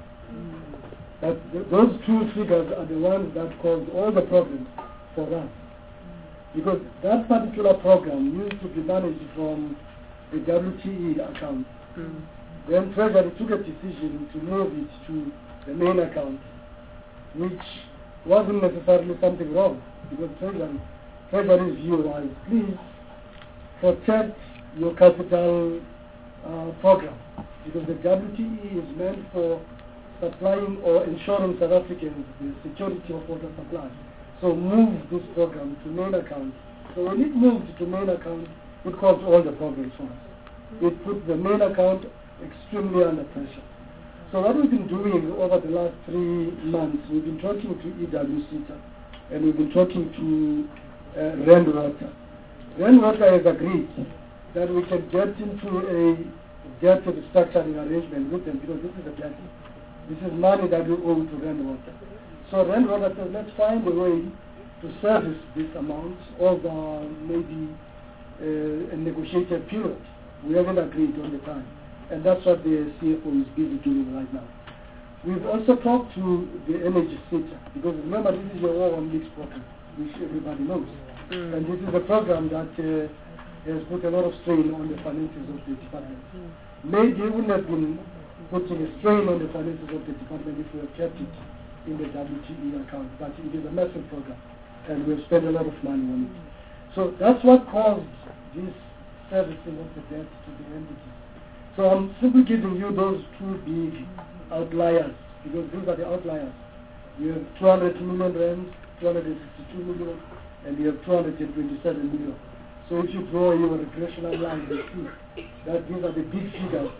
Those two figures are the ones that caused all the problems for us. Because that particular program used to be managed from the WTE account. Then Treasury took a decision to move it to the main account, which wasn't necessarily something wrong, because Treasury's view was, please protect your capital program, because the WTE is meant for supplying or ensuring South Africans the security of water supply. So move this program to main account. So when it moved to main account, it caused all the problems for us. It put the main account extremely under pressure. So what we've been doing over the last 3 months, we've been talking to EWCTA and we've been talking to Rand Water. Rand Water has agreed that we can get into a debt restructuring arrangement with them because this is a debt. This is money that we owe to Rand Water. So Rand Water says, let's find a way to service this amount over maybe a negotiated period. We haven't agreed on the time. And that's what the CFO is busy doing right now. We've also talked to the energy sector, because remember this is your War on Leaks program, which everybody knows. And this is a program that has put a lot of strain on the finances of the department. Maybe it wouldn't have been putting a strain on the finances of the department if we had kept it in the WTE account, but it is a massive program, and we've spent a lot of money on it. So that's what caused this servicing of the debt to the entities. So I'm simply giving you those two big outliers, because these are the outliers. You have 200 million rand, 262 million, and you have 227 million. So if you draw your recreational line, you see that these are the big figures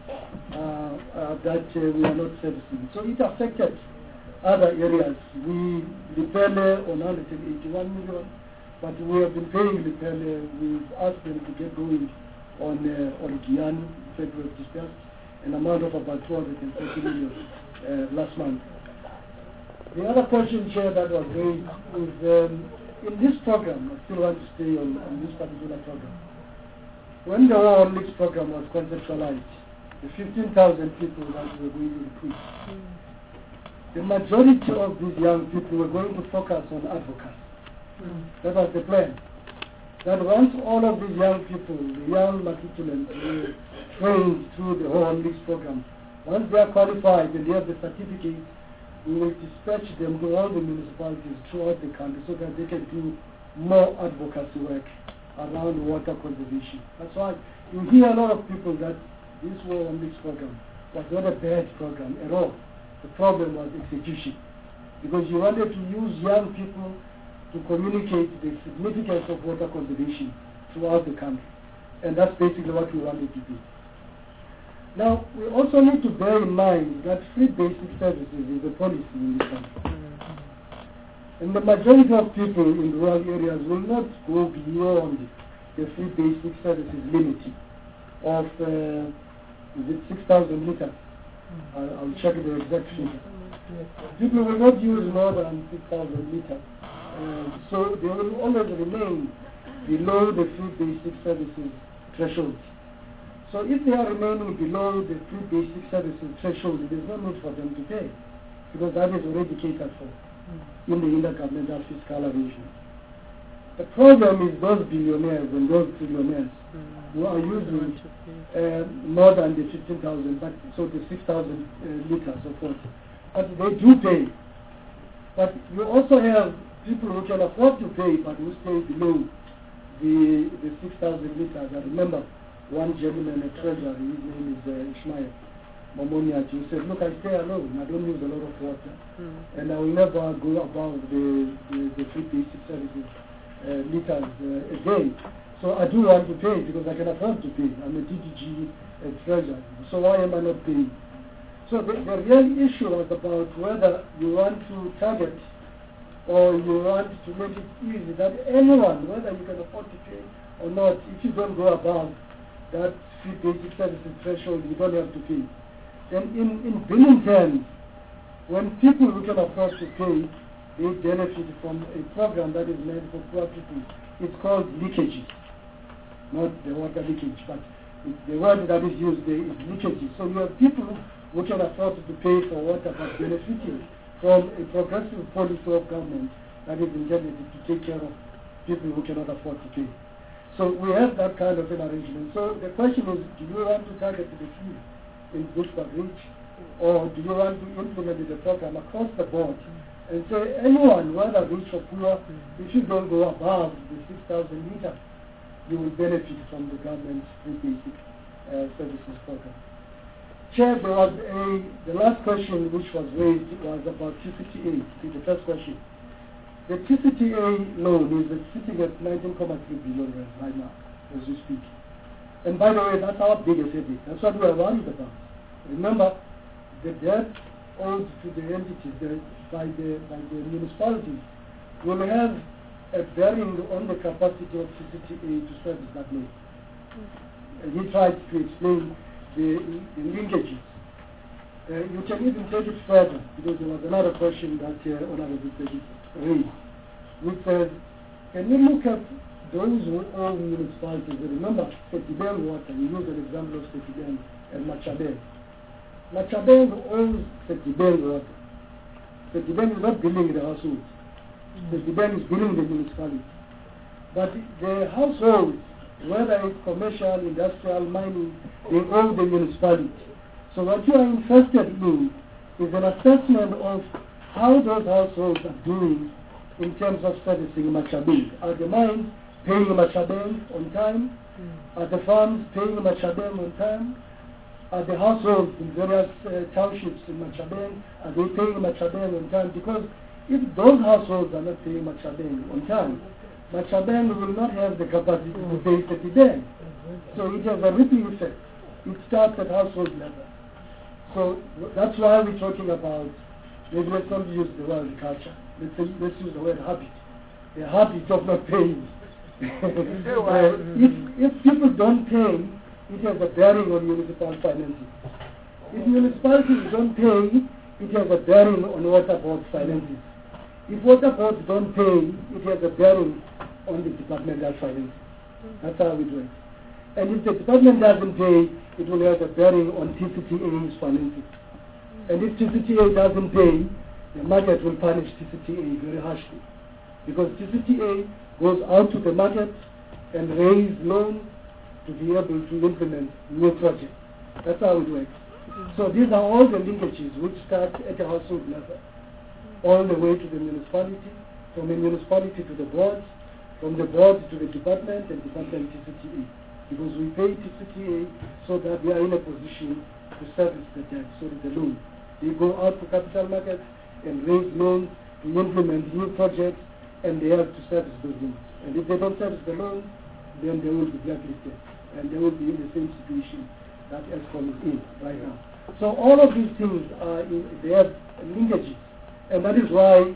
that we are not servicing. So it affected other areas. We Lepelle on 181 million, but we have been paying Lepelle. We've asked them to get going on Giyani. In fact, we have dispersed an amount of about 240 million last month. The other question, Chair, that was raised is in this program, I still want to stay on this particular program. When the War on Leaks program was conceptualized, the 15,000 people that were going to recruit, the majority of these young people were going to focus on advocacy. That was the plan. That once all of these young people, the young matriculants, were trained through the War on Leaks program, once they are qualified and they have the certificate, we will dispatch them to all the municipalities throughout the country so that they can do more advocacy work around water conservation. That's why you hear a lot of people that this War on Leaks program was not a bad program at all. The problem was execution. Because you wanted to use young people to communicate the significance of water conservation throughout the country. And that's basically what we wanted to do. Now, we also need to bear in mind that free basic services is a policy in this country. And the majority of people in rural areas will not go beyond the free basic services limit of, is it 6,000 liters? I'll check the exact figure. People will not use more than 6,000 liters. So they will always remain below the free basic services threshold. So if they are remaining below the free basic services threshold, there is no need for them to pay, because that is already catered for in the intergovernmental fiscal arrangement. The problem is those billionaires and those trillionaires who are using more than the 15,000, but so the 6,000 liters of water. But they do pay. But you also have people who can afford to pay, but who stay below the 6,000 liters. I remember one gentleman, a treasurer, his name is Ishmael Momoniat, he said, look, I stay alone, I don't use a lot of water, and I will never go above the free basic services liters a day. So I do want to pay because I can afford to pay. I'm a DDG treasurer, so why am I not paying? So the real issue was about whether you want to target or you want to make it easy that anyone, whether you can afford to pay or not, if you don't go above that free basic services threshold, you don't have to pay. And in billing terms, when people who can afford to pay, they benefit from a program that is meant for poor people. It's called leakages, not the water leakage, but the word that is used there is leakages. So you have people who can afford to pay for water but benefiting from a progressive policy of government that is intended to take care of people who cannot afford to pay. So we have that kind of an arrangement. So the question is, do you want to target the few in Bushbuck-Ridge, or do you want to implement the program across the board and say anyone, whether rich or poor, if you don't go above the 6,000 liters, you will benefit from the government's free basic services program. Chair, there was the last question which was raised was about TCTA, the first question. The TCTA loan is sitting at 19.3 billion right now, as we speak. And by the way, that's our biggest headache. That's what we are worried about. Remember, the debt owed to the entities by the municipalities will have a bearing on the capacity of TCTA to service that loan. And he tried to explain the linkages. You can even take it further, because there was another question that Honorable Deputy raised, which says, can you look at those who own municipalities? Remember, Setibeng Water, you use an example of Setibeng and Machabeng. Machabeng owns Setibeng Water. Setibeng is not billing the households. Setibeng is billing the municipality. But the households whether it's commercial, industrial, mining, they owe the municipality. So what you are interested in is an assessment of how those households are doing in terms of servicing Machabeng. Are the mines paying Machabeng on time? Are the farms paying Machabeng on time? Are the households in various townships in Machabeng, are they paying Machabeng on time? Because if those households are not paying Machabeng on time, Machabeng will not have the capacity to pay Setibeng. So it has a ripple effect. It starts at household level. So that's why we're talking about, maybe let's not use the word culture. Let's use the word habit. The habit of not paying. If people don't pay, it has a bearing on municipal finances. If municipalities don't pay, it has a bearing on water board finances. If water boards don't pay, it has a bearing on the departmental finances. That's how it works. And if the department doesn't pay, it will have a bearing on TCTA's finances. And if TCTA doesn't pay, the market will punish TCTA very harshly. Because TCTA goes out to the market and raise loans to be able to implement new projects. That's how it works. So these are all the linkages which start at the household level, all the way to the municipality, from the municipality to the board, from the board to the department, and department to TCTA. Because we pay TCTA so that we are in a position to service the debt, so that the loan. They go out to capital markets and raise loans to implement new projects, and they have to service those loans. And if they don't service the loans, then they will be blacklisted, and they will be in the same situation that ESCOM is in right now. So all of these things they have linkages, and that is why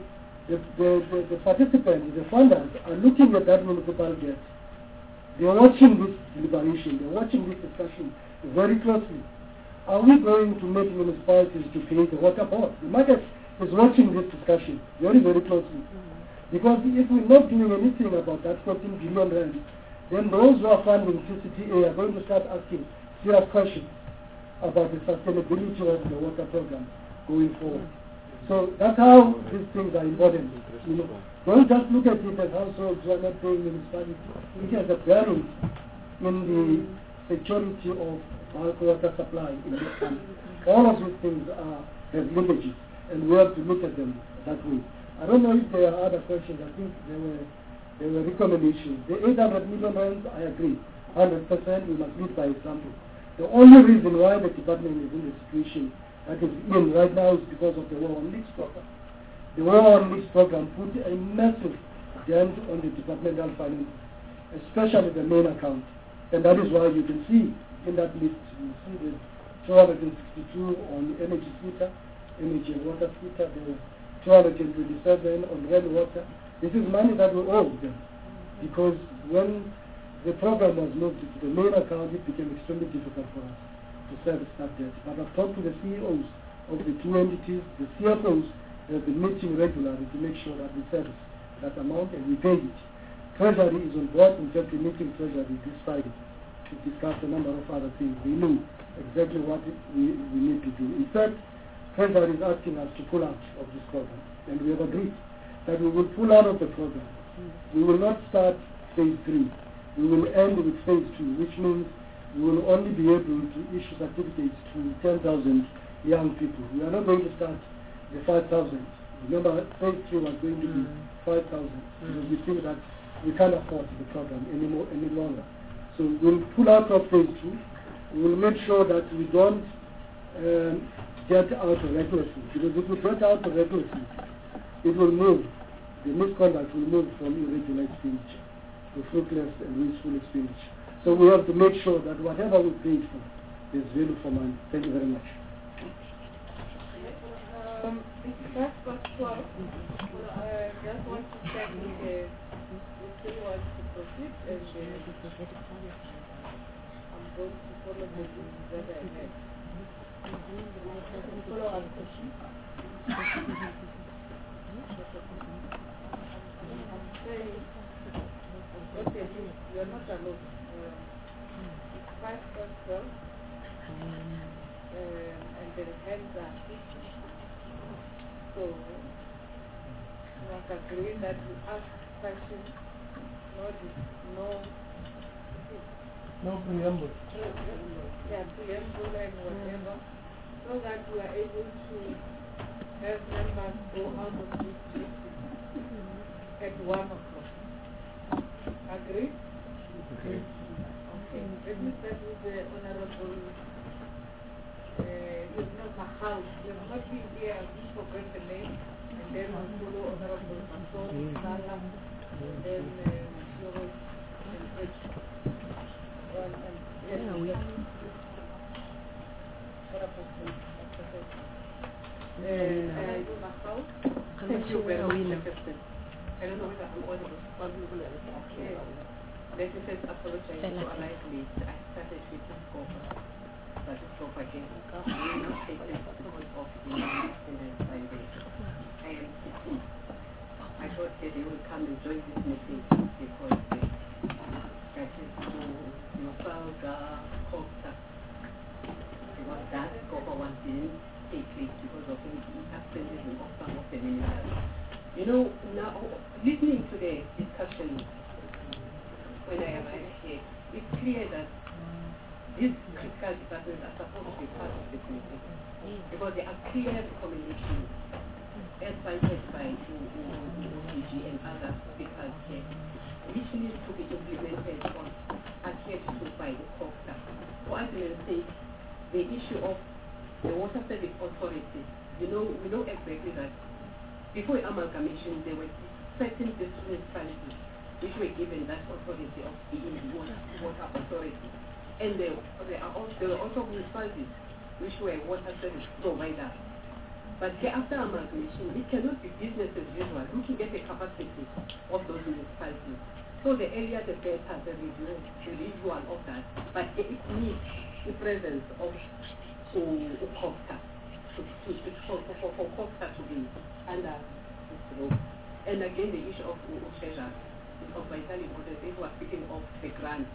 the participants, the funders, are looking at that municipal debt. They are watching this deliberation, they are watching this discussion very closely. Are we going to make municipalities to pay the water board? The market is watching this discussion very, very closely. Because if we're not doing anything about that 14 billion rand, then those who are funding TCTA are going to start asking serious questions about the sustainability of the water program going forward. So that's how these things are important. You know, don't just look at it as households who are not paying municipality. It has a bearing in the security of bulk water supply in this country. All of these things have linkages, and we have to look at them that way. I don't know if there are other questions. I think there were recommendations. The 800 million rand, I agree. 100%, we must lead by example. The only reason why the department is in the situation that is in right now is because of the War on Leaks program. The War on Leaks program put a massive dent on the departmental finances, especially the main account. And that is why you can see in that list, you see the 262 on energy sector, energy and water sector, the 227 on rainwater. This is money that we owe them, because when the program was moved to the main account, it became extremely difficult for us to service that debt. But I've talked to the CEOs of the two entities, the CFOs have been meeting regularly to make sure that we service that amount and we pay it. Treasury is on board. In fact, we're meeting Treasury this Friday to discuss a number of other things. We know exactly what we need to do. In fact, Treasury is asking us to pull out of this program, and we have agreed that we will pull out of the program. We will not start phase 3. We will end with phase 2, which means we will only be able to issue certificates to 10,000 young people. We are not going to start the 5,000. Remember, phase 3 was going to be 5,000. Because we think that we can't afford the program any longer. So we'll pull out of phase 2. We will make sure that we don't get out recklessly. Because if we get out recklessly, it will move. The misconduct will move from irregular expenditure to fruitless and wasteful expenditure. So we have to make sure that whatever we paid for, there's value for money. Thank you very much. That's what 12. I just want to check if we still want to proceed, and I'm going to follow the rules that I have. Follow up question. I'm saying, okay, you are not alone. 5 plus 12, and the hands are 50. So, one can agree that we ask questions, no No preamble. Yeah, preamble and whatever, so that we are able to have members go out of this meeting at 1 o'clock. Agree? Okay. Okay. Let me start with the Honorable Mahal. You have not been here, we forgot the name, and then we'll follow Honorable Masson, Sala, and then Shiro and Rich. Thank you very much, I don't know whether I'm audible. Okay. Let me first apologize to arrive late. I started with some cover, but it's propaganda. We will not take this because of the attendance by day. I am 16. I thought that they will come and join this meeting because that is to Yosalga, Costa. Because that cover one didn't take place because of the absences of some of the ministers. You know, now, listening to the discussion when I arrived here, it's clear that these critical departments are supposed to be part of the committee because there are clear recommendations as cited by OCG and other speakers here, which needs to be implemented or adhered to by the COFTA. For argument's sake, the issue of the Water Service Authority, we know exactly that before amalgamation, there were certain municipalities which were given that authority of being the water authority. And there were also municipalities which were water service providers. But after amalgamation, it cannot be business as usual, looking at the capacity of those municipalities. So the earlier the better, the review of that. But it needs the presence of COFTA. For COFTA to be under this role. And again, the issue of treasure is of vital importance. If we are speaking of the grant,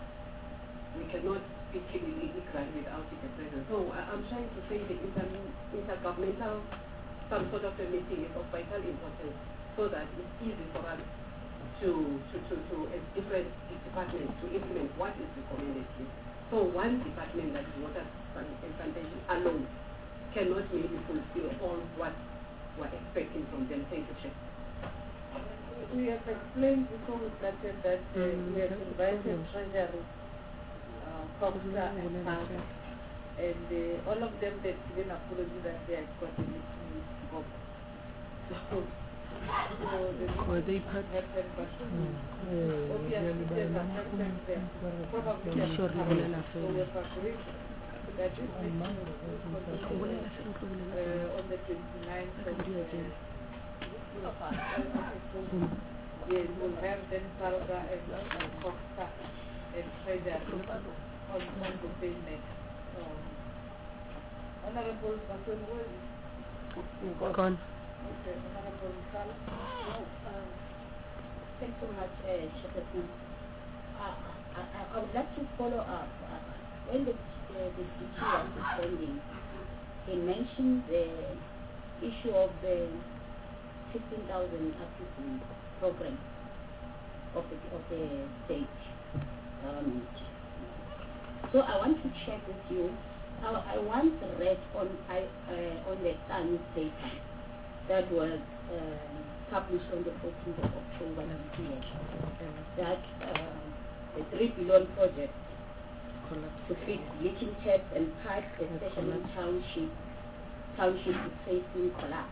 we cannot speak the grant without the presence. So I'm trying to say the intergovernmental, some sort of a meeting is of vital importance so that it's easy for us to as different departments to implement what is recommended here. So one department that is water and sanitation alone cannot maybe fulfill all what we're expecting from them. Thank you, Chair. We have explained before we started that we have invited Treasury, COFTA and SAG, and all of them that given apology that they have got a meeting with Bob. So the meeting happened, but obviously there's a person there. Probably there's a person. So we have agreed that this meeting will continue on the 29th of yes, we'll have then Salga and COFTA and Treasury on the same night. Honorable Baton, where is it? Gone. Okay, Honorable Sala. Thanks so much, Chairperson. I would like to follow up. When the DG was responding, he mentioned the issue of the 15,000 applicant program of the state government. So I want to check with you. I once read on the Sun newspaper that was published on the 14th of October last year that the 3 billion project to fix leaking taps and pipes, especially in township is facing collapse.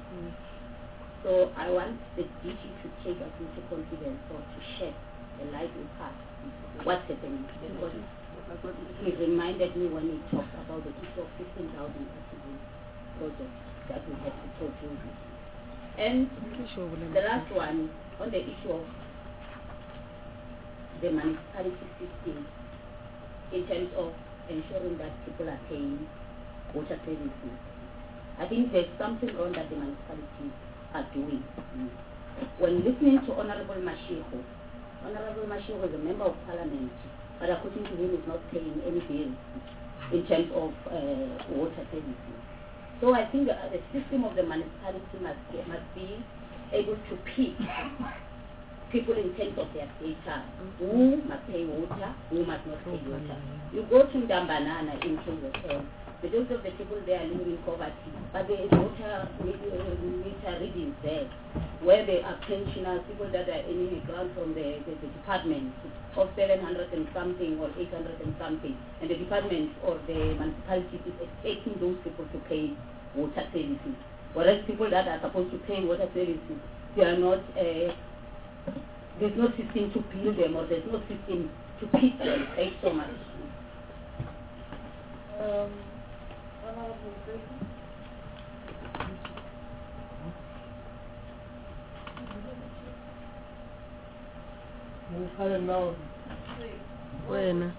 So I want the DG to take us into confidence or to shed a light with us what's happening. Because he reminded me when he talked about the issue of 15,000 projects that we had to propose. And the last one on the issue of the municipality system in terms of ensuring that people are paying water services. I think there's something wrong that the municipalities are doing. When listening to Honorable Mashiko is a member of parliament, but according to him is not paying any bills in terms of water services. So I think the system of the municipality must be able to pick people in terms of their data. Who must pay water, who must not pay water. You go to Dambanana in KZN, those of the people there are living in poverty, but there is water meter readings there, where there are pensioners, people that are earning a grant from the department of 700 and something or 800 and something, and the department or the municipality is expecting those people to pay water services, whereas people that are supposed to pay water services, they are not, there's no system to bill them, or there's no system to keep them. Thanks so much. Bueno.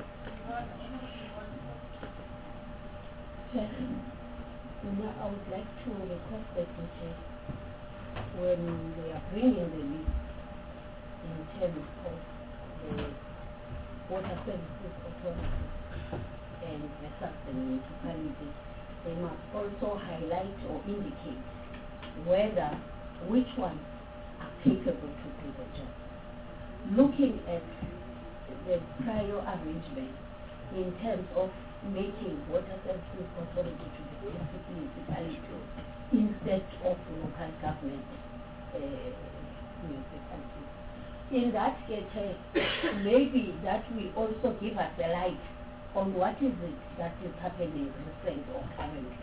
I would like to request that when they are bringing the list in terms of the water services authority and versus the municipality, they must also highlight or indicate which ones are capable to do the job. Looking at the prior arrangement in terms of making water services authority to the district municipality instead of local government municipalities. In that case, maybe that will also give us a light on what is it that is happening recent or currently.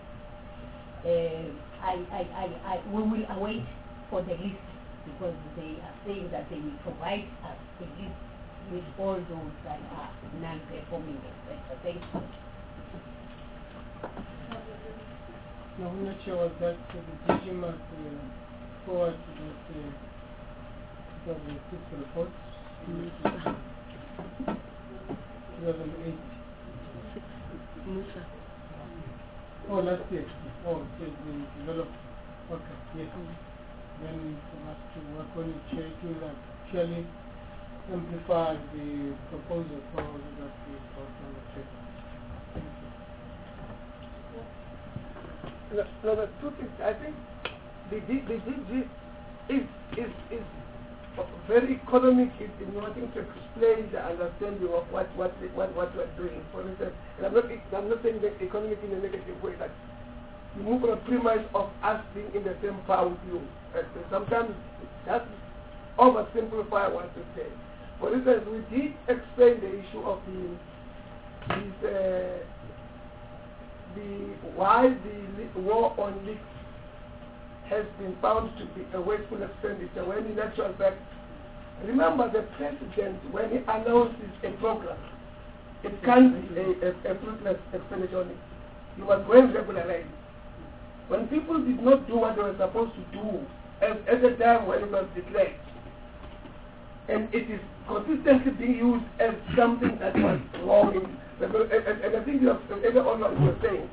We will await for the list, because they are saying that they will provide us a list with all those that are non-performing, etc. Thank you. No, I'm not sure what that the DG must forward to that 2006 report. 2008. Musa. Oh, last year. Oh, it developed. Okay, yes. Then for us to work on it, to actually amplify the proposal for that we brought on the table. No, the truth is, I think the DG is very economic in wanting to explain the understanding of what we're doing. For instance, and I'm not saying that economic in a negative way, that you move on a premise of us being in the same power with you. Sometimes that's oversimplify what to say. For instance, we did explain the issue of why the war on leaks has been found to be a wasteful expenditure, when in actual fact, remember the president, when he announces a program, it can't be a fruitless expenditure on it. You must go and regularize. When people did not do what they were supposed to do at the time when it was declared, and it is consistently being used as something that was wrong, and I think earlier on what you were saying,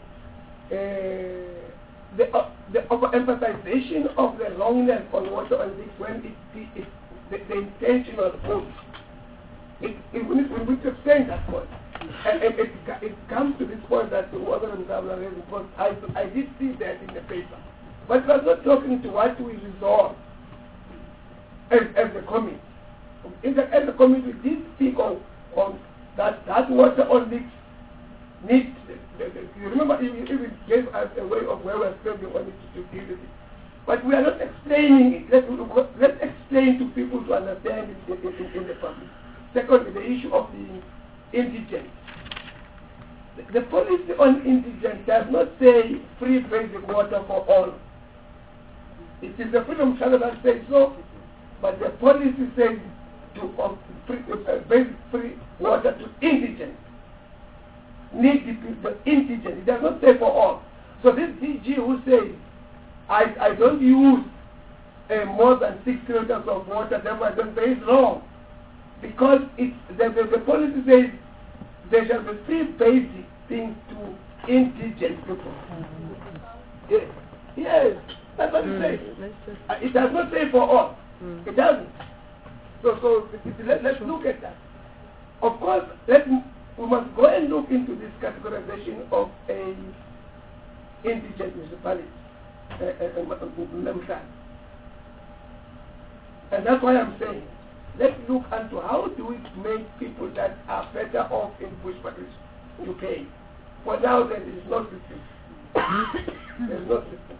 the overemphasization of the wrongness on water and leaks when the intention was good. We need to explain that point. And it comes to this point that the water and Zabla raised, because I did see that in the paper. But we're not talking to what we resolve as a committee. As a committee, we did speak on that water on leaks needs. You remember, you even gave us a way of where we're spending on it to deal with it. But we are not explaining it. Let's explain to people to understand it in the public. Secondly, the issue of the indigent. The policy on indigent does not say free basic water for all. It is the Freedom Charter that says so, but the policy says to basic free water to indigent. Needy people, indigent. It does not say for all. So this DG who says, I don't use more than 6 liters of water, therefore I don't pay, is wrong. Because the policy says there shall be free basic things to indigent people. Yes, that's what it says. It does not say for all. It doesn't. So let's look at that. Of course, we must go and look into this categorization of a indigent municipality. And that's why I'm saying, let's look into how do we make people that are better off in bush parishes to pay. For now, there is no system. There's no system.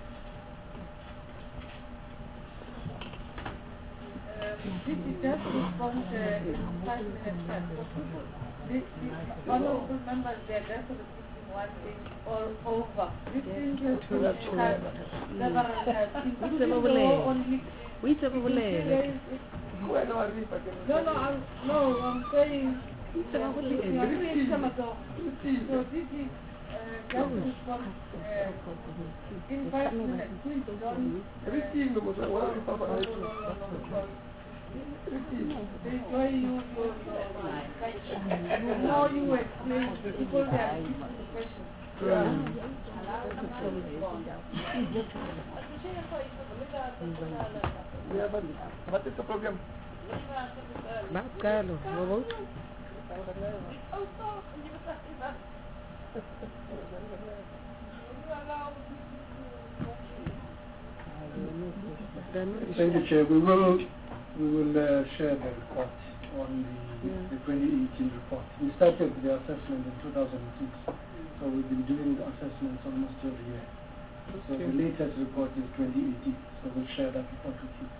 Did you just respond in 5 minutes time? The honorable members, they are just repeating one thing all over. This thing has several times, including only... No, I'm saying... So did you just respond in 5 minutes? Please don't... Now you explain, people that are asking the question. Yeah, but what is the problem? Thank you, Chair. We will share the report on the 2018 report. We started the assessment in 2006, so we've been doing assessments almost every year. So the latest report is 2018, so we'll share that report with you.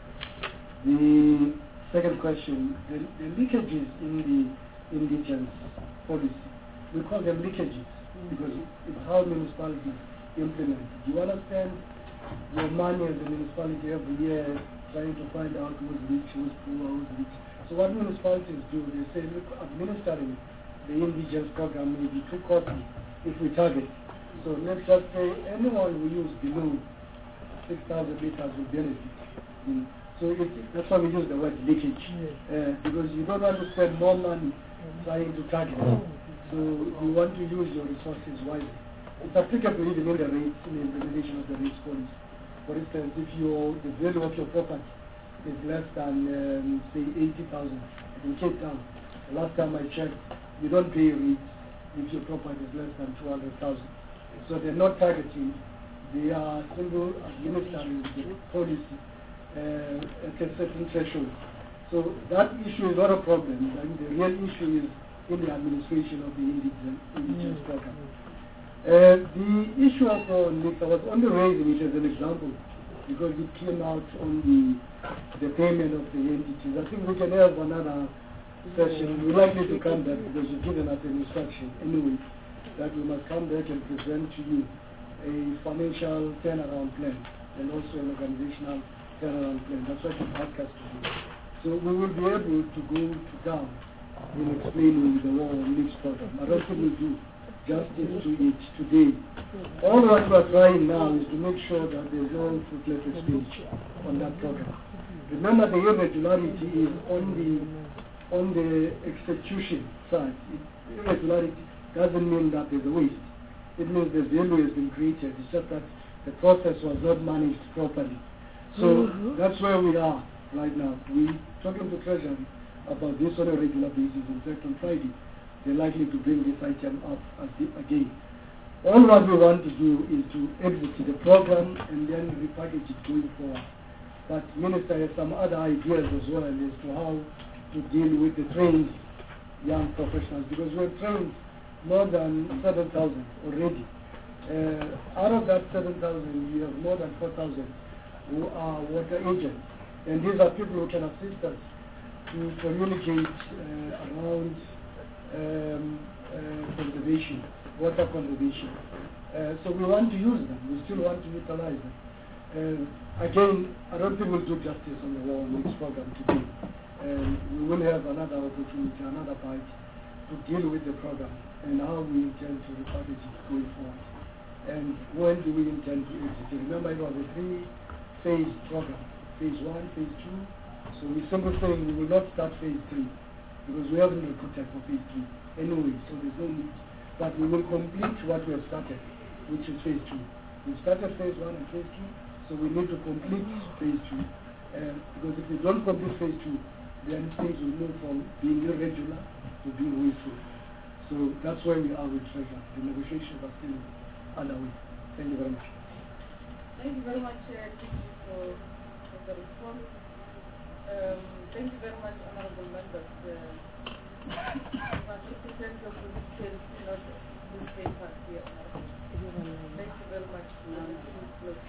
The second question, the leakages in the indigence policy, we call them leakages because it's how municipalities implement it. Do you understand your money as a municipality every year trying to find out who's rich, who's poor, who's rich? So what municipalities do, they say, look, administering the indigence program may be too costly if we target. So let's just say anyone who use below 6,000 liters will benefit. So that's why we use the word leakage, because you don't want to spend more money trying to target. So you want to use your resources wisely. It's applicable even in the rates, in the implementation of the rates policy. For instance, if the value of your property is less than, say, 80,000 in Cape Town, the last time I checked, you don't pay rates if your property is less than 200,000. So they're not targeting, they are single administering the policy at a certain threshold. So that issue is not a problem. I mean, the real issue is in the administration of the indigence program. The issue of NICS, I was only raising it as an example because it came out on the payment of the entities. I think we can have another session. We're likely to come back because you've given us an instruction anyway that we must come back and present to you a financial turnaround plan and also an organizational turnaround plan. That's what you've asked us to do. So we will be able to go to town in explaining the whole NICS program. I don't think we'll do justice to it today. All what we are trying now is to make sure that there is no fruitless expenditure on that program. Remember, the irregularity is on the execution side. Irregularity doesn't mean that there's a waste. It means the value has been created. It's just that the process was not managed properly. So that's where we are right now. We're talking to Treasury about this on a regular basis. In fact, on Friday, they're likely to bring this item up again. All what we want to do is to execute the program and then repackage it going forward. But Minister has some other ideas as well as to how to deal with the trained young professionals, because we've trained more than 7,000 already. Out of that 7,000, we have more than 4,000 who are water agents. And these are people who can assist us to communicate around conservation, water conservation. So we want to use them. We still want to utilize them. Again, I don't think we'll do justice on the whole NICS program today. We will have another opportunity, another bite to deal with the program and how we intend to repackage it going forward. And when do we intend to execute? Remember, it was a 3-phase program. Phase 1, Phase 2. So we simply saying we will not start Phase 3 because we haven't recruited for Phase 3 anyway, so there's no need. But we will complete what we have started, which is Phase 2. We started Phase 1 and Phase 2, so we need to complete Phase 2. Because if we don't complete Phase 2, then things will move from being irregular to being wasteful. So that's where we are with Treasury. The negotiations are still underway. Thank you very much. Thank you very much, for the response. Thank you very much, honorable members. Participants of the newspapers here. Thank you very much.